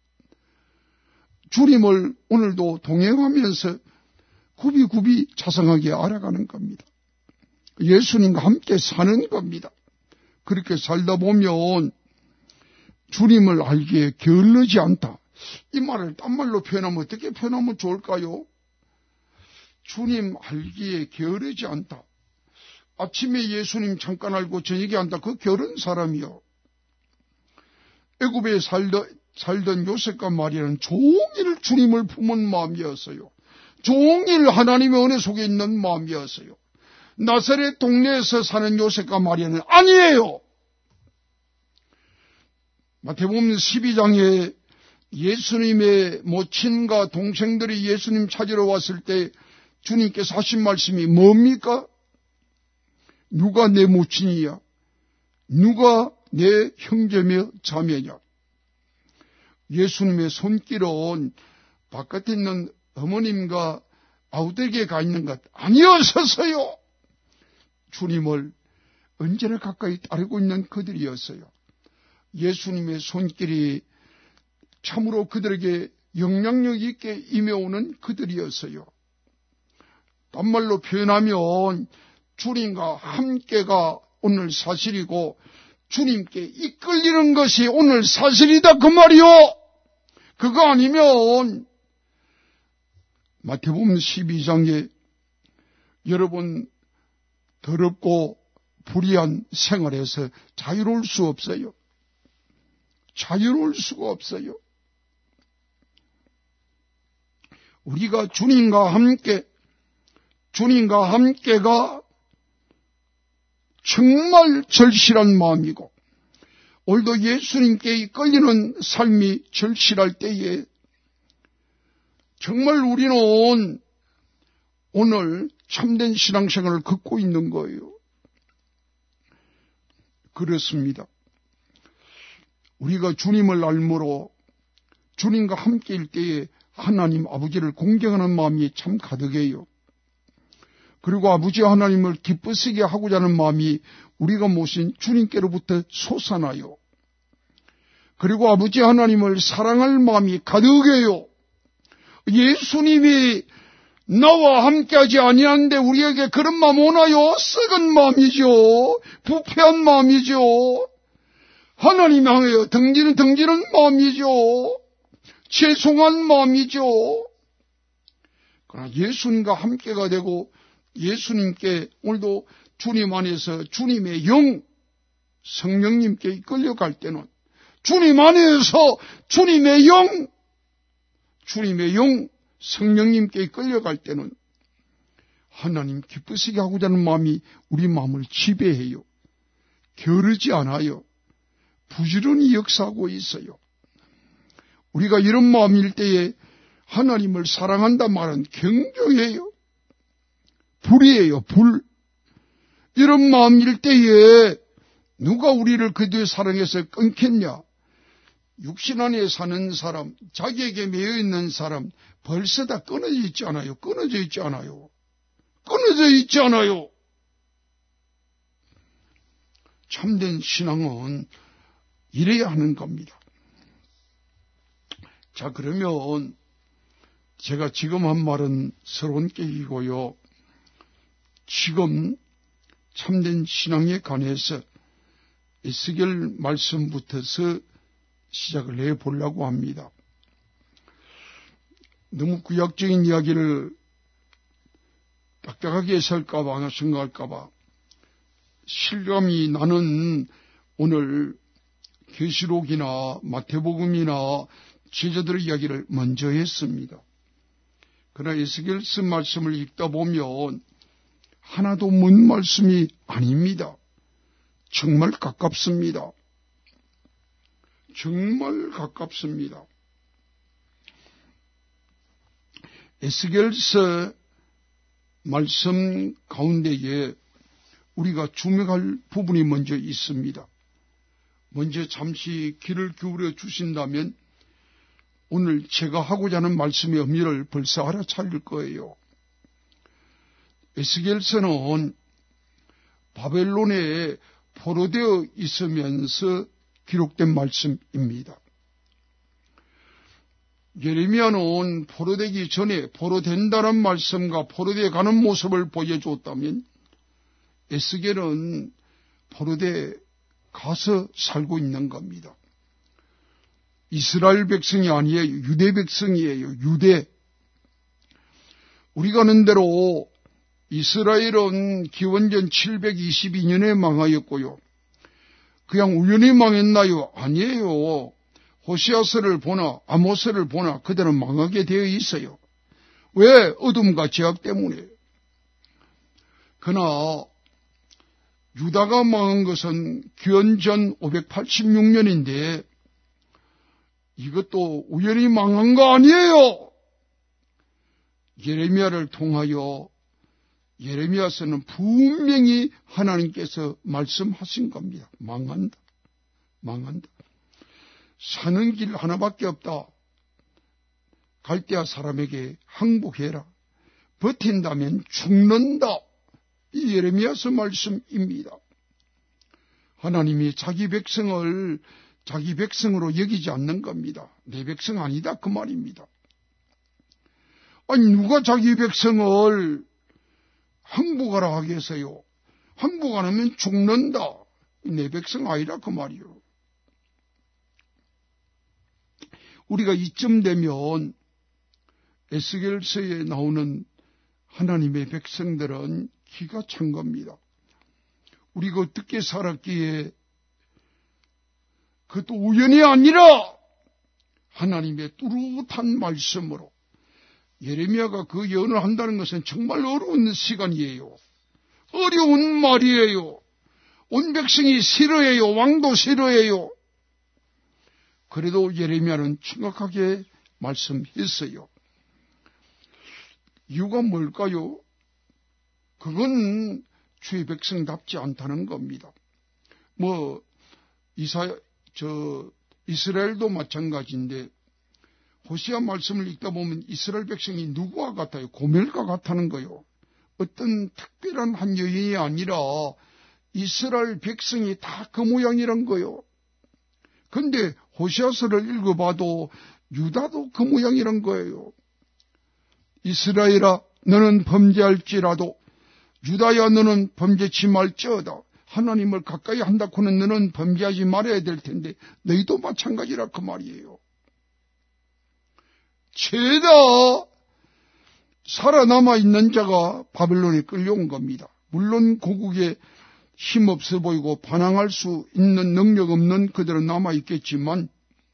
주님을 오늘도 동행하면서 굽이굽이 자상하게 알아가는 겁니다. 예수님과 함께 사는 겁니다. 그렇게 살다 보면 주님을 알기에 게을르지 않다. 이 말을 딴 말로 표현하면 어떻게 표현하면 좋을까요? 주님 알기에 게으르지 않다. 아침에 예수님 잠깐 알고 저녁에 안다. 그 게으른 사람이요. 애굽에 살던, 살던 요셉과 마리아는 종일 주님을 품은 마음이었어요. 종일 하나님의 은혜 속에 있는 마음이었어요. 나사렛 동네에서 사는 요셉과 마리아는 아니에요. 마태복음 십이 장에 예수님의 모친과 동생들이 예수님 찾으러 왔을 때 주님께서 하신 말씀이 뭡니까? 누가 내 모친이야? 누가 내 형제며 자매냐? 예수님의 손길은 바깥에 있는 어머님과 아우들에게 가 있는 것 아니었어요. 주님을 언제나 가까이 따르고 있는 그들이었어요. 예수님의 손길이 참으로 그들에게 영향력 있게 임해오는 그들이었어요. 딴 말로 표현하면 주님과 함께가 오늘 사실이고 주님께 이끌리는 것이 오늘 사실이다 그 말이요. 그거 아니면 마태복음 십이 장에 여러분 더럽고 불의한 생활에서 자유로울 수 없어요. 자유로울 수가 없어요. 우리가 주님과 함께, 주님과 함께가 정말 절실한 마음이고, 오늘도 예수님께 이끌리는 삶이 절실할 때에 정말 우리는 오늘 참된 신앙생활을 걷고 있는 거예요. 그렇습니다. 우리가 주님을 알므로 주님과 함께일 때에 하나님 아버지를 공경하는 마음이 참 가득해요. 그리고 아버지 하나님을 기쁘시게 하고자 하는 마음이 우리가 모신 주님께로부터 솟아나요. 그리고 아버지 하나님을 사랑할 마음이 가득해요. 예수님이 나와 함께하지 아니하는데 우리에게 그런 마음 오나요? 썩은 마음이죠. 부패한 마음이죠. 하나님 향하여 등지는 등지는 마음이죠. 죄송한 마음이죠. 그러나 예수님과 함께가 되고 예수님께 오늘도 주님 안에서 주님의 영, 성령님께 이끌려갈 때는 주님 안에서 주님의 영, 주님의 영, 성령님께 이끌려갈 때는 하나님 기쁘시게 하고자 하는 마음이 우리 마음을 지배해요. 게으르지 않아요. 부지런히 역사하고 있어요. 우리가 이런 마음일 때에 하나님을 사랑한다 말은 경경이에요. 불이에요, 불. 이런 마음일 때에 누가 우리를 그들의 사랑해서 끊겠냐? 육신 안에 사는 사람, 자기에게 매여 있는 사람 벌써 다 끊어져 있지 않아요? 끊어져 있지 않아요? 끊어져 있지 않아요? 참된 신앙은 이래야 하는 겁니다. 자, 그러면 제가 지금 한 말은 서론 깨기고요. 지금 참된 신앙에 관해서 에스겔 말씀부터서 시작을 해보려고 합니다. 너무 구약적인 이야기를 딱딱하게 해설까봐 생각할까봐 실감이 나는 오늘 계시록이나 마태복음이나 제자들의 이야기를 먼저 했습니다. 그러나 에스겔서 말씀을 읽다 보면 하나도 먼 말씀이 아닙니다. 정말 가깝습니다. 정말 가깝습니다. 에스겔서 말씀 가운데에 우리가 주목할 부분이 먼저 있습니다. 먼저 잠시 귀를 기울여 주신다면 오늘 제가 하고자 하는 말씀의 의미를 벌써 알아차릴 거예요. 에스겔서는 바벨론에 포로되어 있으면서 기록된 말씀입니다. 예레미야는 포로되기 전에 포로된다는 말씀과 포로되어 가는 모습을 보여줬다면 에스겔은 포로되어 가서 살고 있는 겁니다. 이스라엘 백성이 아니에요. 유대 백성이에요. 유대. 우리가 아는 대로 이스라엘은 기원전 칠백이십이 년에 망하였고요. 그냥 우연히 망했나요? 아니에요. 호시아서를 보나 아모스를 보나 그들은 망하게 되어 있어요. 왜? 어둠과 죄악 때문에. 그러나 유다가 망한 것은 기원전 오백팔십육 년인데 이것도 우연히 망한 거 아니에요. 예레미야를 통하여 예레미야서는 분명히 하나님께서 말씀하신 겁니다. 망한다. 망한다. 사는 길 하나밖에 없다. 갈대아 사람에게 항복해라. 버틴다면 죽는다. 이 예레미야서 말씀입니다. 하나님이 자기 백성을 자기 백성으로 여기지 않는 겁니다. 내 백성 아니다 그 말입니다. 아니 누가 자기 백성을 항복하라 하겠어요. 항복 안 하면 죽는다. 내 백성 아니라 그 말이요. 우리가 이쯤 되면 에스겔서에 나오는 하나님의 백성들은 기가 찬 겁니다. 우리가 어떻게 살았기에 그것도 우연이 아니라 하나님의 뚜렷한 말씀으로 예레미야가 그 예언을 한다는 것은 정말 어려운 시간이에요. 어려운 말이에요. 온 백성이 싫어해요. 왕도 싫어해요. 그래도 예레미야는 정확하게 말씀했어요. 이유가 뭘까요? 그건 주의 백성답지 않다는 겁니다. 뭐 이사 저 이스라엘도 마찬가지인데 호시아 말씀을 읽다 보면 이스라엘 백성이 누구와 같아요? 고멜과 같다는 거요. 어떤 특별한 한 여인이 아니라 이스라엘 백성이 다 그 모양이란 거요. 근데 호시아서를 읽어봐도 유다도 그 모양이란 거예요. 이스라엘아 너는 범죄할지라도 유다야 너는 범죄치 말지어다. 하나님을 가까이 한다고는 너는 범죄하지 말아야 될 텐데 너희도 마찬가지라 그 말이에요. 죄다 살아남아 있는 자가 바벨론에 끌려온 겁니다. 물론 고국에 힘없어 보이고 반항할 수 있는 능력 없는 그들은 남아있겠지만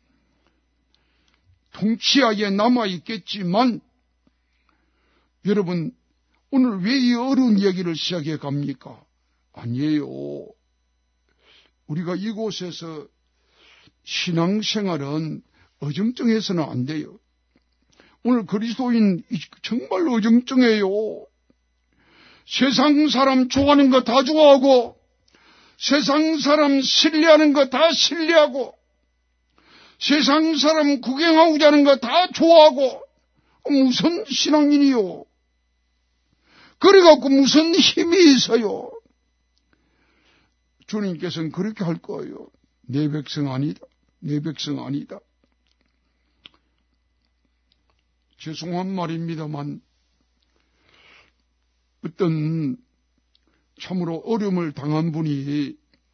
통치하에 남아있겠지만 여러분 오늘 왜 이 어려운 이야기를 시작해 갑니까? 아니에요. 우리가 이곳에서 신앙생활은 어정쩡해서는 안 돼요. 오늘 그리스도인 정말 어정쩡해요. 세상 사람 좋아하는 거 다 좋아하고 세상 사람 신뢰하는 거 다 신뢰하고 세상 사람 구경하고자 하는 거 다 좋아하고 무슨 신앙인이요? 그래갖고 무슨 힘이 있어요? 주님께서는 그렇게 할 거예요. 내 백성 아니다. 내 백성 아니다. 죄송한 말입니다만 어떤 참으로 어려움을 당한 분이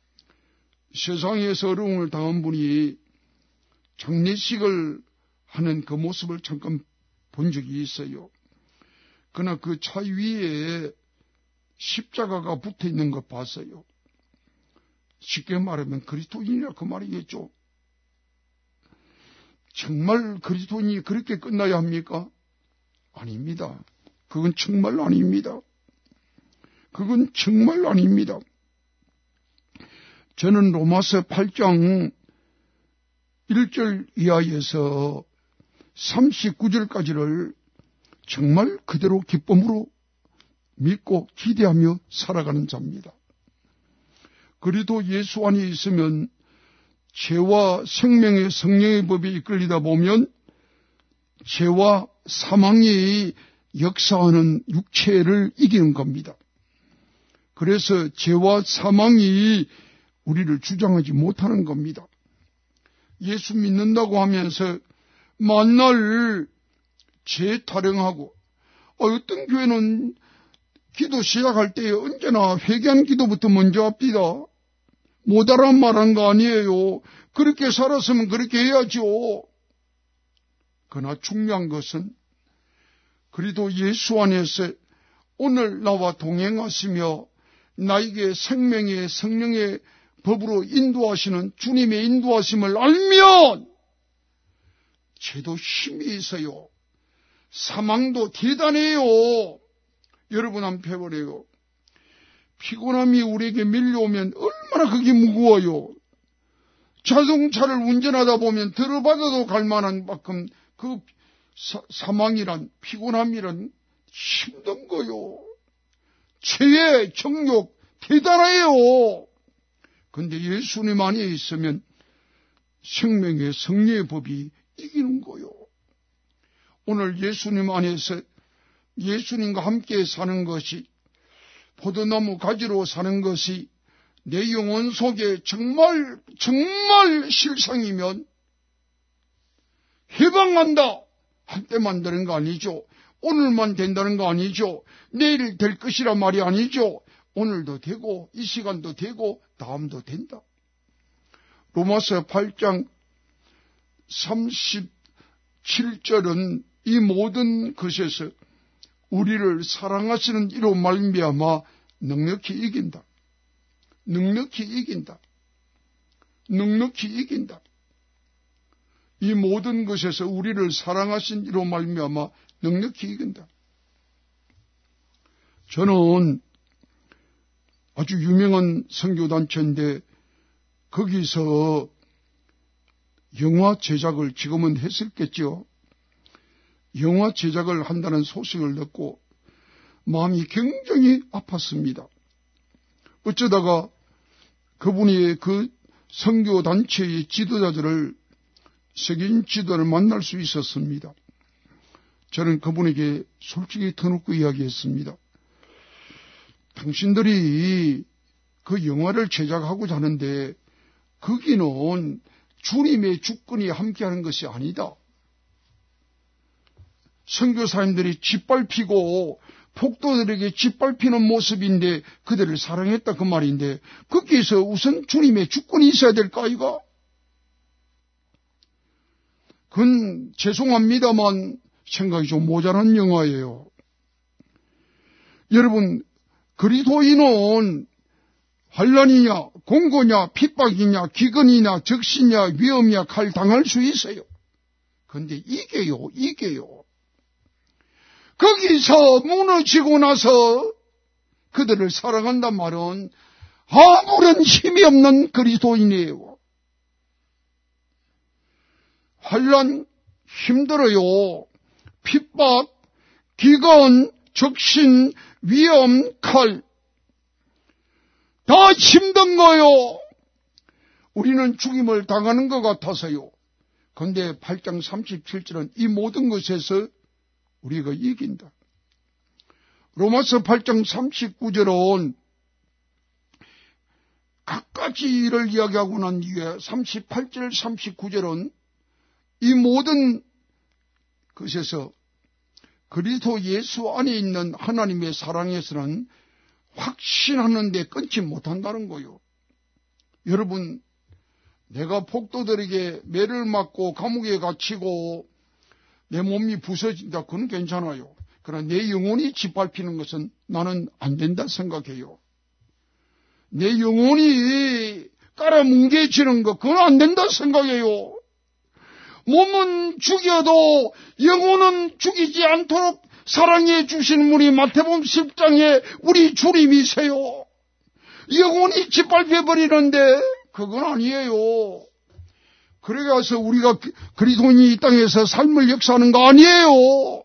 세상에서 어려움을 당한 분이 장례식을 하는 그 모습을 잠깐 본 적이 있어요. 그러나 그 차 위에 십자가가 붙어 있는 거 봤어요. 쉽게 말하면 그리스도인이라 그 말이겠죠. 정말 그리스도인이 그렇게 끝나야 합니까? 아닙니다. 그건 정말 아닙니다. 그건 정말 아닙니다. 저는 로마서 팔 장 일 절 이하에서 삼십구 절까지를 정말 그대로 기쁨으로 믿고 기대하며 살아가는 자입니다. 그래도 예수 안에 있으면 죄와 생명의 성령의 법에 이끌리다 보면 죄와 사망이 역사하는 육체를 이기는 겁니다. 그래서 죄와 사망이 우리를 주장하지 못하는 겁니다. 예수 믿는다고 하면서 만날 죄 타령하고 어떤 교회는 기도 시작할 때 언제나 회개한 기도부터 먼저 합니다. 못 알아 말한 거 아니에요. 그렇게 살았으면 그렇게 해야죠. 그러나 중요한 것은 그래도 예수 안에서 오늘 나와 동행하시며 나에게 생명의 성령의 법으로 인도하시는 주님의 인도하심을 알면 죄도 힘이 있어요. 사망도 대단해요. 여러분 한번 펴보래요. 피곤함이 우리에게 밀려오면 얼마나 그게 무거워요. 자동차를 운전하다 보면 들어받아도 갈 만한 만큼 그 사, 사망이란 피곤함이란 힘든 거요. 죄의 정욕 대단해요. 근데 예수님 안에 있으면 생명의 성령의 법이 이기는 거요. 오늘 예수님 안에서 예수님과 함께 사는 것이 포도나무 가지로 사는 것이 내 영혼 속에 정말 정말 실상이면 해방한다 할 때만 되는 거 아니죠. 오늘만 된다는 거 아니죠. 내일 될 것이란 말이 아니죠. 오늘도 되고 이 시간도 되고 다음도 된다. 로마서 팔 장 삼십칠 절은 이 모든 것에서 우리를 사랑하시는 이로 말미암아 넉넉히 이긴다. 넉넉히 이긴다. 넉넉히 이긴다. 이 모든 것에서 우리를 사랑하신 이로 말미암아 넉넉히 이긴다. 저는 아주 유명한 선교단체인데 거기서 영화 제작을 지금은 했었겠죠. 영화 제작을 한다는 소식을 듣고 마음이 굉장히 아팠습니다. 어쩌다가 그분이 그 선교단체의 지도자들을 세계인 지도를 만날 수 있었습니다. 저는 그분에게 솔직히 터놓고 이야기했습니다. 당신들이 그 영화를 제작하고자 하는데 거기는 주님의 주권이 함께하는 것이 아니다. 선교사님들이 짓밟히고 폭도들에게 짓밟히는 모습인데 그들을 사랑했다 그 말인데 거기에서 우선 주님의 주권이 있어야 될까 아이가? 그건 죄송합니다만 생각이 좀 모자란 영화예요. 여러분 그리스도인은 환난이냐 공고냐 핍박이냐 기근이냐 적시냐 위험이냐 칼 당할 수 있어요. 그런데 이게요 이게요. 거기서 무너지고 나서 그들을 사랑한단 말은 아무런 힘이 없는 그리스도인이에요. 환난 힘들어요. 핍박, 기근, 적신, 위험, 칼. 다 힘든 거요. 우리는 죽임을 당하는 것 같아서요. 그런데 팔 장 삼십칠 절은 이 모든 것에서 우리가 이긴다. 로마서 팔 장 삼십구 절은 갖가지 일을 이야기하고 난 뒤에 삼십팔 절, 삼십구 절은 이 모든 것에서 그리스도 예수 안에 있는 하나님의 사랑에서는 확신하는 데 끊지 못한다는 거요. 여러분, 내가 폭도들에게 매를 맞고 감옥에 갇히고 내 몸이 부서진다, 그건 괜찮아요. 그러나 내 영혼이 짓밟히는 것은 나는 안 된다 생각해요. 내 영혼이 깔아뭉개지는 것, 그건 안 된다 생각해요. 몸은 죽여도 영혼은 죽이지 않도록 사랑해 주신 분이 마태복음 십 장에 우리 주님이세요. 영혼이 짓밟혀버리는데 그건 아니에요. 그래서 우리가 그리스도인이 이 땅에서 삶을 역사하는 거 아니에요.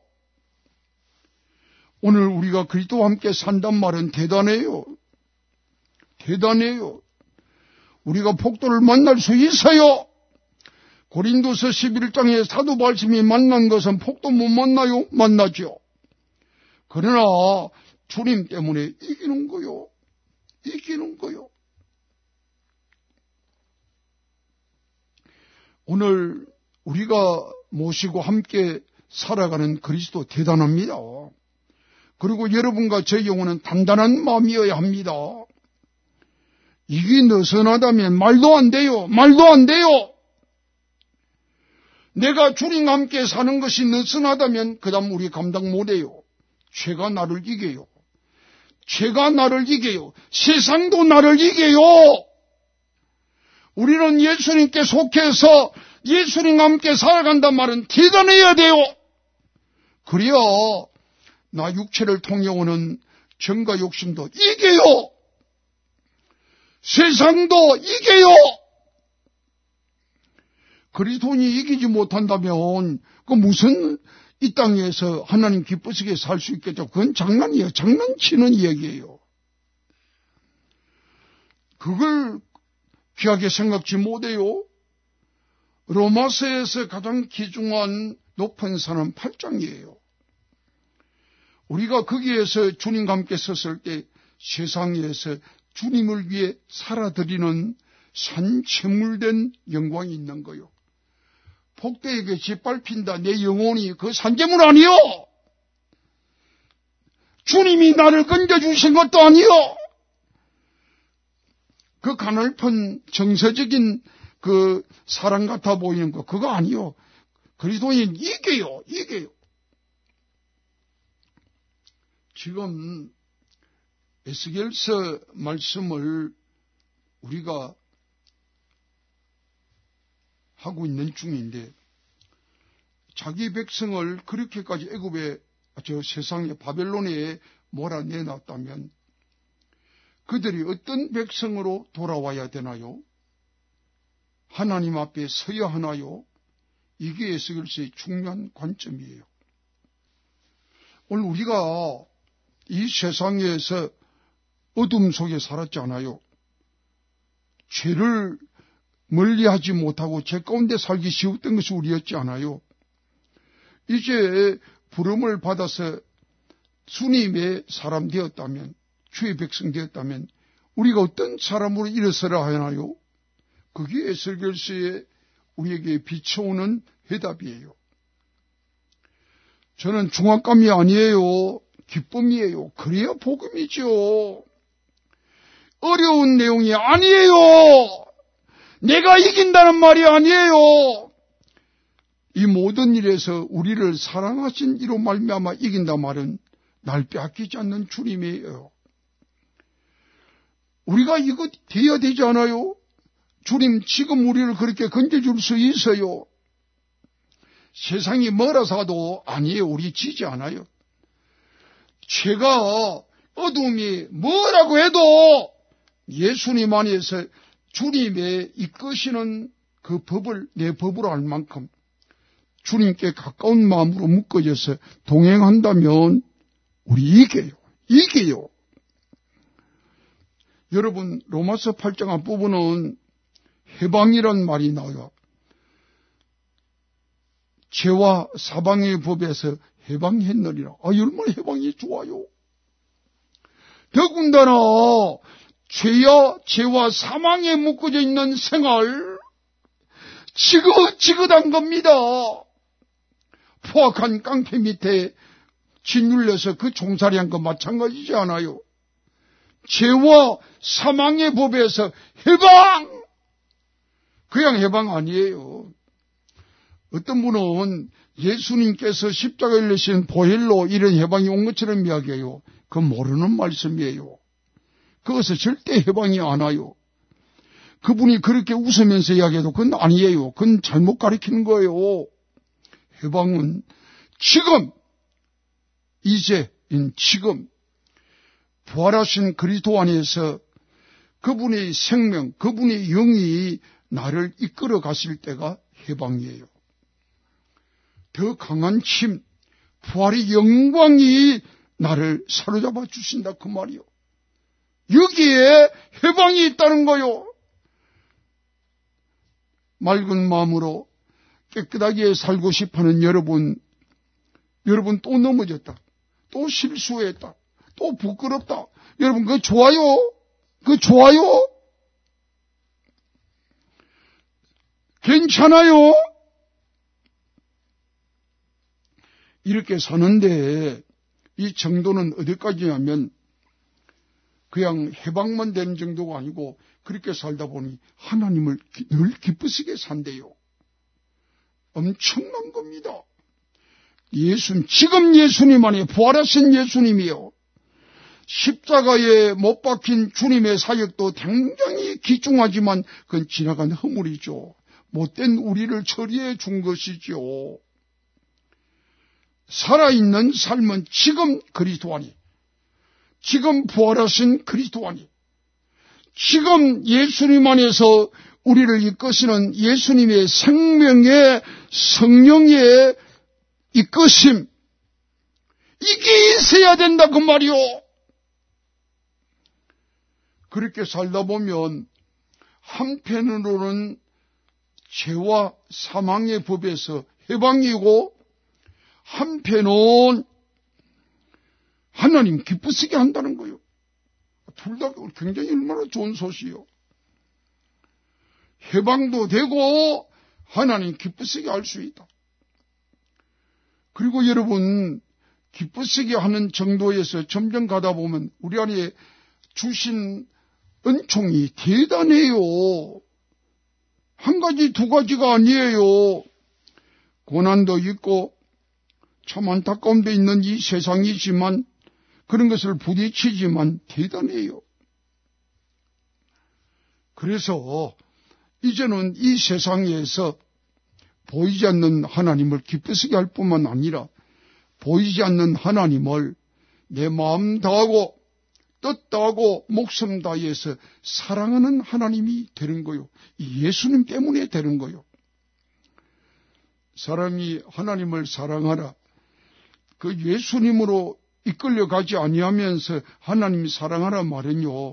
오늘 우리가 그리스도와 함께 산단 말은 대단해요. 대단해요. 우리가 폭도를 만날 수 있어요. 고린도서 십일 장에 사도 바울이 만난 것은 폭도 못 만나요? 만나죠. 그러나 주님 때문에 이기는 거요. 이기는 거요. 오늘 우리가 모시고 함께 살아가는 그리스도 대단합니다. 그리고 여러분과 제 영혼은 단단한 마음이어야 합니다. 이게 느슨하다면 말도 안 돼요. 말도 안 돼요. 내가 주님과 함께 사는 것이 느슨하다면 그 다음 우리 감당 못해요. 죄가 나를 이겨요. 죄가 나를 이겨요. 세상도 나를 이겨요. 우리는 예수님께 속해서 예수님과 함께 살아간단 말은 대단해야 돼요. 그래야 나 육체를 통해 오는 정과 욕심도 이겨요. 세상도 이겨요. 그리스도인이 이기지 못한다면 그 무슨 이 땅에서 하나님 기쁘시게 살 수 있겠죠. 그건 장난이에요. 장난치는 이야기예요. 그걸 귀하게 생각지 못해요. 로마서에서 가장 귀중한 높은 산은 팔 장이에요. 우리가 거기에서 주님과 함께 섰을 때 세상에서 주님을 위해 살아드리는 산채물된 영광이 있는 거요. 폭대에게 짓밟힌다 내 영혼이 그 산재물 아니요. 주님이 나를 건져주신 것도 아니요. 그 가늘픈 정서적인 그 사랑 같아 보이는 거 그거 아니요. 그리스도인 이겨요. 이겨요. 지금 에스겔서 말씀을 우리가 하고 있는 중인데 자기 백성을 그렇게까지 애굽에 저 세상에 바벨론에 몰아내놨다면 그들이 어떤 백성으로 돌아와야 되나요? 하나님 앞에 서야 하나요? 이게 에스겔서의 중요한 관점이에요. 오늘 우리가 이 세상에서 어둠 속에 살았지 않아요. 죄를 멀리하지 못하고 죄 가운데 살기 쉬웠던 것이 우리였지 않아요. 이제 부름을 받아서 주님의 사람 되었다면, 주의 백성 되었다면 우리가 어떤 사람으로 일어서야 하나요? 그게 에스겔서에 우리에게 비춰오는 해답이에요. 저는 중압감이 아니에요. 기쁨이에요. 그래야 복음이죠. 어려운 내용이 아니에요. 내가 이긴다는 말이 아니에요. 이 모든 일에서 우리를 사랑하신 이로 말미암아 이긴다 말은 날 빼앗기지 않는 주님이에요. 우리가 이거 돼야 되지 않아요? 주님 지금 우리를 그렇게 건져줄 수 있어요. 세상이 멀어서 도 아니에요. 우리 지지 않아요. 죄가 어둠이 뭐라고 해도 예수님 안에서 주님의 이끄시는 그 법을 내 법으로 알 만큼 주님께 가까운 마음으로 묶어져서 동행한다면 우리 이겨요. 이겨요. 여러분, 로마서 팔 장 앞부분은 해방이란 말이 나와요. 죄와 사방의 법에서 해방했느니라. 아, 얼마나 해방이 좋아요. 더군다나 죄야 죄와 사망에 묶어져 있는 생활, 지긋지긋한 겁니다. 포악한 깡패 밑에 짓눌려서 그 종살이한 거 마찬가지지 않아요. 죄와 사망의 법에서 해방! 그냥 해방 아니에요. 어떤 분은 예수님께서 십자가에 내신 보혈로 이런 해방이 온 것처럼 이야기해요. 그건 모르는 말씀이에요. 그것은 절대 해방이 안 와요. 그분이 그렇게 웃으면서 이야기해도 그건 아니에요. 그건 잘못 가르치는 거예요. 해방은 지금, 이제인 지금, 부활하신 그리스도 안에서 그분의 생명, 그분의 영이 나를 이끌어 가실 때가 해방이에요. 더 강한 힘, 부활의 영광이 나를 사로잡아 주신다 그 말이요. 여기에 해방이 있다는 거요. 맑은 마음으로 깨끗하게 살고 싶어하는 여러분, 여러분 또 넘어졌다. 또 실수했다. 또 부끄럽다. 여러분 그거 좋아요? 그거 좋아요? 괜찮아요? 이렇게 사는데 이 정도는 어디까지냐면 그냥 해방만 되는 정도가 아니고 그렇게 살다 보니 하나님을 늘 기쁘시게 산대요. 엄청난 겁니다. 예수님, 지금 예수님 안에 부활하신 예수님이요. 십자가에 못 박힌 주님의 사역도 굉장히 귀중하지만 그건 지나간 허물이죠. 못된 우리를 처리해 준 것이죠. 살아있는 삶은 지금 그리스도 안에, 지금 부활하신 그리스도 안에, 지금 예수님 안에서 우리를 이끄시는 예수님의 생명의 성령의 이끄심, 이게 있어야 된다 그 말이요. 그렇게 살다 보면 한편으로는 죄와 사망의 법에서 해방이고 한편은 하나님 기쁘시게 한다는 거예요. 둘 다 굉장히 얼마나 좋은 소식이요. 해방도 되고 하나님 기쁘시게 할 수 있다. 그리고 여러분 기쁘시게 하는 정도에서 점점 가다 보면 우리 안에 주신 은총이 대단해요. 한 가지 두 가지가 아니에요. 고난도 있고 참 안타까운 데 있는 이 세상이지만 그런 것을 부딪히지만 대단해요. 그래서 이제는 이 세상에서 보이지 않는 하나님을 기쁘시게 할 뿐만 아니라 보이지 않는 하나님을 내 마음 다하고 뜻 다하고 목숨 다해서 사랑하는 하나님이 되는 거요. 이 예수님 때문에 되는 거요. 사람이 하나님을 사랑하라. 그 예수님으로 이끌려가지 아니하면서 하나님 사랑하라 말은요.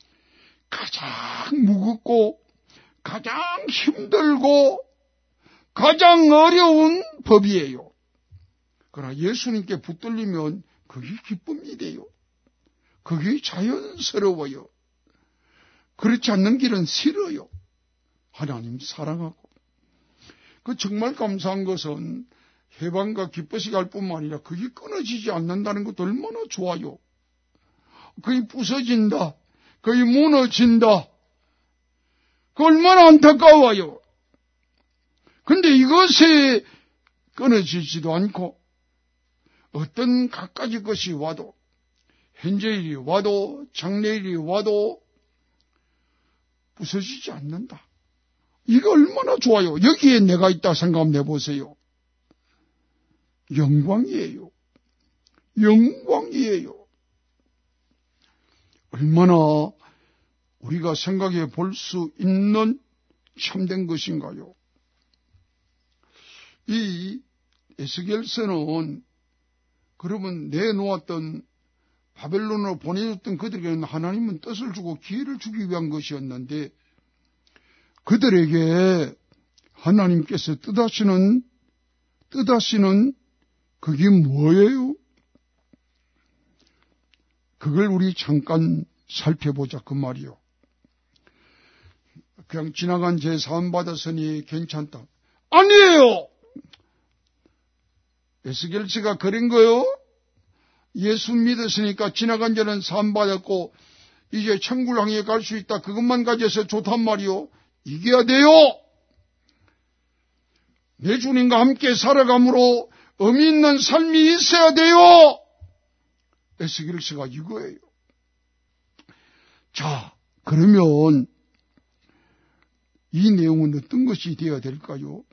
가장 무겁고 가장 힘들고 가장 어려운 법이에요. 그러나 예수님께 붙들리면 그게 기쁨이 돼요. 그게 자연스러워요. 그렇지 않는 길은 싫어요. 하나님 사랑하고. 그 정말 감사한 것은 해방과 기쁘시게 할 뿐만 아니라 그게 끊어지지 않는다는 것도 얼마나 좋아요. 그게 부서진다. 그게 무너진다. 그 얼마나 안타까워요. 근데 이것이 끊어지지도 않고 어떤 갖가지 것이 와도 현재일이 와도 장래일이 와도 부서지지 않는다. 이거 얼마나 좋아요. 여기에 내가 있다 생각하면 해보세요. 영광이에요. 영광이에요. 얼마나 우리가 생각해 볼 수 있는 참된 것인가요? 이 에스겔서는 그러면 내놓았던 바벨론으로 보내줬던 그들에게는 하나님은 뜻을 주고 기회를 주기 위한 것이었는데 그들에게 하나님께서 뜻하시는 뜻하시는 그게 뭐예요? 그걸 우리 잠깐 살펴보자 그 말이요. 그냥 지나간 죄 사함 받았으니 괜찮다. 아니에요. 에스겔스가 그런 거요. 예수 믿었으니까 지나간 죄는 사함 받았고 이제 천국을 향해 갈 수 있다. 그것만 가져서 좋단 말이요. 이겨야 돼요. 내 주님과 함께 살아감으로 의미 있는 삶이 있어야 돼요. 에스겔스가 이거예요. 자, 그러면 이 내용은 어떤 것이 되어야 될까요?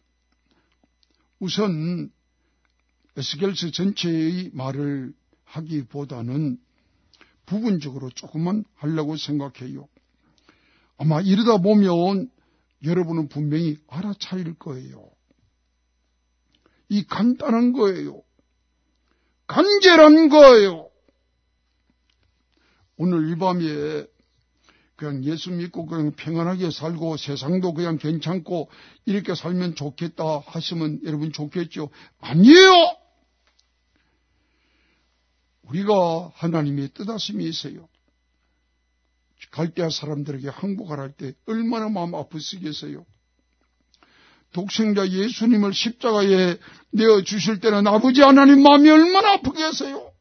우선 에스겔서 전체의 말을 하기보다는 부분적으로 조금만 하려고 생각해요. 아마 이러다 보면 여러분은 분명히 알아차릴 거예요. 이 간단한 거예요. 간절한 거예요. 오늘 이 밤에 그냥 예수 믿고 그냥 평안하게 살고 세상도 그냥 괜찮고 이렇게 살면 좋겠다 하시면 여러분 좋겠죠? 아니에요! 우리가 하나님의 뜻하심이 있어요. 갈대아 사람들에게 항복하라 할 때 얼마나 마음 아프시겠어요? 독생자 예수님을 십자가에 내어주실 때는 아버지 하나님 마음이 얼마나 아프겠어요?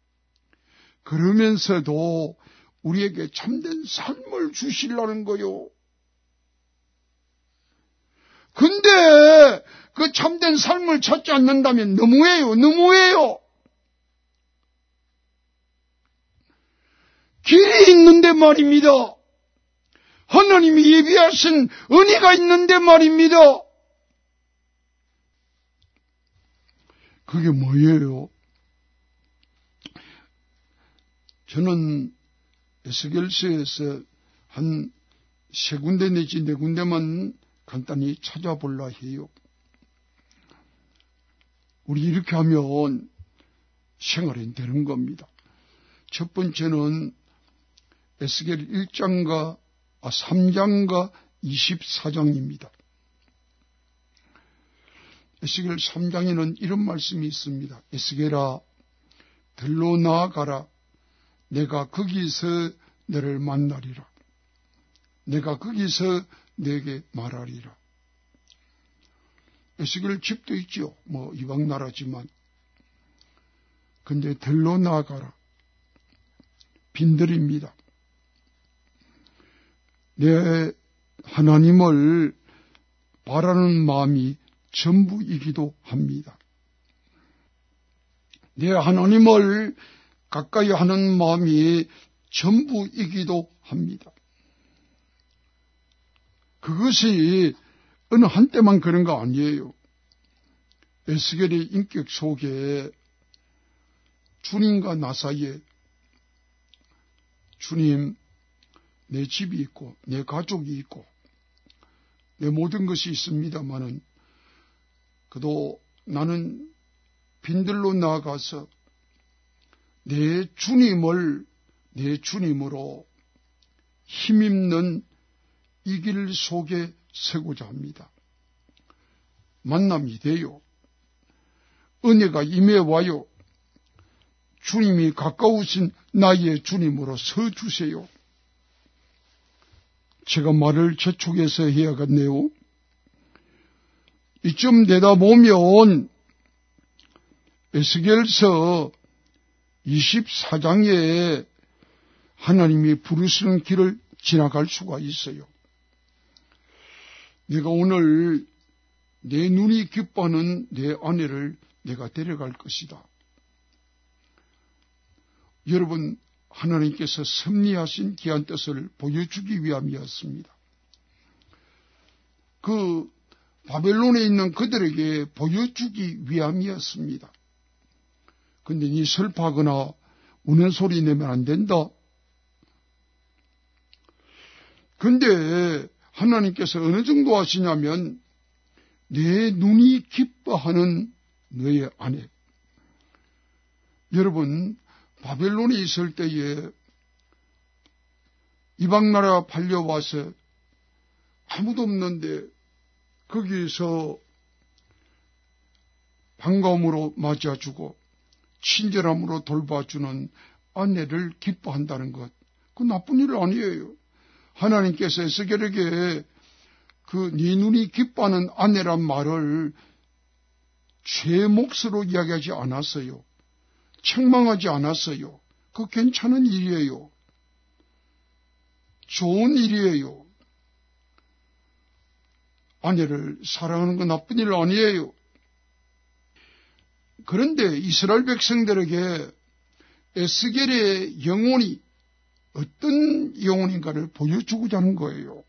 그러면서도 우리에게 참된 삶을 주시려는 거요. 근데 그 참된 삶을 찾지 않는다면 너무해요. 너무해요. 길이 있는데 말입니다. 하나님이 예비하신 은혜가 있는데 말입니다. 그게 뭐예요? 저는 에스겔서에서 한 세 군데 내지 네 군데만 간단히 찾아볼라 해요. 우리 이렇게 하면 생활이 되는 겁니다. 첫 번째는 에스겔 일 장과 아, 삼 장과 이십사 장입니다. 에스겔 삼 장에는 이런 말씀이 있습니다. 에스겔아, 들로 나아가라. 내가 거기서 너를 만나리라. 내가 거기서 내게 말하리라. 에스겔 집도 있죠. 뭐 이방 나라지만. 근데 들로 나아가라. 빈들입니다. 내 하나님을 바라는 마음이 전부이기도 합니다. 내 하나님을 가까이 하는 마음이 전부이기도 합니다. 그것이 어느 한때만 그런 거 아니에요. 에스겔의 인격 속에 주님과 나 사이에 주님, 내 집이 있고 내 가족이 있고 내 모든 것이 있습니다마는 그도 나는 빈들로 나아가서 내 주님을 내 주님으로 힘있는 이 길 속에 서고자 합니다. 만남이 돼요. 은혜가 임해와요. 주님이 가까우신 나의 주님으로 서주세요. 제가 말을 재촉해서 해야겠네요. 이쯤 되다 보면 에스겔서 이십사 장에 하나님이 부르시는 길을 지나갈 수가 있어요. 내가 오늘 내 눈이 기뻐하는 내 아내를 내가 데려갈 것이다. 여러분, 하나님께서 섭리하신 귀한 뜻을 보여주기 위함이었습니다. 그 바벨론에 있는 그들에게 보여주기 위함이었습니다. 근데 니 슬퍼하거나 우는 소리 내면 안 된다. 근데 하나님께서 어느 정도 하시냐면 내 눈이 기뻐하는 너의 아내, 여러분, 바벨론에 있을 때에 이방나라 팔려와서 아무도 없는데 거기에서 반가움으로 맞아주고 친절함으로 돌봐주는 아내를 기뻐한다는 것, 그 나쁜 일 아니에요. 하나님께서 에스겔에게 그 네 눈이 기뻐하는 아내란 말을 죄의 몫으로 이야기하지 않았어요. 책망하지 않았어요. 그거 괜찮은 일이에요. 좋은 일이에요. 아내를 사랑하는 건 나쁜 일 아니에요. 그런데 이스라엘 백성들에게 에스겔의 영혼이 어떤 영혼인가를 보여주고자 하는 거예요.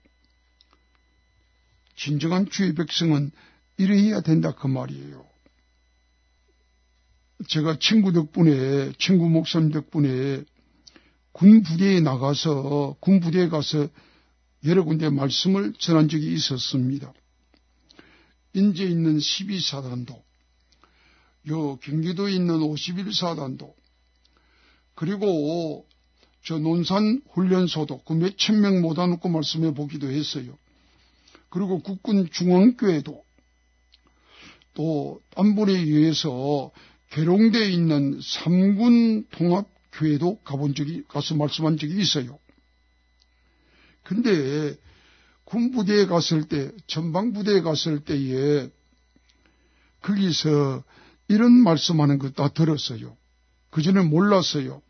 진정한 주의 백성은 이래야 된다 그 말이에요. 제가 친구 덕분에, 친구 목사님 덕분에 군 부대에 나가서, 군 부대에 가서 여러 군데 말씀을 전한 적이 있었습니다. 인제에 있는 십이 사단도, 요 경기도에 있는 오십일 사단도, 그리고 저 논산 훈련소도 그 몇천 명 모아놓고 말씀해 보기도 했어요. 그리고 국군 중앙교회도, 또 안보에 의해서 계룡대에 있는 삼군 통합교회도 가본 적이, 가서 말씀한 적이 있어요. 근데 군부대에 갔을 때, 전방부대에 갔을 때에 거기서 이런 말씀하는 거 다 들었어요. 그전에 몰랐어요.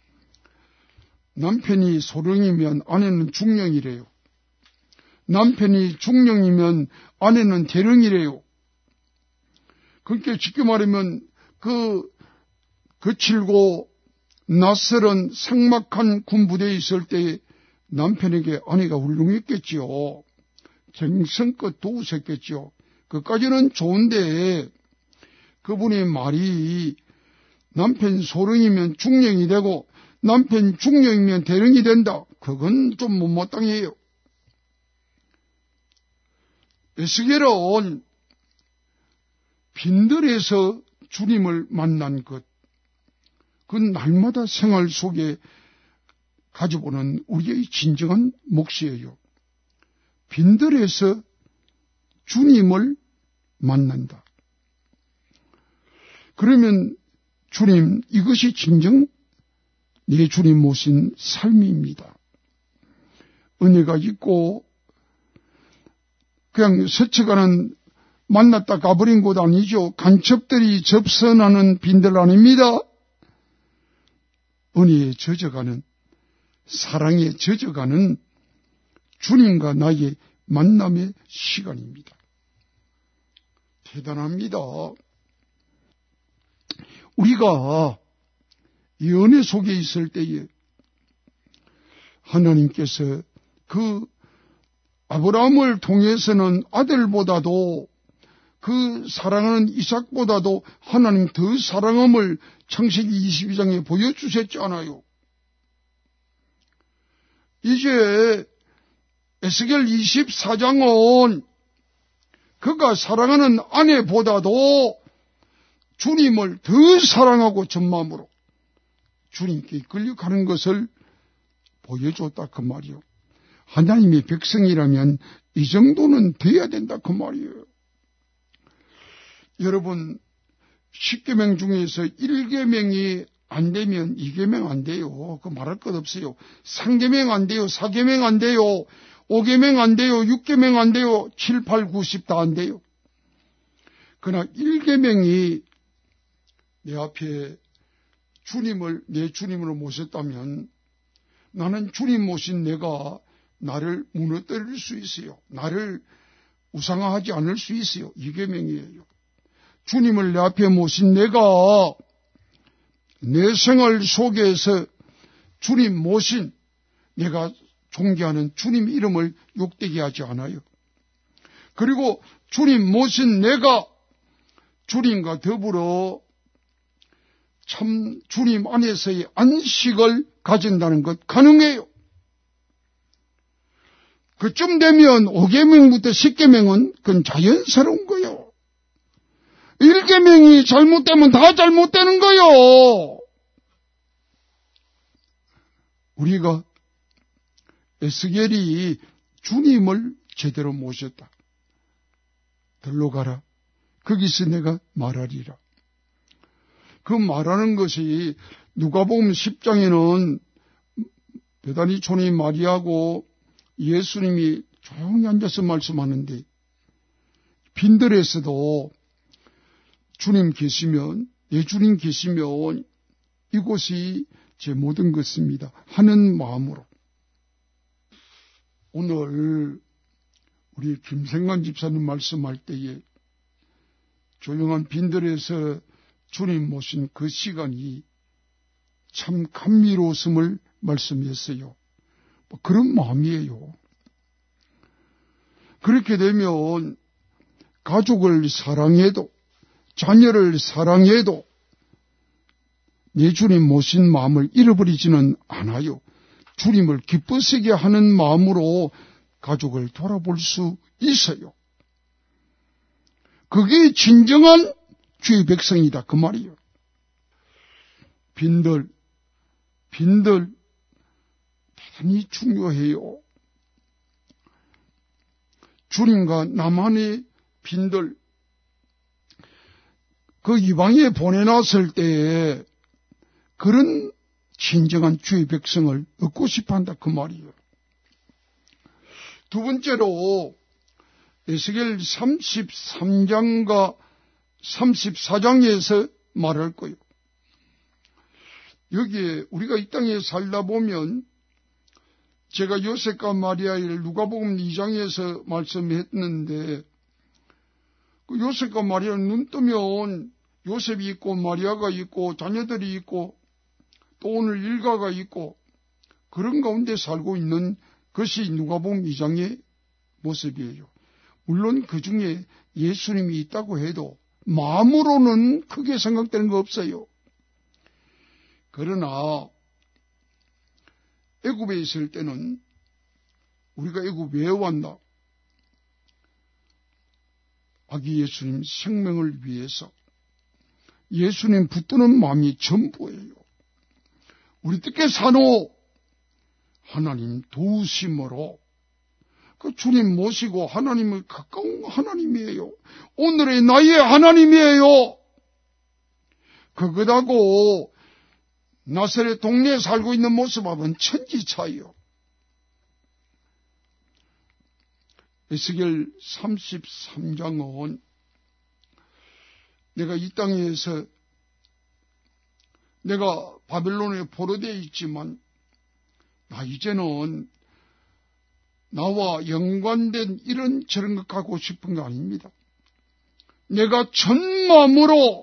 남편이 소령이면 아내는 중령이래요. 남편이 중령이면 아내는 대령이래요. 그러니까 쉽게 말하면 그 거칠고 낯설은 삭막한 군부대에 있을 때 남편에게 아내가 훌륭했겠지요. 정성껏 도우셨겠지요. 그까지는 좋은데 그분의 말이 남편 소령이면 중령이 되고 남편 중령이면 대령이 된다. 그건 좀 못마땅해요. 에스겔은 빈들에서 주님을 만난 것, 그건 날마다 생활 속에 가져보는 우리의 진정한 몫이에요. 빈들에서 주님을 만난다. 그러면 주님, 이것이 진정 내 주님 모신 삶입니다. 은혜가 있고 그냥 스쳐가는 만났다 가버린 곳 아니죠. 간첩들이 접선하는 빈들 아닙니다. 은혜에 젖어가는, 사랑에 젖어가는 주님과 나의 만남의 시간입니다. 대단합니다. 우리가 이 은혜 속에 있을 때에 하나님께서 그 아브라함을 통해서는 아들보다도 그 사랑하는 이삭보다도 하나님 더 사랑함을 창세기 이십이 장에 보여주셨잖아요. 이제 에스겔 이십사 장은 그가 사랑하는 아내보다도 주님을 더 사랑하고 전마음으로 주님께 이끌려가는 것을 보여줬다 그 말이요. 하나님의 백성이라면 이 정도는 돼야 된다 그 말이에요. 여러분, 십계명 중에서 일계명이 안 되면 이계명 안 돼요. 그거 말할 것 없어요. 삼계명 안 돼요. 사계명 안 돼요. 오계명 안 돼요. 육계명 안 돼요. 칠, 팔, 구, 십 다 안 돼요. 그러나 일계명이 내 앞에 주님을 내 주님으로 모셨다면 나는 주님 모신 내가 나를 무너뜨릴 수 있어요. 나를 우상화하지 않을 수 있어요. 이계명이에요. 주님을 내 앞에 모신 내가 내 생활 속에서 주님 모신 내가 존경하는 주님 이름을 욕되게 하지 않아요. 그리고 주님 모신 내가 주님과 더불어 참 주님 안에서의 안식을 가진다는 것 가능해요. 그쯤 되면 오계명부터 십계명은 그건 자연스러운 거예요. 일계명이 잘못되면 다 잘못되는 거예요. 우리가 에스겔이 주님을 제대로 모셨다. 들로 가라. 거기서 내가 말하리라. 그 말하는 것이 누가복음 십 장에는 베다니 촌의 마리아하고 예수님이 조용히 앉아서 말씀하는데, 빈들에서도 주님 계시면, 내 주님 계시면 이곳이 제 모든 것입니다 하는 마음으로. 오늘 우리 김생관 집사님 말씀할 때에 조용한 빈들에서 주님 모신 그 시간이 참 감미로웠음을 말씀했어요. 뭐 그런 마음이에요. 그렇게 되면 가족을 사랑해도, 자녀를 사랑해도 내 주님 모신 마음을 잃어버리지는 않아요. 주님을 기쁘시게 하는 마음으로 가족을 돌아볼 수 있어요. 그게 진정한 주의 백성이다 그 말이에요. 빈들, 빈들 대단히 중요해요. 주님과 나만의 빈들, 그 이방에 보내놨을 때에 그런 진정한 주의 백성을 얻고 싶어한다 그 말이에요. 두 번째로 에스겔 삼십삼 장과 삼십사 장에서 말할 거예요. 여기에 우리가 이 땅에 살다 보면 제가 요셉과 마리아를 누가복음 이 장에서 말씀했는데, 그 요셉과 마리아는 눈 뜨면 요셉이 있고 마리아가 있고 자녀들이 있고 또 오늘 일가가 있고 그런 가운데 살고 있는 것이 누가복음 이 장의 모습이에요. 물론 그 중에 예수님이 있다고 해도 마음으로는 크게 생각되는 거 없어요. 그러나 애굽에 있을 때는 우리가 애굽 왜 왔나? 아기 예수님 생명을 위해서 예수님 붙드는 마음이 전부예요. 우리 뜻께 사노 하나님 도우심으로 그 주님 모시고 하나님을 가까운 하나님이에요. 오늘의 나의 하나님이에요. 그것하고 나사렛 동네에 살고 있는 모습하고는 천지 차이요. 에스겔 삼십삼 장은 내가 이 땅에서 내가 바벨론에 포로되어 있지만 나 이제는 나와 연관된 이런 저런 것 갖고 싶은 거 아닙니다. 내가 전 마음으로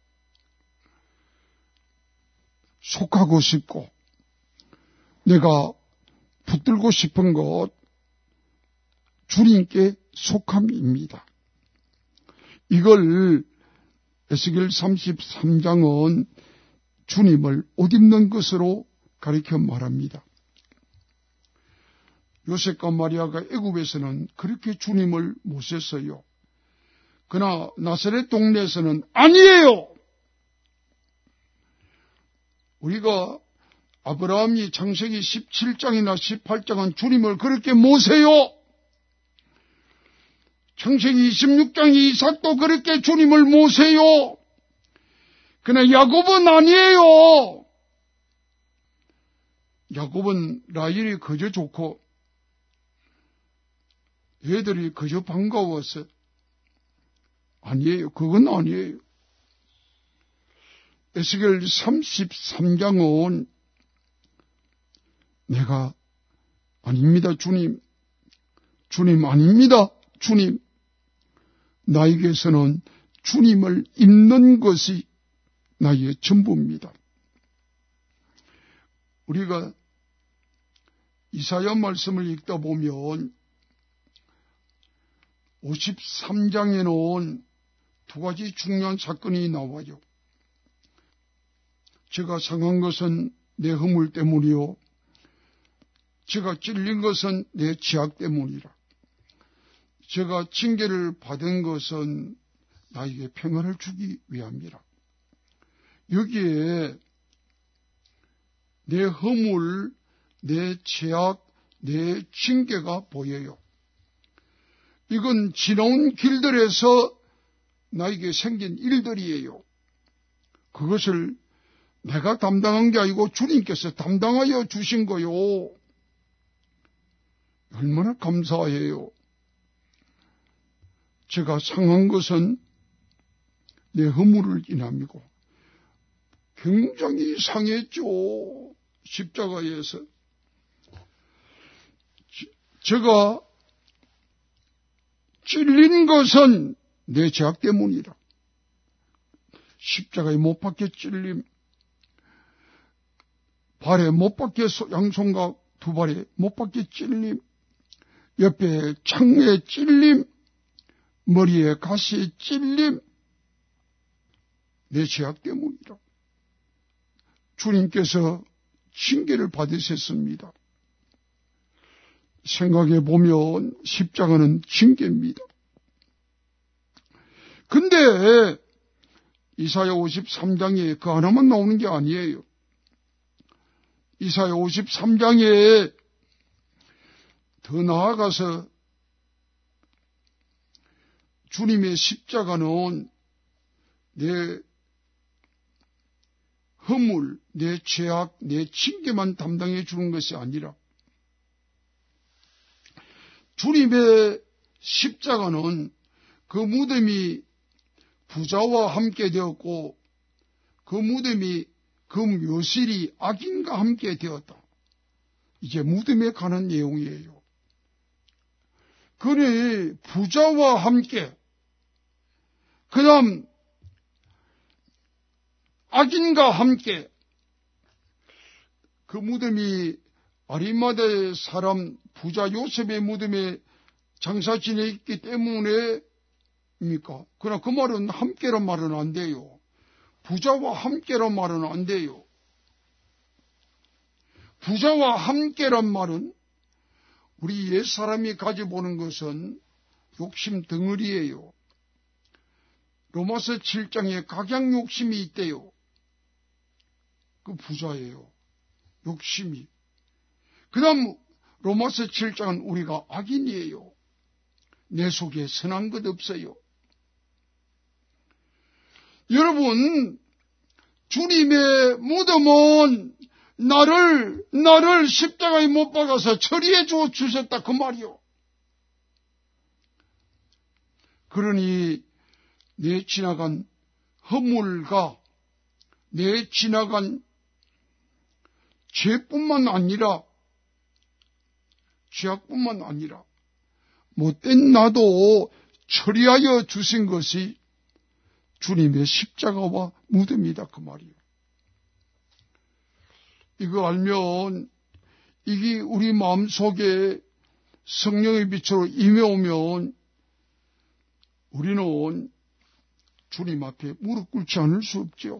속하고 싶고 내가 붙들고 싶은 것 주님께 속함입니다. 이걸 에스겔 삼십삼 장은 주님을 옷 입는 것으로 가리켜 말합니다. 요셉과 마리아가 애굽에서는 그렇게 주님을 모셨어요. 그러나 나사렛 동네에서는 아니에요. 우리가 아브라함이 창세기 십칠 장이나 십팔 장은 주님을 그렇게 모세요. 창세기 이십육 장이 이삭도 그렇게 주님을 모세요. 그러나 야곱은 아니에요. 야곱은 라헬이 그저 좋고 애들이 그저 반가워서 아니에요. 그건 아니에요. 에스겔 삼십삼 장은 내가 아닙니다 주님, 주님 아닙니다 주님, 나에게서는 주님을 입는 것이 나의 전부입니다. 우리가 이사야 말씀을 읽다 보면 오십삼 장에는 두 가지 중요한 사건이 나와요. 제가 상한 것은 내 허물 때문이요, 제가 찔린 것은 내 죄악 때문이라. 제가 징계를 받은 것은 나에게 평안을 주기 위함이라. 여기에 내 허물, 내 죄악, 내 징계가 보여요. 이건 지나온 길들에서 나에게 생긴 일들이에요. 그것을 내가 담당한 게 아니고 주님께서 담당하여 주신 거요. 얼마나 감사해요. 제가 상한 것은 내 허물을 인함이고 굉장히 상했죠. 십자가에서. 제가 찔린 것은 내 죄악 때문이라. 십자가에 못 박혀 찔림, 발에 못 박혀 양손과 두 발에 못 박혀 찔림, 옆에 창에 찔림, 머리에 가시에 찔림, 내 죄악 때문이라. 주님께서 징계를 받으셨습니다. 생각해 보면 십자가는 징계입니다. 근데 이사야 오십삼 장에 그 하나만 나오는 게 아니에요. 이사야 오십삼 장에 더 나아가서 주님의 십자가는 내 허물, 내 죄악, 내 징계만 담당해 주는 것이 아니라 주님의 십자가는 그 무덤이 부자와 함께 되었고 그 무덤이 그 묘실이 악인과 함께 되었다. 이게 무덤에 관한 내용이에요. 그는 부자와 함께 그 다음 악인과 함께 그 무덤이 아리마대 사람 부자 요셉의 무덤에 장사 지냈기 때문에입니까? 그러나 그 말은 함께란 말은 안 돼요. 부자와 함께란 말은 안 돼요. 부자와 함께란 말은 우리 옛사람이 가져보는 것은 욕심 덩어리예요. 로마서 칠 장에 각양 욕심이 있대요. 그 부자예요. 욕심이. 그 다음 로마서 칠 장은 우리가 악인이에요. 내 속에 선한 것 없어요. 여러분, 주님의 무덤은 나를, 나를 십자가에 못 박아서 처리해 줘 주셨다 그 말이요. 그러니 내 지나간 허물과 내 지나간 죄뿐만 아니라 죄악뿐만 아니라 못된 나도 처리하여 주신 것이 주님의 십자가와 무덤이다 그 말이에요. 이거 알면 이게 우리 마음속에 성령의 빛으로 임해오면 우리는 주님 앞에 무릎 꿇지 않을 수 없죠.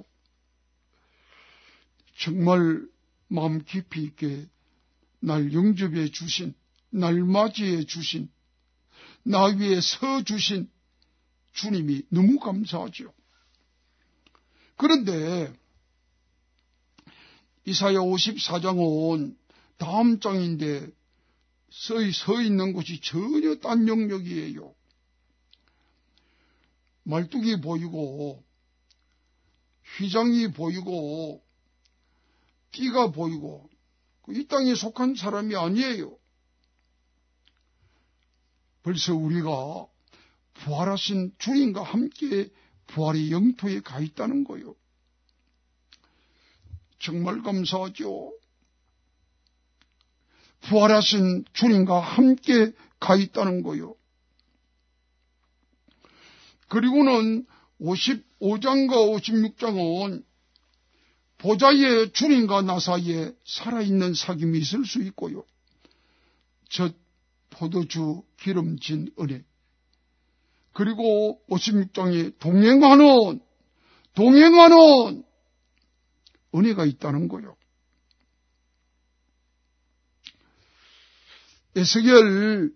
정말 마음 깊이 있게 날 영접해 주신, 날 맞이해 주신, 나 위에 서 주신 주님이 너무 감사하죠. 그런데 이사야 오십사 장은 다음 장인데 서, 서 있는 곳이 전혀 딴 영역이에요. 말뚝이 보이고 휘장이 보이고 띠가 보이고 이 땅에 속한 사람이 아니에요. 벌써 우리가 부활하신 주님과 함께 부활의 영토에 가 있다는 거요. 정말 감사하죠. 부활하신 주님과 함께 가 있다는 거요. 그리고는 오십오 장과 오십육 장은 보좌에 주님과 나 사이에 살아있는 사귐이 있을 수 있고요. 첫 포도주 기름진 은혜. 그리고 오십육 장에 동행하는, 동행하는 은혜가 있다는 거요. 에스겔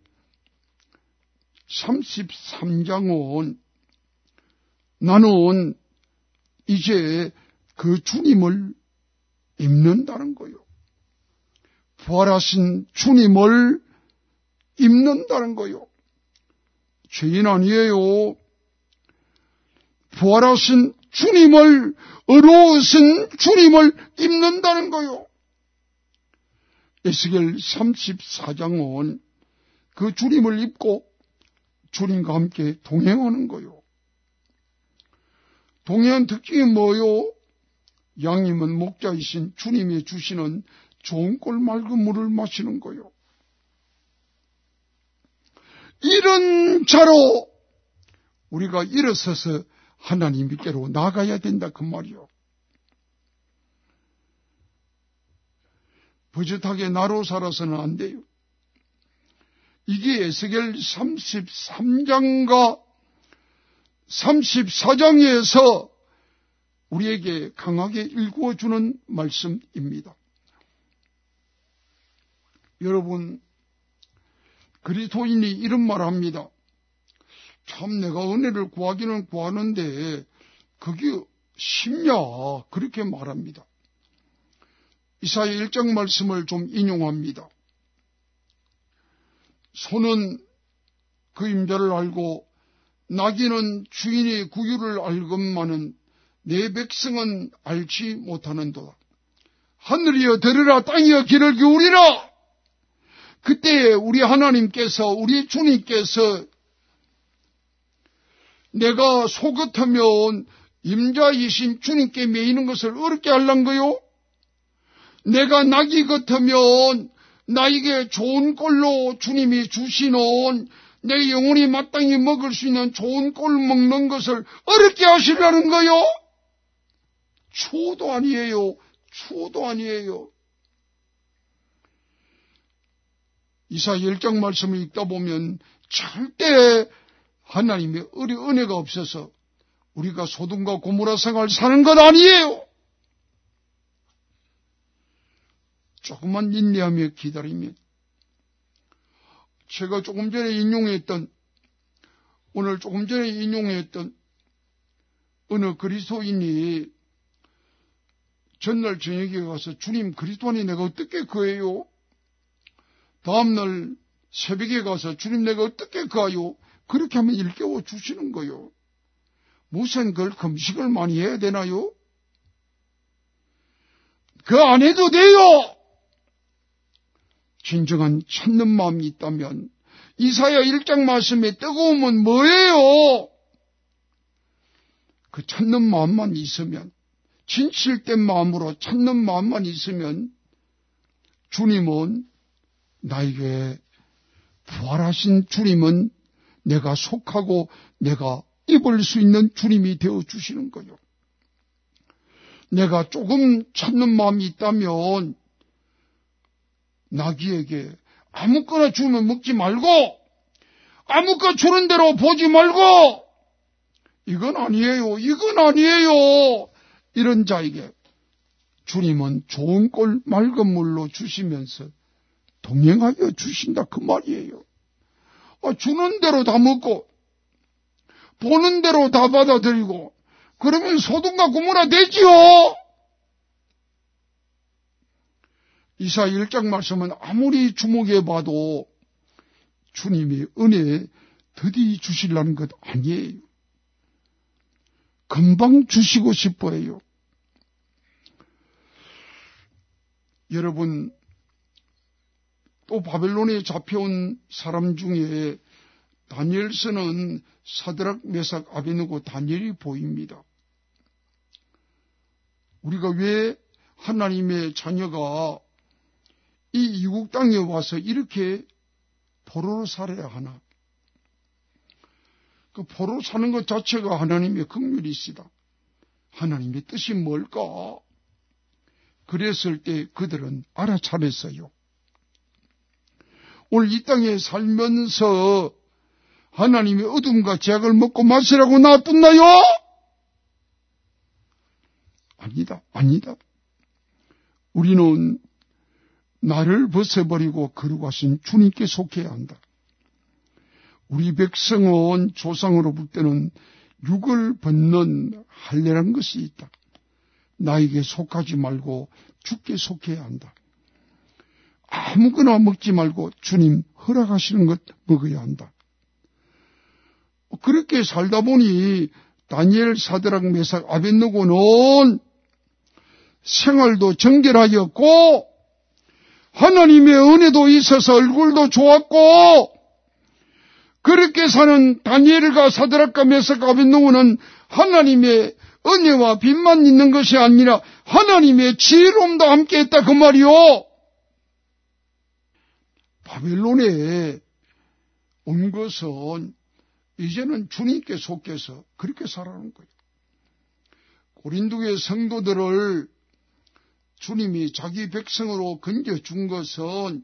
삼십삼 장은 나는 이제 그 주님을 입는다는 거요. 부활하신 주님을 입는다는 거요. 죄인 아니에요. 부활하신 주님을, 의로우신 주님을 입는다는 거요. 에스겔 삼십사 장은 그 주님을 입고 주님과 함께 동행하는 거요. 동행한 특징이 뭐요? 양님은 목자이신 주님이 주시는 좋은 꼴 맑은 물을 마시는 거요. 이런 자로 우리가 일어서서 하나님께로 나가야 된다 그 말이요. 버젓하게 나로 살아서는 안 돼요. 이게 에스겔 삼십삼 장과 삼십사 장에서 우리에게 강하게 일구어주는 말씀입니다. 여러분, 그리스도인이 이런 말 합니다. 참 내가 은혜를 구하기는 구하는데 그게 쉽냐 그렇게 말합니다. 이사야 일 장 말씀을 좀 인용합니다. 소는 그 임자를 알고 나귀는 주인의 구유를 알건만은 내 백성은 알지 못하는도다. 하늘이여 들으라, 땅이여 귀를 기울이라. 그때 우리 하나님께서, 우리 주님께서 내가 소 같으면 임자이신 주님께 매이는 것을 어렵게 하려는 거요. 내가 나귀 같으면 나에게 좋은 꼴로 주님이 주시는 내 영혼이 마땅히 먹을 수 있는 좋은 꼴 먹는 것을 어렵게 하시려는 거요. 추도 아니에요. 추도 아니에요. 이사야 일 장 말씀을 읽다 보면 절대 하나님의 은혜가 없어서 우리가 소돔과 고모라 생활 사는 건 아니에요. 조금만 인내하며 기다리면, 제가 조금 전에 인용했던, 오늘 조금 전에 인용했던 어느 그리스도인이 전날 저녁에 가서 주님 그리스도 안에 내가 어떻게 거해요? 다음날 새벽에 가서 주님 내가 어떻게 가요? 그렇게 하면 일깨워 주시는 거요. 무슨 걸 금식을 많이 해야 되나요? 그 안 해도 돼요. 진정한 찾는 마음이 있다면 이사야 일 장 말씀에 뜨거움은 뭐예요? 그 찾는 마음만 있으면, 진실된 마음으로 찾는 마음만 있으면 주님은 나에게, 부활하신 주님은 내가 속하고 내가 입을 수 있는 주님이 되어주시는 거요. 내가 조금 찾는 마음이 있다면 나귀에게 아무거나 주면 먹지 말고, 아무거나 주는 대로 보지 말고, 이건 아니에요, 이건 아니에요. 이런 자에게 주님은 좋은 꼴 맑은 물로 주시면서 동행하여 주신다 그 말이에요. 아, 주는 대로 다 먹고 보는 대로 다 받아들이고 그러면 소돔과 고모라 되지요. 이사야 일 장 말씀은 아무리 주목해 봐도 주님이 은혜 더디 주시려는 것 아니에요. 금방 주시고 싶어요. 여러분, 또 바벨론에 잡혀온 사람 중에 다니엘서는 사드락, 메삭, 아베느고, 다니엘이 보입니다. 우리가 왜 하나님의 자녀가 이 이국 땅에 와서 이렇게 포로로 살아야 하나? 그 포로로 사는 것 자체가 하나님의 긍휼이시다. 하나님의 뜻이 뭘까? 그랬을 때 그들은 알아차렸어요. 오늘 이 땅에 살면서 하나님의 어둠과 죄악을 먹고 마시라고 놔뒀나요? 아니다, 아니다. 우리는 나를 벗어버리고 거룩하신 주님께 속해야 한다. 우리 백성은 조상으로부터는 육을 벗는 할례라는 것이 있다. 나에게 속하지 말고 주께 속해야 한다. 아무거나 먹지 말고 주님 허락하시는 것 먹어야 한다. 그렇게 살다 보니 다니엘, 사드락, 메삭, 아벳느고는 생활도 정결하였고 하나님의 은혜도 있어서 얼굴도 좋았고, 그렇게 사는 다니엘과 사드락과 메삭과 아벳느고는 하나님의 은혜와 빛만 있는 것이 아니라 하나님의 지혜로움도 함께했다 그 말이요. 바벨론에 온 것은 이제는 주님께 속해서 그렇게 살아가는 거예요. 고린도의 성도들을 주님이 자기 백성으로 건져준 것은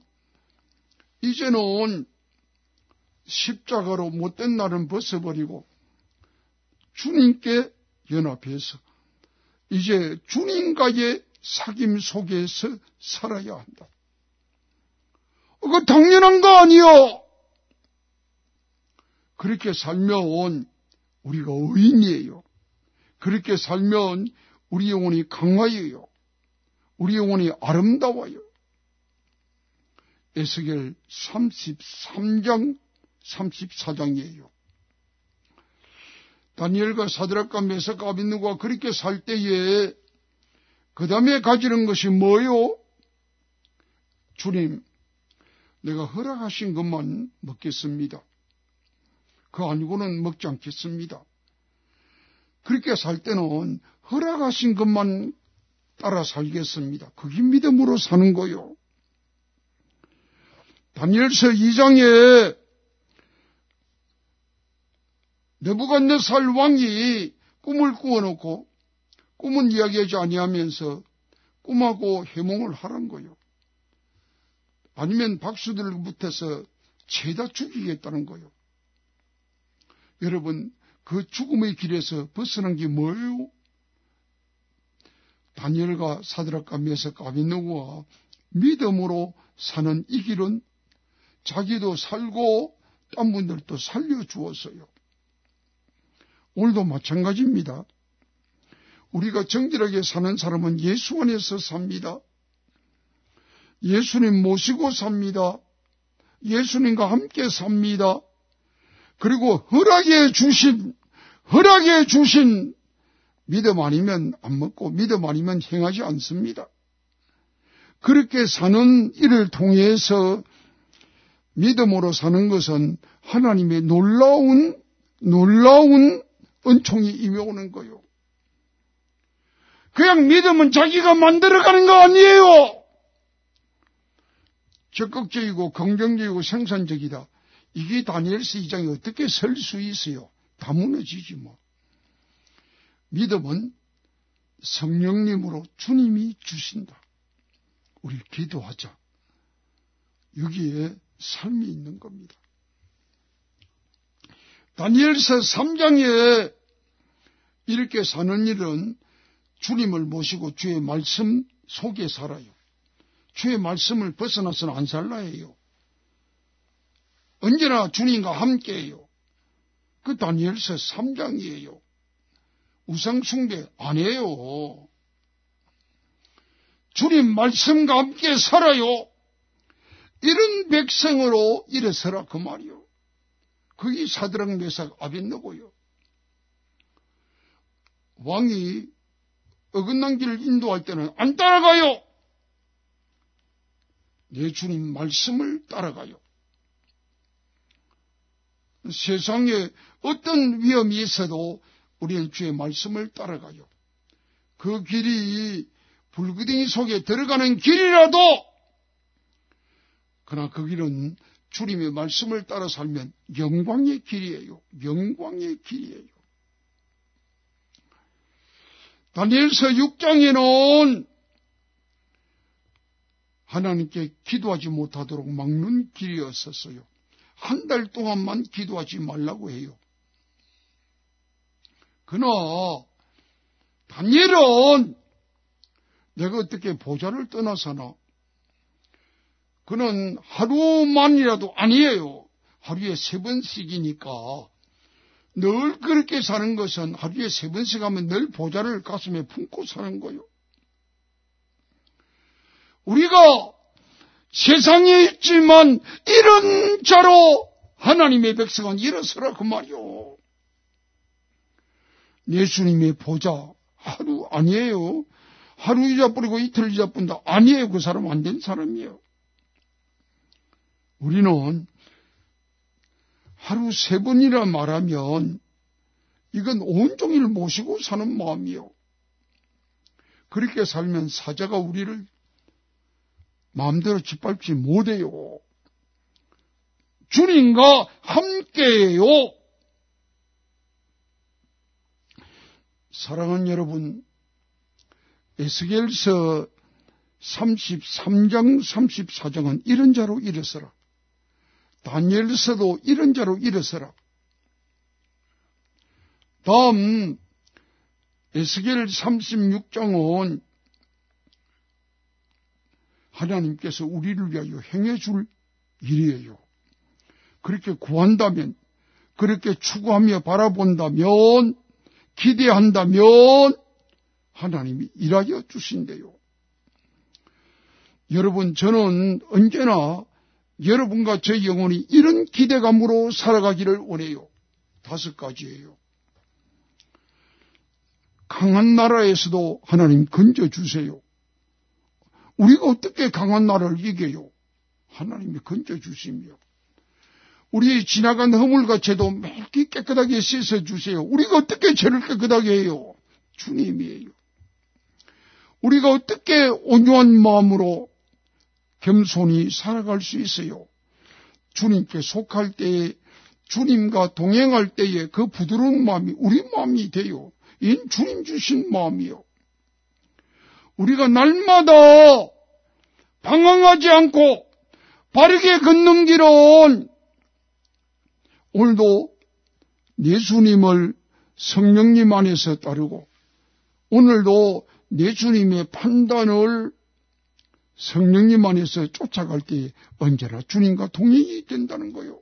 이제는 십자가로 못된 날은 벗어버리고 주님께 연합해서 이제 주님과의 사귐 속에서 살아야 한다. 그거 당연한 거 아니요? 그렇게 살면 우리가 의인이에요. 그렇게 살면 우리 영혼이 강하여요. 우리 영혼이 아름다워요. 에스겔 삼십삼 장, 삼십사 장이에요. 다니엘과 사드락과 메삭과 아벳느고가 그렇게 살 때에 그 다음에 가지는 것이 뭐요? 주님, 내가 허락하신 것만 먹겠습니다. 그 아니고는 먹지 않겠습니다. 그렇게 살 때는 허락하신 것만 따라 살겠습니다. 그게 믿음으로 사는 거요. 다니엘서 이 장에 느부갓네살 왕이 꿈을 꾸어놓고 꿈은 이야기하지 아니하면서 꿈하고 해몽을 하란 거요. 아니면 박수들을 붙여서 죄다 죽이겠다는 거요. 여러분, 그 죽음의 길에서 벗어난 게 뭐예요? 다니엘과 사드락과 메삭과 아벳느고가 믿음으로 사는 이 길은 자기도 살고 딴 분들도 살려주었어요. 오늘도 마찬가지입니다. 우리가 정결하게 사는 사람은 예수 안에서 삽니다. 예수님 모시고 삽니다. 예수님과 함께 삽니다. 그리고 허락해 주신, 허락해 주신 믿음 아니면 안 먹고 믿음 아니면 행하지 않습니다. 그렇게 사는 일을 통해서 믿음으로 사는 것은 하나님의 놀라운, 놀라운 은총이 임해오는 거요. 그냥 믿음은 자기가 만들어가는 거 아니에요. 적극적이고 긍정적이고 생산적이다. 이게 다니엘서 이 장에 어떻게 설 수 있어요? 다 무너지지 뭐. 믿음은 성령님으로 주님이 주신다. 우리 기도하자. 여기에 삶이 있는 겁니다. 다니엘서 삼 장에 이렇게 사는 일은 주님을 모시고 주의 말씀 속에 살아요. 주의 말씀을 벗어나서는 안 살라 해요. 언제나 주님과 함께해요. 그 다니엘서 삼 장이에요. 우상숭배 안 해요. 주님 말씀과 함께 살아요. 이런 백성으로 일어서라 그 말이요. 그게 사드락 메삭 아벳느고요. 왕이 어긋난 길을 인도할 때는 안 따라가요. 내 주님 말씀을 따라가요. 세상에 어떤 위험이 있어도 우리는 주의 말씀을 따라가요. 그 길이 불구덩이 속에 들어가는 길이라도 그러나 그 길은 주님의 말씀을 따라 살면 영광의 길이에요. 영광의 길이에요. 다니엘서 육 장에는 하나님께 기도하지 못하도록 막는 길이었었어요. 한 달 동안만 기도하지 말라고 해요. 그러나 다니엘은 내가 어떻게 보좌를 떠나서나 그는 하루만이라도 아니에요. 하루에 세 번씩이니까 늘 그렇게 사는 것은 하루에 세 번씩 하면 늘 보좌를 가슴에 품고 사는 거예요. 우리가 세상에 있지만 이런 자로 하나님의 백성은 일어서라 그 말이요. 예수님의 보좌 하루 아니에요. 하루 잊어버리고 이틀 잊어버린다. 아니에요. 그 사람 안 된 사람이에요. 우리는 하루 세 번이라 말하면 이건 온종일 모시고 사는 마음이요. 그렇게 살면 사자가 우리를 마음대로 짓밟지 못해요. 주님과 함께해요. 사랑하는 여러분, 에스겔서 삼십삼 장 삼십사 장은 이런 자로 일어서라. 다니엘서도 이런 자로 일어서라. 다음 에스겔 삼십육 장은 하나님께서 우리를 위하여 행해줄 일이에요. 그렇게 구한다면, 그렇게 추구하며 바라본다면, 기대한다면 하나님이 일하여 주신대요. 여러분, 저는 언제나 여러분과 제 영혼이 이런 기대감으로 살아가기를 원해요. 다섯 가지예요. 강한 나라에서도 하나님 건져주세요. 우리가 어떻게 강한 나라를 이겨요? 하나님이 건져주시며. 우리 지나간 허물과 죄도 맑게 깨끗하게 씻어주세요. 우리가 어떻게 죄를 깨끗하게 해요? 주님이에요. 우리가 어떻게 온유한 마음으로 겸손히 살아갈 수 있어요? 주님께 속할 때에, 주님과 동행할 때에 그 부드러운 마음이 우리 마음이 돼요. 이는 주님 주신 마음이요. 우리가 날마다 방황하지 않고 바르게 걷는 길은 오늘도 예수님을 성령님 안에서 따르고 오늘도 예수님의 판단을 성령님 안에서 쫓아갈 때 언제나 주님과 동행이 된다는 거요.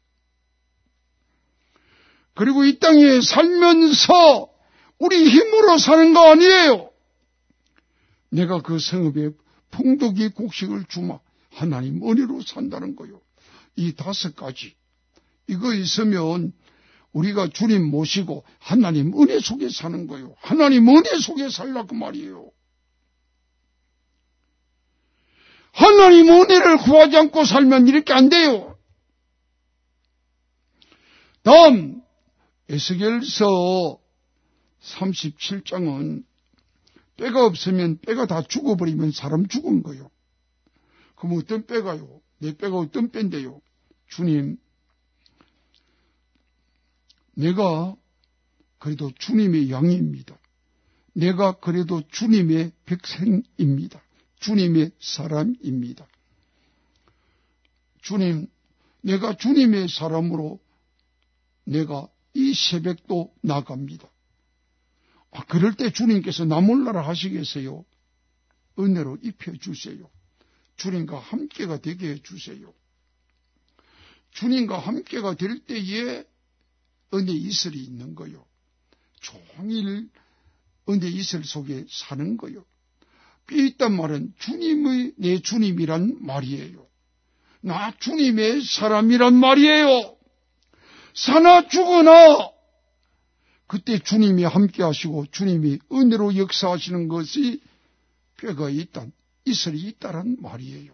그리고 이 땅에 살면서 우리 힘으로 사는 거 아니에요. 내가 그 성읍에 풍족이 곡식을 주마 하나님 은혜로 산다는 거요. 이 다섯 가지 이거 있으면 우리가 주님 모시고 하나님 은혜 속에 사는 거요. 하나님 은혜 속에 살라 그 말이에요. 하나님 은혜를 구하지 않고 살면 이렇게 안 돼요. 다음 에스겔서 삼십칠 장은 뼈가 없으면 뼈가 다 죽어버리면 사람 죽은 거요. 그럼 어떤 뼈가요? 내 뼈가 어떤 뼈인데요? 주님, 내가 그래도 주님의 양입니다. 내가 그래도 주님의 백성입니다. 주님의 사람입니다. 주님, 내가 주님의 사람으로 내가 이 새벽도 나갑니다. 아, 그럴 때 주님께서 나 몰라라 하시겠어요? 은혜로 입혀주세요. 주님과 함께가 되게 해주세요. 주님과 함께가 될 때에 은혜 이슬이 있는 거요. 종일 은혜 이슬 속에 사는 거요. 뼈 있단 말은 주님의 내 주님이란 말이에요. 나 주님의 사람이란 말이에요. 사나 죽으나 그때 주님이 함께 하시고 주님이 은혜로 역사하시는 것이 뼈가 있다, 이슬이 있다란 말이에요.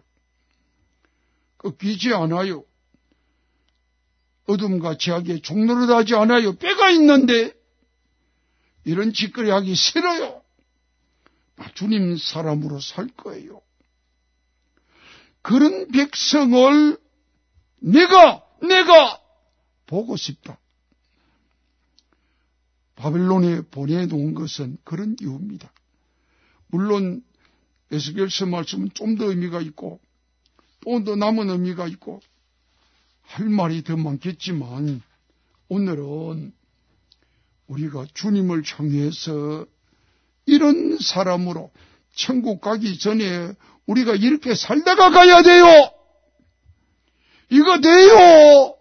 꺾이지 않아요. 어둠과 죄악에 종노릇하지 않아요. 뼈가 있는데 이런 짓거리 하기 싫어요. 주님 사람으로 살 거예요. 그런 백성을 내가 내가 보고 싶다. 바벨론에 보내놓은 것은 그런 이유입니다. 물론 에스겔서 말씀은 좀 더 의미가 있고 또 더 남은 의미가 있고 할 말이 더 많겠지만 오늘은 우리가 주님을 향해서 이런 사람으로 천국 가기 전에 우리가 이렇게 살다가 가야 돼요. 이거 돼요.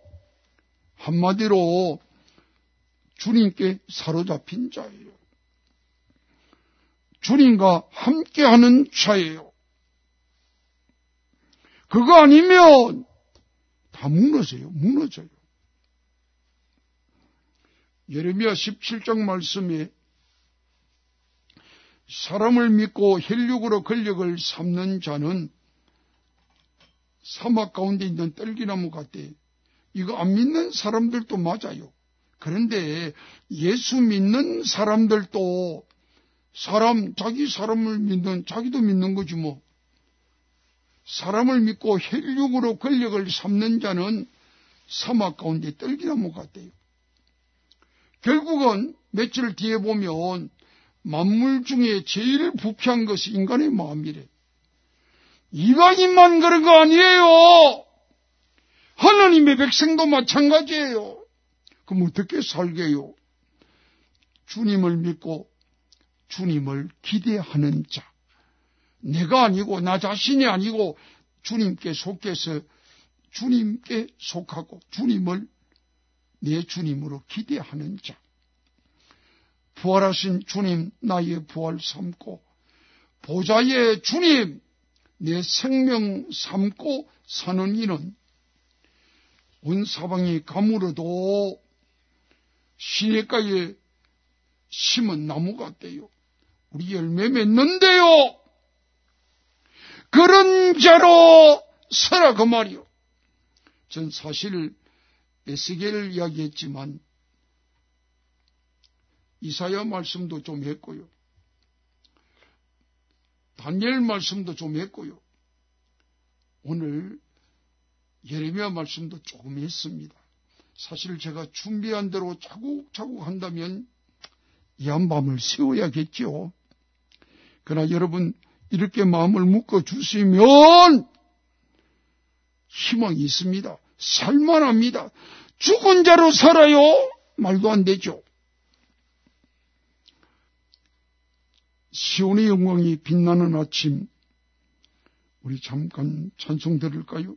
한마디로 주님께 사로잡힌 자예요. 주님과 함께하는 자예요. 그거 아니면 다 무너져요. 무너져요. 예레미야 십칠 장 말씀에 사람을 믿고 혈육으로 권력을 삼는 자는 사막 가운데 있는 떨기나무 같대. 이거 안 믿는 사람들도 맞아요. 그런데 예수 믿는 사람들도 사람, 자기 사람을 믿는, 자기도 믿는 거지 뭐. 사람을 믿고 혈육으로 권력을 삼는 자는 사막 가운데 떨기나무 같대요. 결국은 며칠 뒤에 보면 만물 중에 제일 부패한 것이 인간의 마음이래. 이방인만 그런 거 아니에요. 하나님의 백성도 마찬가지예요. 그럼 어떻게 살게요? 주님을 믿고 주님을 기대하는 자. 내가 아니고 나 자신이 아니고 주님께 속해서 주님께 속하고 주님을 내 주님으로 기대하는 자. 부활하신 주님 나의 부활 삼고 보좌의 주님 내 생명 삼고 사는 이는 온 사방이 가물어도 시냇가에 심은 나무 같대요. 우리 열매 맺는데요. 그런 자로 서라 그 말이요. 전 사실 에스겔을 이야기했지만 이사야 말씀도 좀 했고요. 다니엘 말씀도 좀 했고요. 오늘 예레미야 말씀도 조금 했습니다. 사실 제가 준비한 대로 차곡차곡 한다면 이 한밤을 세워야겠죠. 그러나 여러분 이렇게 마음을 묶어주시면 희망이 있습니다. 살만합니다. 죽은 자로 살아요? 말도 안 되죠. 시온의 영광이 빛나는 아침, 우리 잠깐 찬송 들을까요?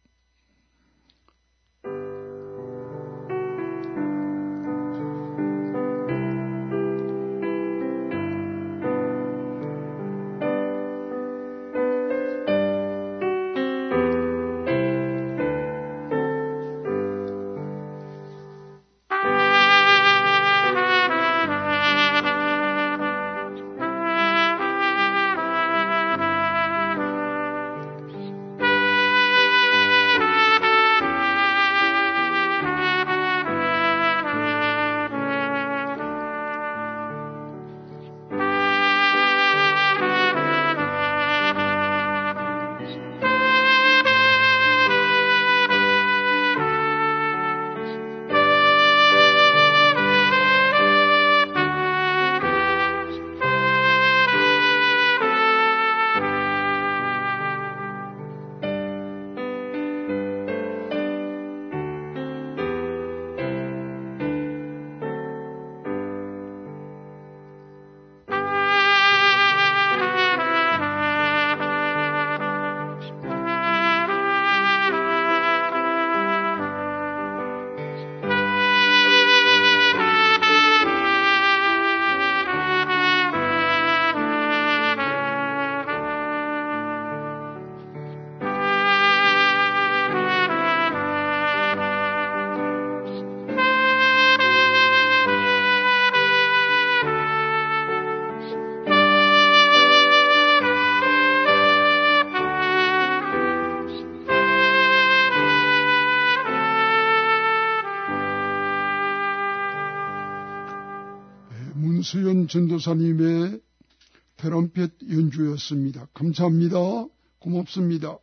문수연 전도사님의 트럼펫 연주였습니다. 감사합니다. 고맙습니다.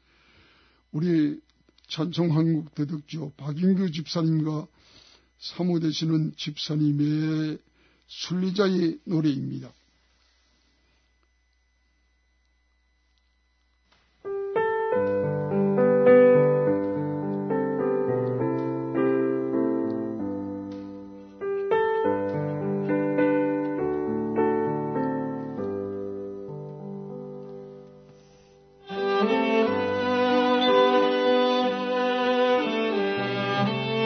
우리 찬송 한국 대덕지요 박인규 집사님과 사모되시는 집사님의 순리자의 노래입니다.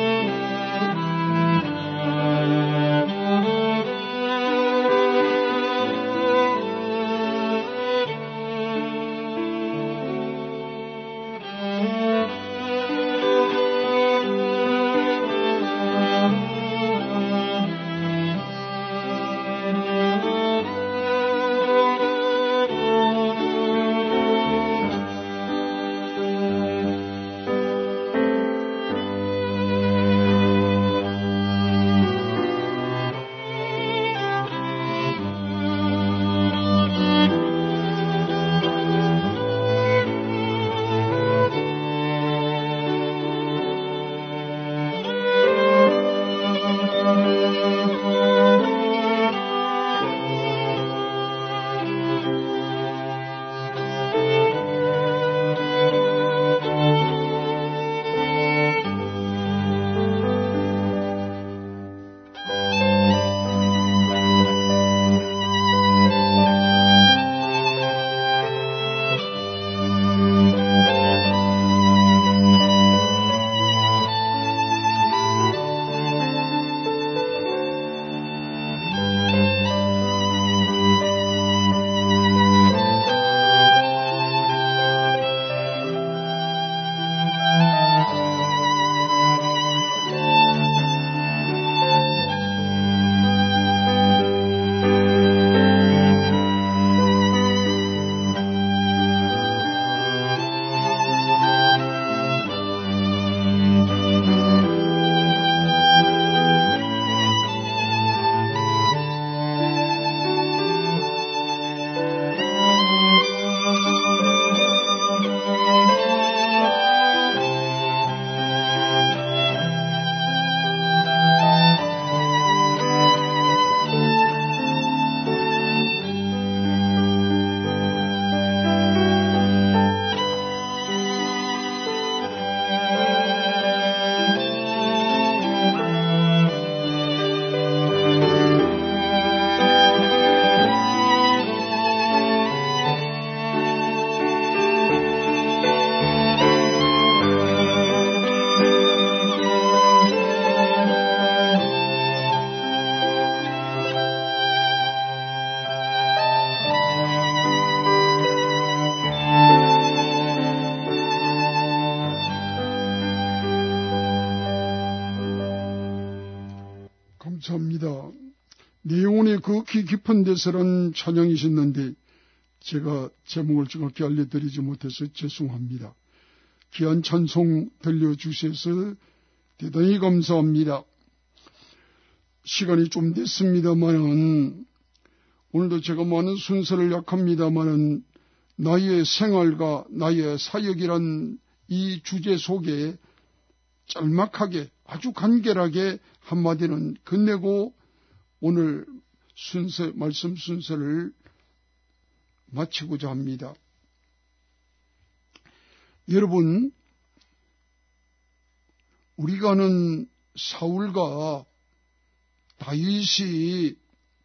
아 감사합니다. 내용이 극히 깊은 데서는 찬양이셨는데 제가 제목을 정확히 알려드리지 못해서 죄송합니다. 귀한 찬송 들려주셔서 대단히 감사합니다. 시간이 좀 됐습니다만은 오늘도 제가 많은 순서를 약합니다만은 나의 생활과 나의 사역이란 이 주제 속에 짤막하게 아주 간결하게 한마디는 건네고 오늘 순서 말씀 순서를 마치고자 합니다. 여러분, 우리가 아는 사울과 다윗이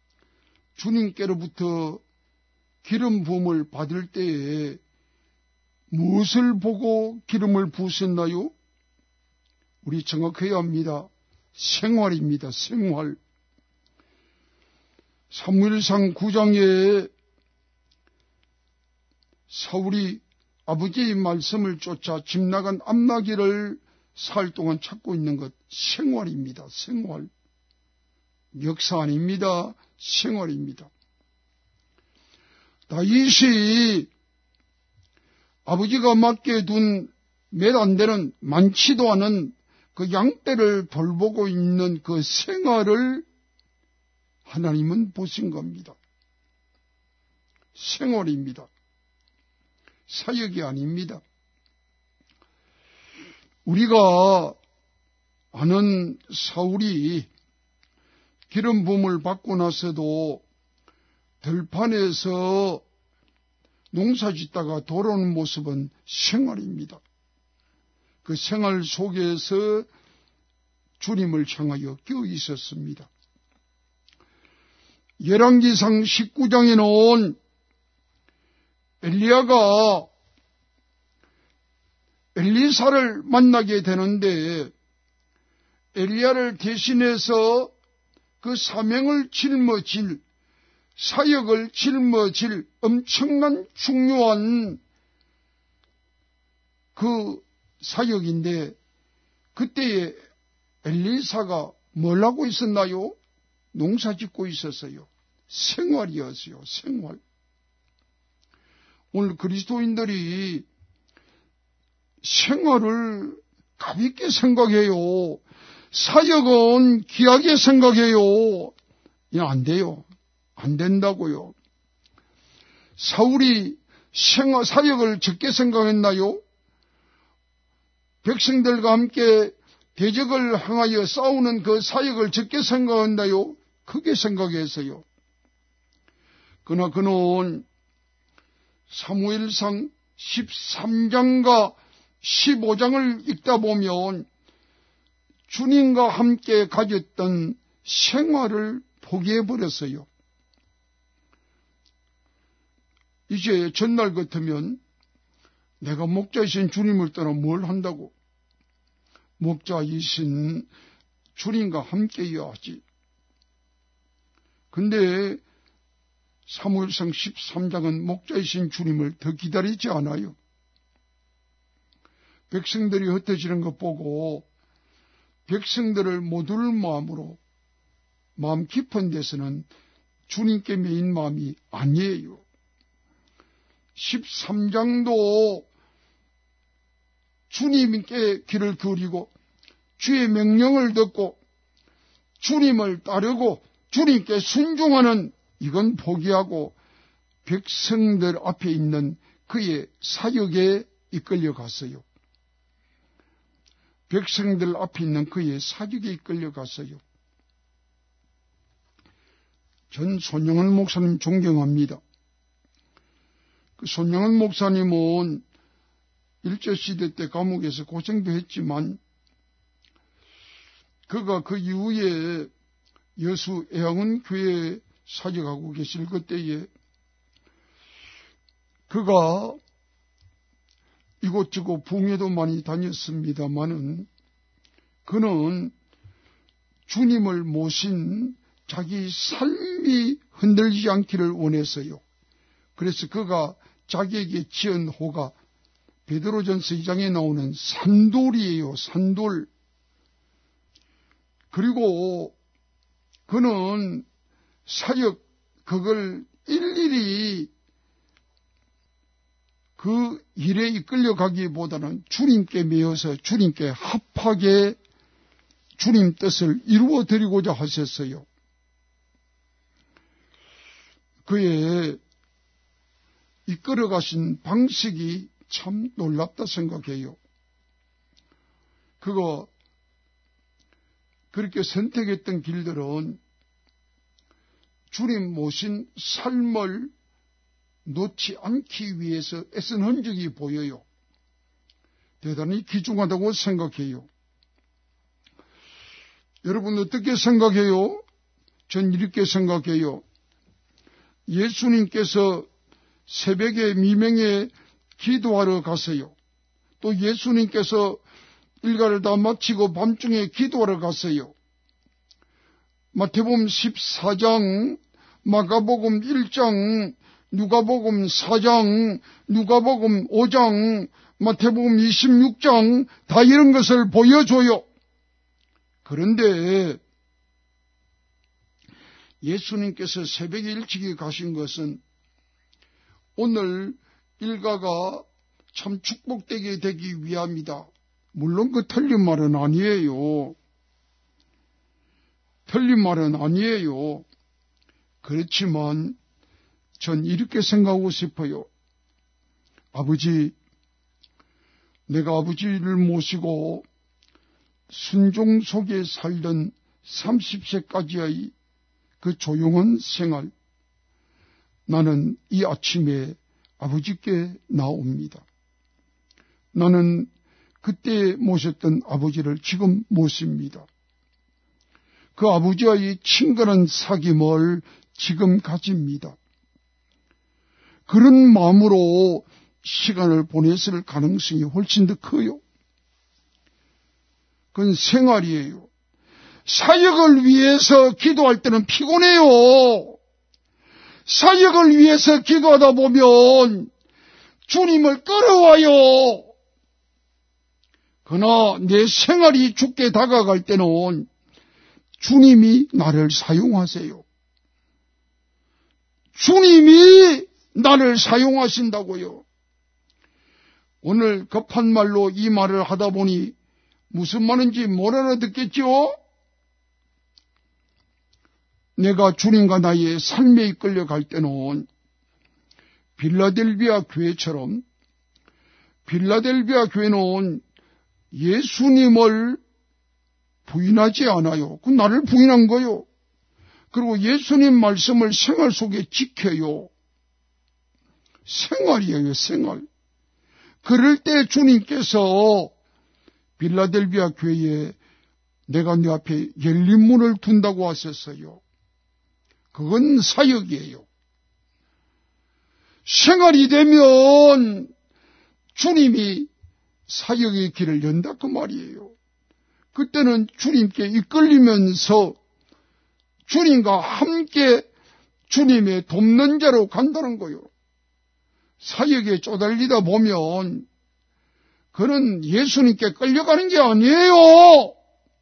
주님께로부터 기름 부음을 받을 때에 무엇을 보고 기름을 부으셨나요? 우리 정확해야 합니다. 생활입니다. 생활. 사무엘상 구 장에 사울이 아버지의 말씀을 쫓아 집 나간 암나기를 사흘 동안 찾고 있는 것, 생활입니다. 생활. 역사 아닙니다. 생활입니다. 다윗이 아버지가 맡게 둔 몇 안 되는 많지도 않은 그 양떼를 돌보고 있는 그 생활을 하나님은 보신 겁니다. 생활입니다. 사역이 아닙니다. 우리가 아는 사울이 기름 부음을 받고 나서도 들판에서 농사 짓다가 돌아오는 모습은 생활입니다. 그 생활 속에서 주님을 향하여 끼어 있었습니다. 열왕기상 십구 장에 나온 엘리야가 엘리사를 만나게 되는데 엘리야를 대신해서 그 사명을 짊어질, 사역을 짊어질 엄청난 중요한 그 사역인데 그때에 엘리사가 뭘 하고 있었나요? 농사 짓고 있었어요. 생활이었어요. 생활. 오늘 그리스도인들이 생활을 가볍게 생각해요. 사역은 귀하게 생각해요. 야, 안 돼요. 안 된다고요. 사울이 생활, 사역을 적게 생각했나요? 백성들과 함께 대적을 향하여 싸우는 그 사역을 적게 생각한다요? 크게 생각했어요. 그러나 그는 사무엘상 십삼 장과 십오 장을 읽다 보면 주님과 함께 가졌던 생활을 포기해버렸어요. 이제 전날 같으면 내가 목자이신 주님을 떠나 뭘 한다고? 목자이신 주님과 함께여야 하지. 근데 사무엘상 십삼 장은 목자이신 주님을 더 기다리지 않아요. 백성들이 흩어지는 것 보고 백성들을 못 올 마음으로 마음 깊은 데서는 주님께 매인 마음이 아니에요. 십삼 장도 주님께 귀를 기울이고 주의 명령을 듣고 주님을 따르고 주님께 순종하는 이건 포기하고 백성들 앞에 있는 그의 사역에 이끌려 갔어요. 백성들 앞에 있는 그의 사역에 이끌려 갔어요. 전 손영은 목사님 존경합니다. 그 손영은 목사님은 일제시대 때 감옥에서 고생도 했지만 그가 그 이후에 여수 애양은 교회에 사역하고 계실 그때에 그가 이곳저곳 붕에도 많이 다녔습니다마는 그는 주님을 모신 자기 삶이 흔들리지 않기를 원했어요. 그래서 그가 자기에게 지은 호가 베드로전서 이 장에 나오는 산돌이에요. 산돌. 그리고 그는 사역 그걸 일일이 그 일에 이끌려가기보다는 주님께 매여서 주님께 합하게 주님 뜻을 이루어드리고자 하셨어요. 그의 이끌어가신 방식이 참 놀랍다 생각해요. 그거 그렇게 선택했던 길들은 주님 모신 삶을 놓지 않기 위해서 애쓴 흔적이 보여요. 대단히 귀중하다고 생각해요. 여러분 어떻게 생각해요? 전 이렇게 생각해요. 예수님께서 새벽에 미명에 기도하러 갔어요. 또 예수님께서 일과를 다 마치고 밤중에 기도하러 갔어요. 마태복음 십사 장, 마가복음 일 장, 누가복음 사 장, 누가복음 오 장, 마태복음 이십육 장 다 이런 것을 보여줘요. 그런데 예수님께서 새벽에 일찍이 가신 것은 오늘 일가가 참 축복되게 되기 위함이다. 물론 그 틀린 말은 아니에요. 틀린 말은 아니에요. 그렇지만 전 이렇게 생각하고 싶어요. 아버지, 내가 아버지를 모시고 순종 속에 살던 삼십 세까지의 그 조용한 생활, 나는 이 아침에 아버지께 나옵니다. 나는 그때 모셨던 아버지를 지금 모십니다. 그 아버지와의 친근한 사귐을 지금 가집니다. 그런 마음으로 시간을 보냈을 가능성이 훨씬 더 커요. 그건 생활이에요. 사역을 위해서 기도할 때는 피곤해요. 사역을 위해서 기도하다 보면 주님을 끌어와요. 그러나 내 생활이 죽게 다가갈 때는 주님이 나를 사용하세요. 주님이 나를 사용하신다고요. 오늘 급한 말로 이 말을 하다 보니 무슨 말인지 못 알아듣겠죠? 내가 주님과 나의 삶에 이끌려 갈 때는 빌라델비아 교회처럼, 빌라델비아 교회는 예수님을 부인하지 않아요. 그 나를 부인한 거요. 그리고 예수님 말씀을 생활 속에 지켜요. 생활이에요, 생활. 그럴 때 주님께서 빌라델비아 교회에 내가 네 앞에 열린 문을 둔다고 하셨어요. 그건 사역이에요. 생활이 되면 주님이 사역의 길을 연다 그 말이에요. 그때는 주님께 이끌리면서 주님과 함께 주님의 돕는 자로 간다는 거예요. 사역에 쪼달리다 보면 그는 예수님께 끌려가는 게 아니에요.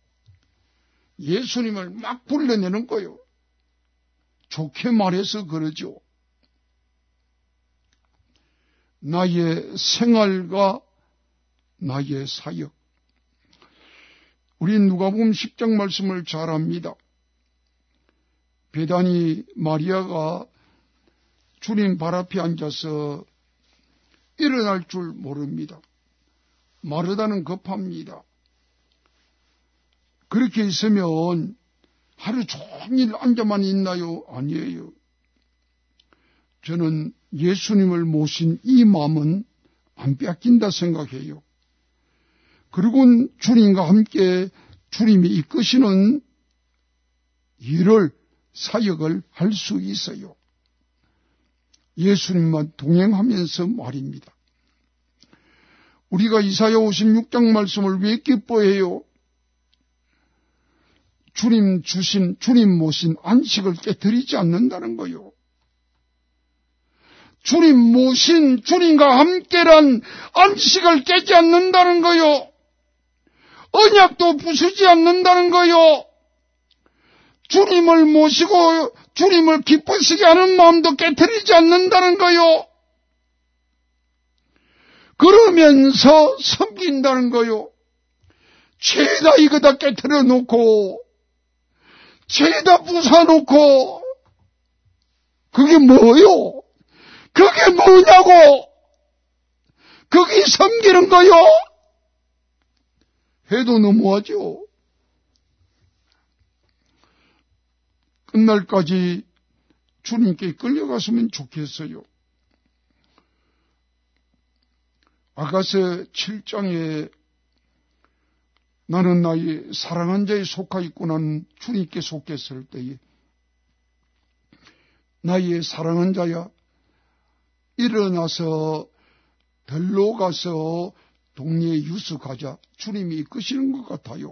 예수님을 막 불러내는 거예요. 좋게 말해서 그러죠. 나의 생활과 나의 사역. 우리 누가복음 십 장 말씀을 잘 압니다. 베다니 마리아가 주님 발 앞에 앉아서 일어날 줄 모릅니다. 마르다는 급합니다. 그렇게 있으면 하루 종일 앉아만 있나요? 아니에요. 저는 예수님을 모신 이 마음은 안 뺏긴다 생각해요. 그리고 주님과 함께 주님이 이끄시는 일을, 사역을 할 수 있어요. 예수님만 동행하면서 말입니다. 우리가 이사야 오십육 장 말씀을 왜 기뻐해요? 주님 주신, 주님 모신 안식을 깨뜨리지 않는다는 거요. 주님 모신, 주님과 함께란 안식을 깨지 않는다는 거요. 언약도 부수지 않는다는 거요. 주님을 모시고 주님을 기쁘시게 하는 마음도 깨트리지 않는다는 거요. 그러면서 섬긴다는 거요. 죄다 이거 다 깨트려 놓고 죄다 부숴놓고 그게 뭐요? 그게 뭐냐고? 그게 섬기는 거요? 해도 너무하죠. 끝날까지 주님께 끌려갔으면 좋겠어요. 아가서 칠 장에 나는 나의 사랑한 자에 속하 있구나는 주님께 속했을 때에 나의 사랑한 자야 일어나서 들로 가서 동네 유수 가자. 주님이 이끄시는 것 같아요.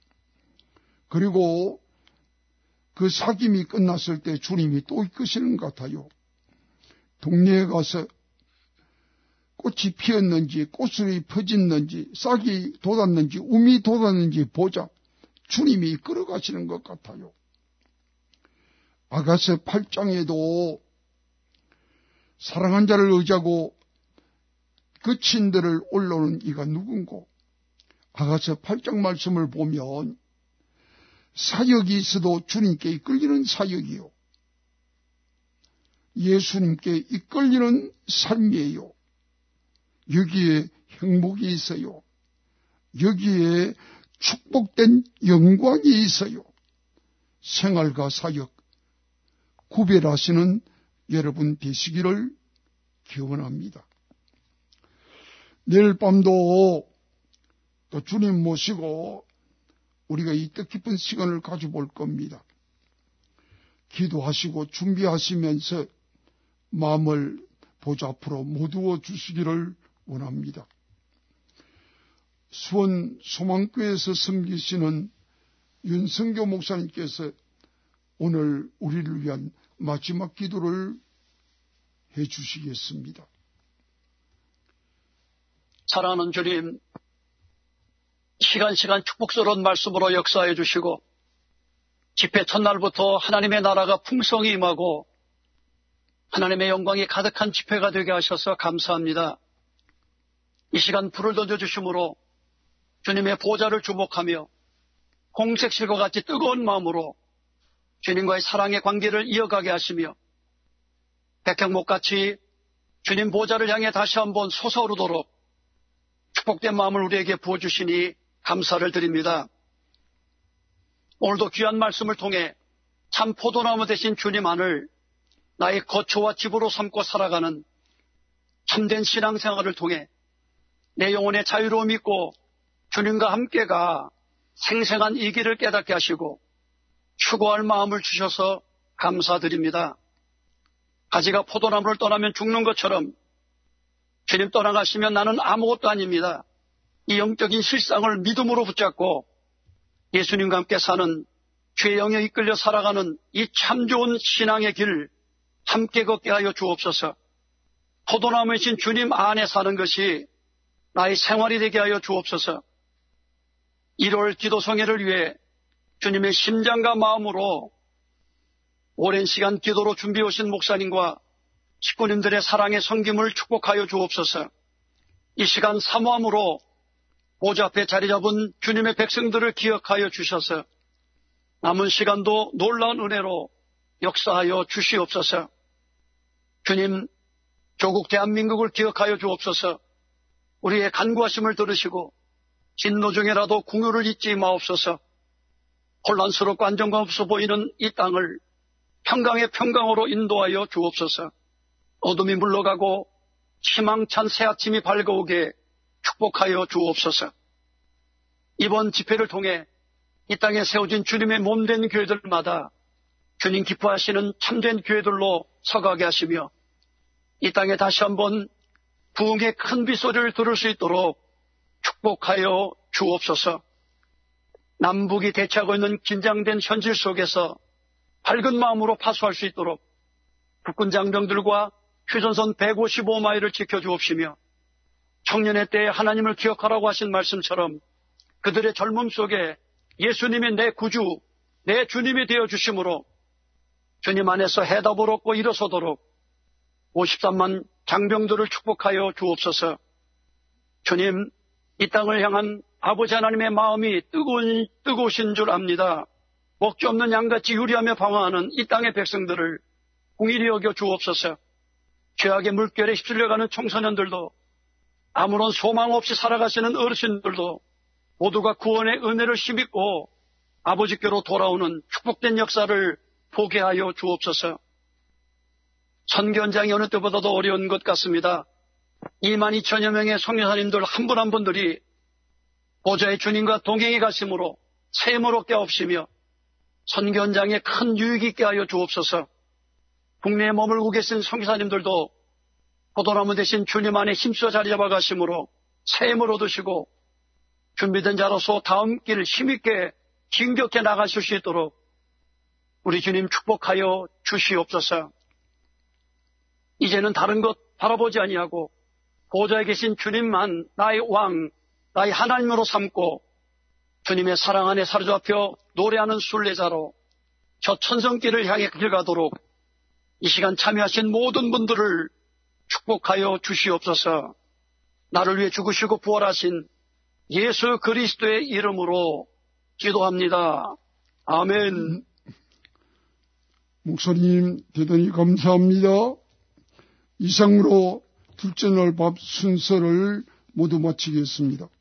그리고 그 사귐이 끝났을 때 주님이 또 이끄시는 것 같아요. 동네에 가서 꽃이 피었는지 꽃술이 퍼졌는지 싹이 돋았는지 움이 돋았는지 보자. 주님이 이끌어 가시는 것 같아요. 아가서 팔 장에도 사랑한 자를 의지하고 그 친들을 올라오는 이가 누군고? 아가서 팔 장 말씀을 보면 사역이 있어도 주님께 이끌리는 사역이요. 예수님께 이끌리는 삶이에요. 여기에 행복이 있어요. 여기에 축복된 영광이 있어요. 생활과 사역 구별하시는 여러분 되시기를 기원합니다. 내일 밤도 또 주님 모시고 우리가 이 뜻깊은 시간을 가져볼 겁니다. 기도하시고 준비하시면서 마음을 보좌 앞으로 모두어 주시기를 원합니다. 수원 소망교회에서 섬기시는 윤성교 목사님께서 오늘 우리를 위한 마지막 기도를 해 주시겠습니다. 사랑하는 주님, 시간시간 축복스러운 말씀으로 역사해 주시고 집회 첫날부터 하나님의 나라가 풍성히 임하고 하나님의 영광이 가득한 집회가 되게 하셔서 감사합니다. 이 시간 불을 던져주심으로 주님의 보좌를 주목하며 홍색실과 같이 뜨거운 마음으로 주님과의 사랑의 관계를 이어가게 하시며 백향목같이 주님 보좌를 향해 다시 한번 솟아오르도록 축복된 마음을 우리에게 부어주시니 감사를 드립니다. 오늘도 귀한 말씀을 통해 참 포도나무 되신 주님 안을 나의 거처와 집으로 삼고 살아가는 참된 신앙생활을 통해 내 영혼의 자유로움이 있고 주님과 함께가 생생한 이 길을 깨닫게 하시고 추구할 마음을 주셔서 감사드립니다. 가지가 포도나무를 떠나면 죽는 것처럼 주님 떠나가시면 나는 아무것도 아닙니다. 이 영적인 실상을 믿음으로 붙잡고 예수님과 함께 사는 주의 영에 이끌려 살아가는 이 참 좋은 신앙의 길 함께 걷게 하여 주옵소서. 포도나무이신 주님 안에 사는 것이 나의 생활이 되게 하여 주옵소서. 일월 기도성회를 위해 주님의 심장과 마음으로 오랜 시간 기도로 준비해 오신 목사님과 식구님들의 사랑의 섬김을 축복하여 주옵소서. 이 시간 사모함으로 보좌 앞에 자리 잡은 주님의 백성들을 기억하여 주셔서 남은 시간도 놀라운 은혜로 역사하여 주시옵소서. 주님, 조국 대한민국을 기억하여 주옵소서. 우리의 간구하심을 들으시고 진노 중에라도 궁유를 잊지 마옵소서. 혼란스럽고 안정감 없어 보이는 이 땅을 평강의 평강으로 인도하여 주옵소서. 어둠이 물러가고 희망찬 새 아침이 밝아오게 축복하여 주옵소서. 이번 집회를 통해 이 땅에 세워진 주님의 몸된 교회들마다 주님 기뻐하시는 참된 교회들로 서가게 하시며 이 땅에 다시 한번 부흥의 큰 빗소리를 들을 수 있도록 축복하여 주옵소서. 남북이 대치하고 있는 긴장된 현실 속에서 밝은 마음으로 파수할 수 있도록 국군 장병들과 휴전선 백오십오 마일을 지켜주옵시며 청년의 때에 하나님을 기억하라고 하신 말씀처럼 그들의 젊음 속에 예수님이 내 구주, 내 주님이 되어주심으로 주님 안에서 해답을 얻고 일어서도록 오십삼만 장병들을 축복하여 주옵소서. 주님, 이 땅을 향한 아버지 하나님의 마음이 뜨거운, 뜨거우신 줄 압니다. 먹지 없는 양같이 유리하며 방황하는 이 땅의 백성들을 공의히 여겨 주옵소서. 죄악의 물결에 휩쓸려가는 청소년들도, 아무런 소망 없이 살아가시는 어르신들도 모두가 구원의 은혜를 힘입고 아버지께로 돌아오는 축복된 역사를 보게 하여 주옵소서. 선교 현장이 어느 때보다도 어려운 것 같습니다. 이만 이천여 명의 선교사님들 한 분 한 분들이 보좌의 주님과 동행해 가심으로 셈을 얻게 하옵시며 선교 현장에 큰 유익이 있게 하여 주옵소서. 국내에 머물고 계신 선교사님들도 포도나무 대신 주님 안에 힘써 자리 잡아 가심으로 셈을 얻으시고 준비된 자로서 다음 길 힘있게 진격해 나가실 수 있도록 우리 주님 축복하여 주시옵소서. 이제는 다른 것 바라보지 아니하고 보좌에 계신 주님만 나의 왕, 나의 하나님으로 삼고 주님의 사랑 안에 사로잡혀 노래하는 순례자로 저 천성길을 향해 길가도록 이 시간 참여하신 모든 분들을 축복하여 주시옵소서. 나를 위해 죽으시고 부활하신 예수 그리스도의 이름으로 기도합니다. 아멘. 목사님 대단히 감사합니다. 이상으로 둘째 날 밥 순서를 모두 마치겠습니다.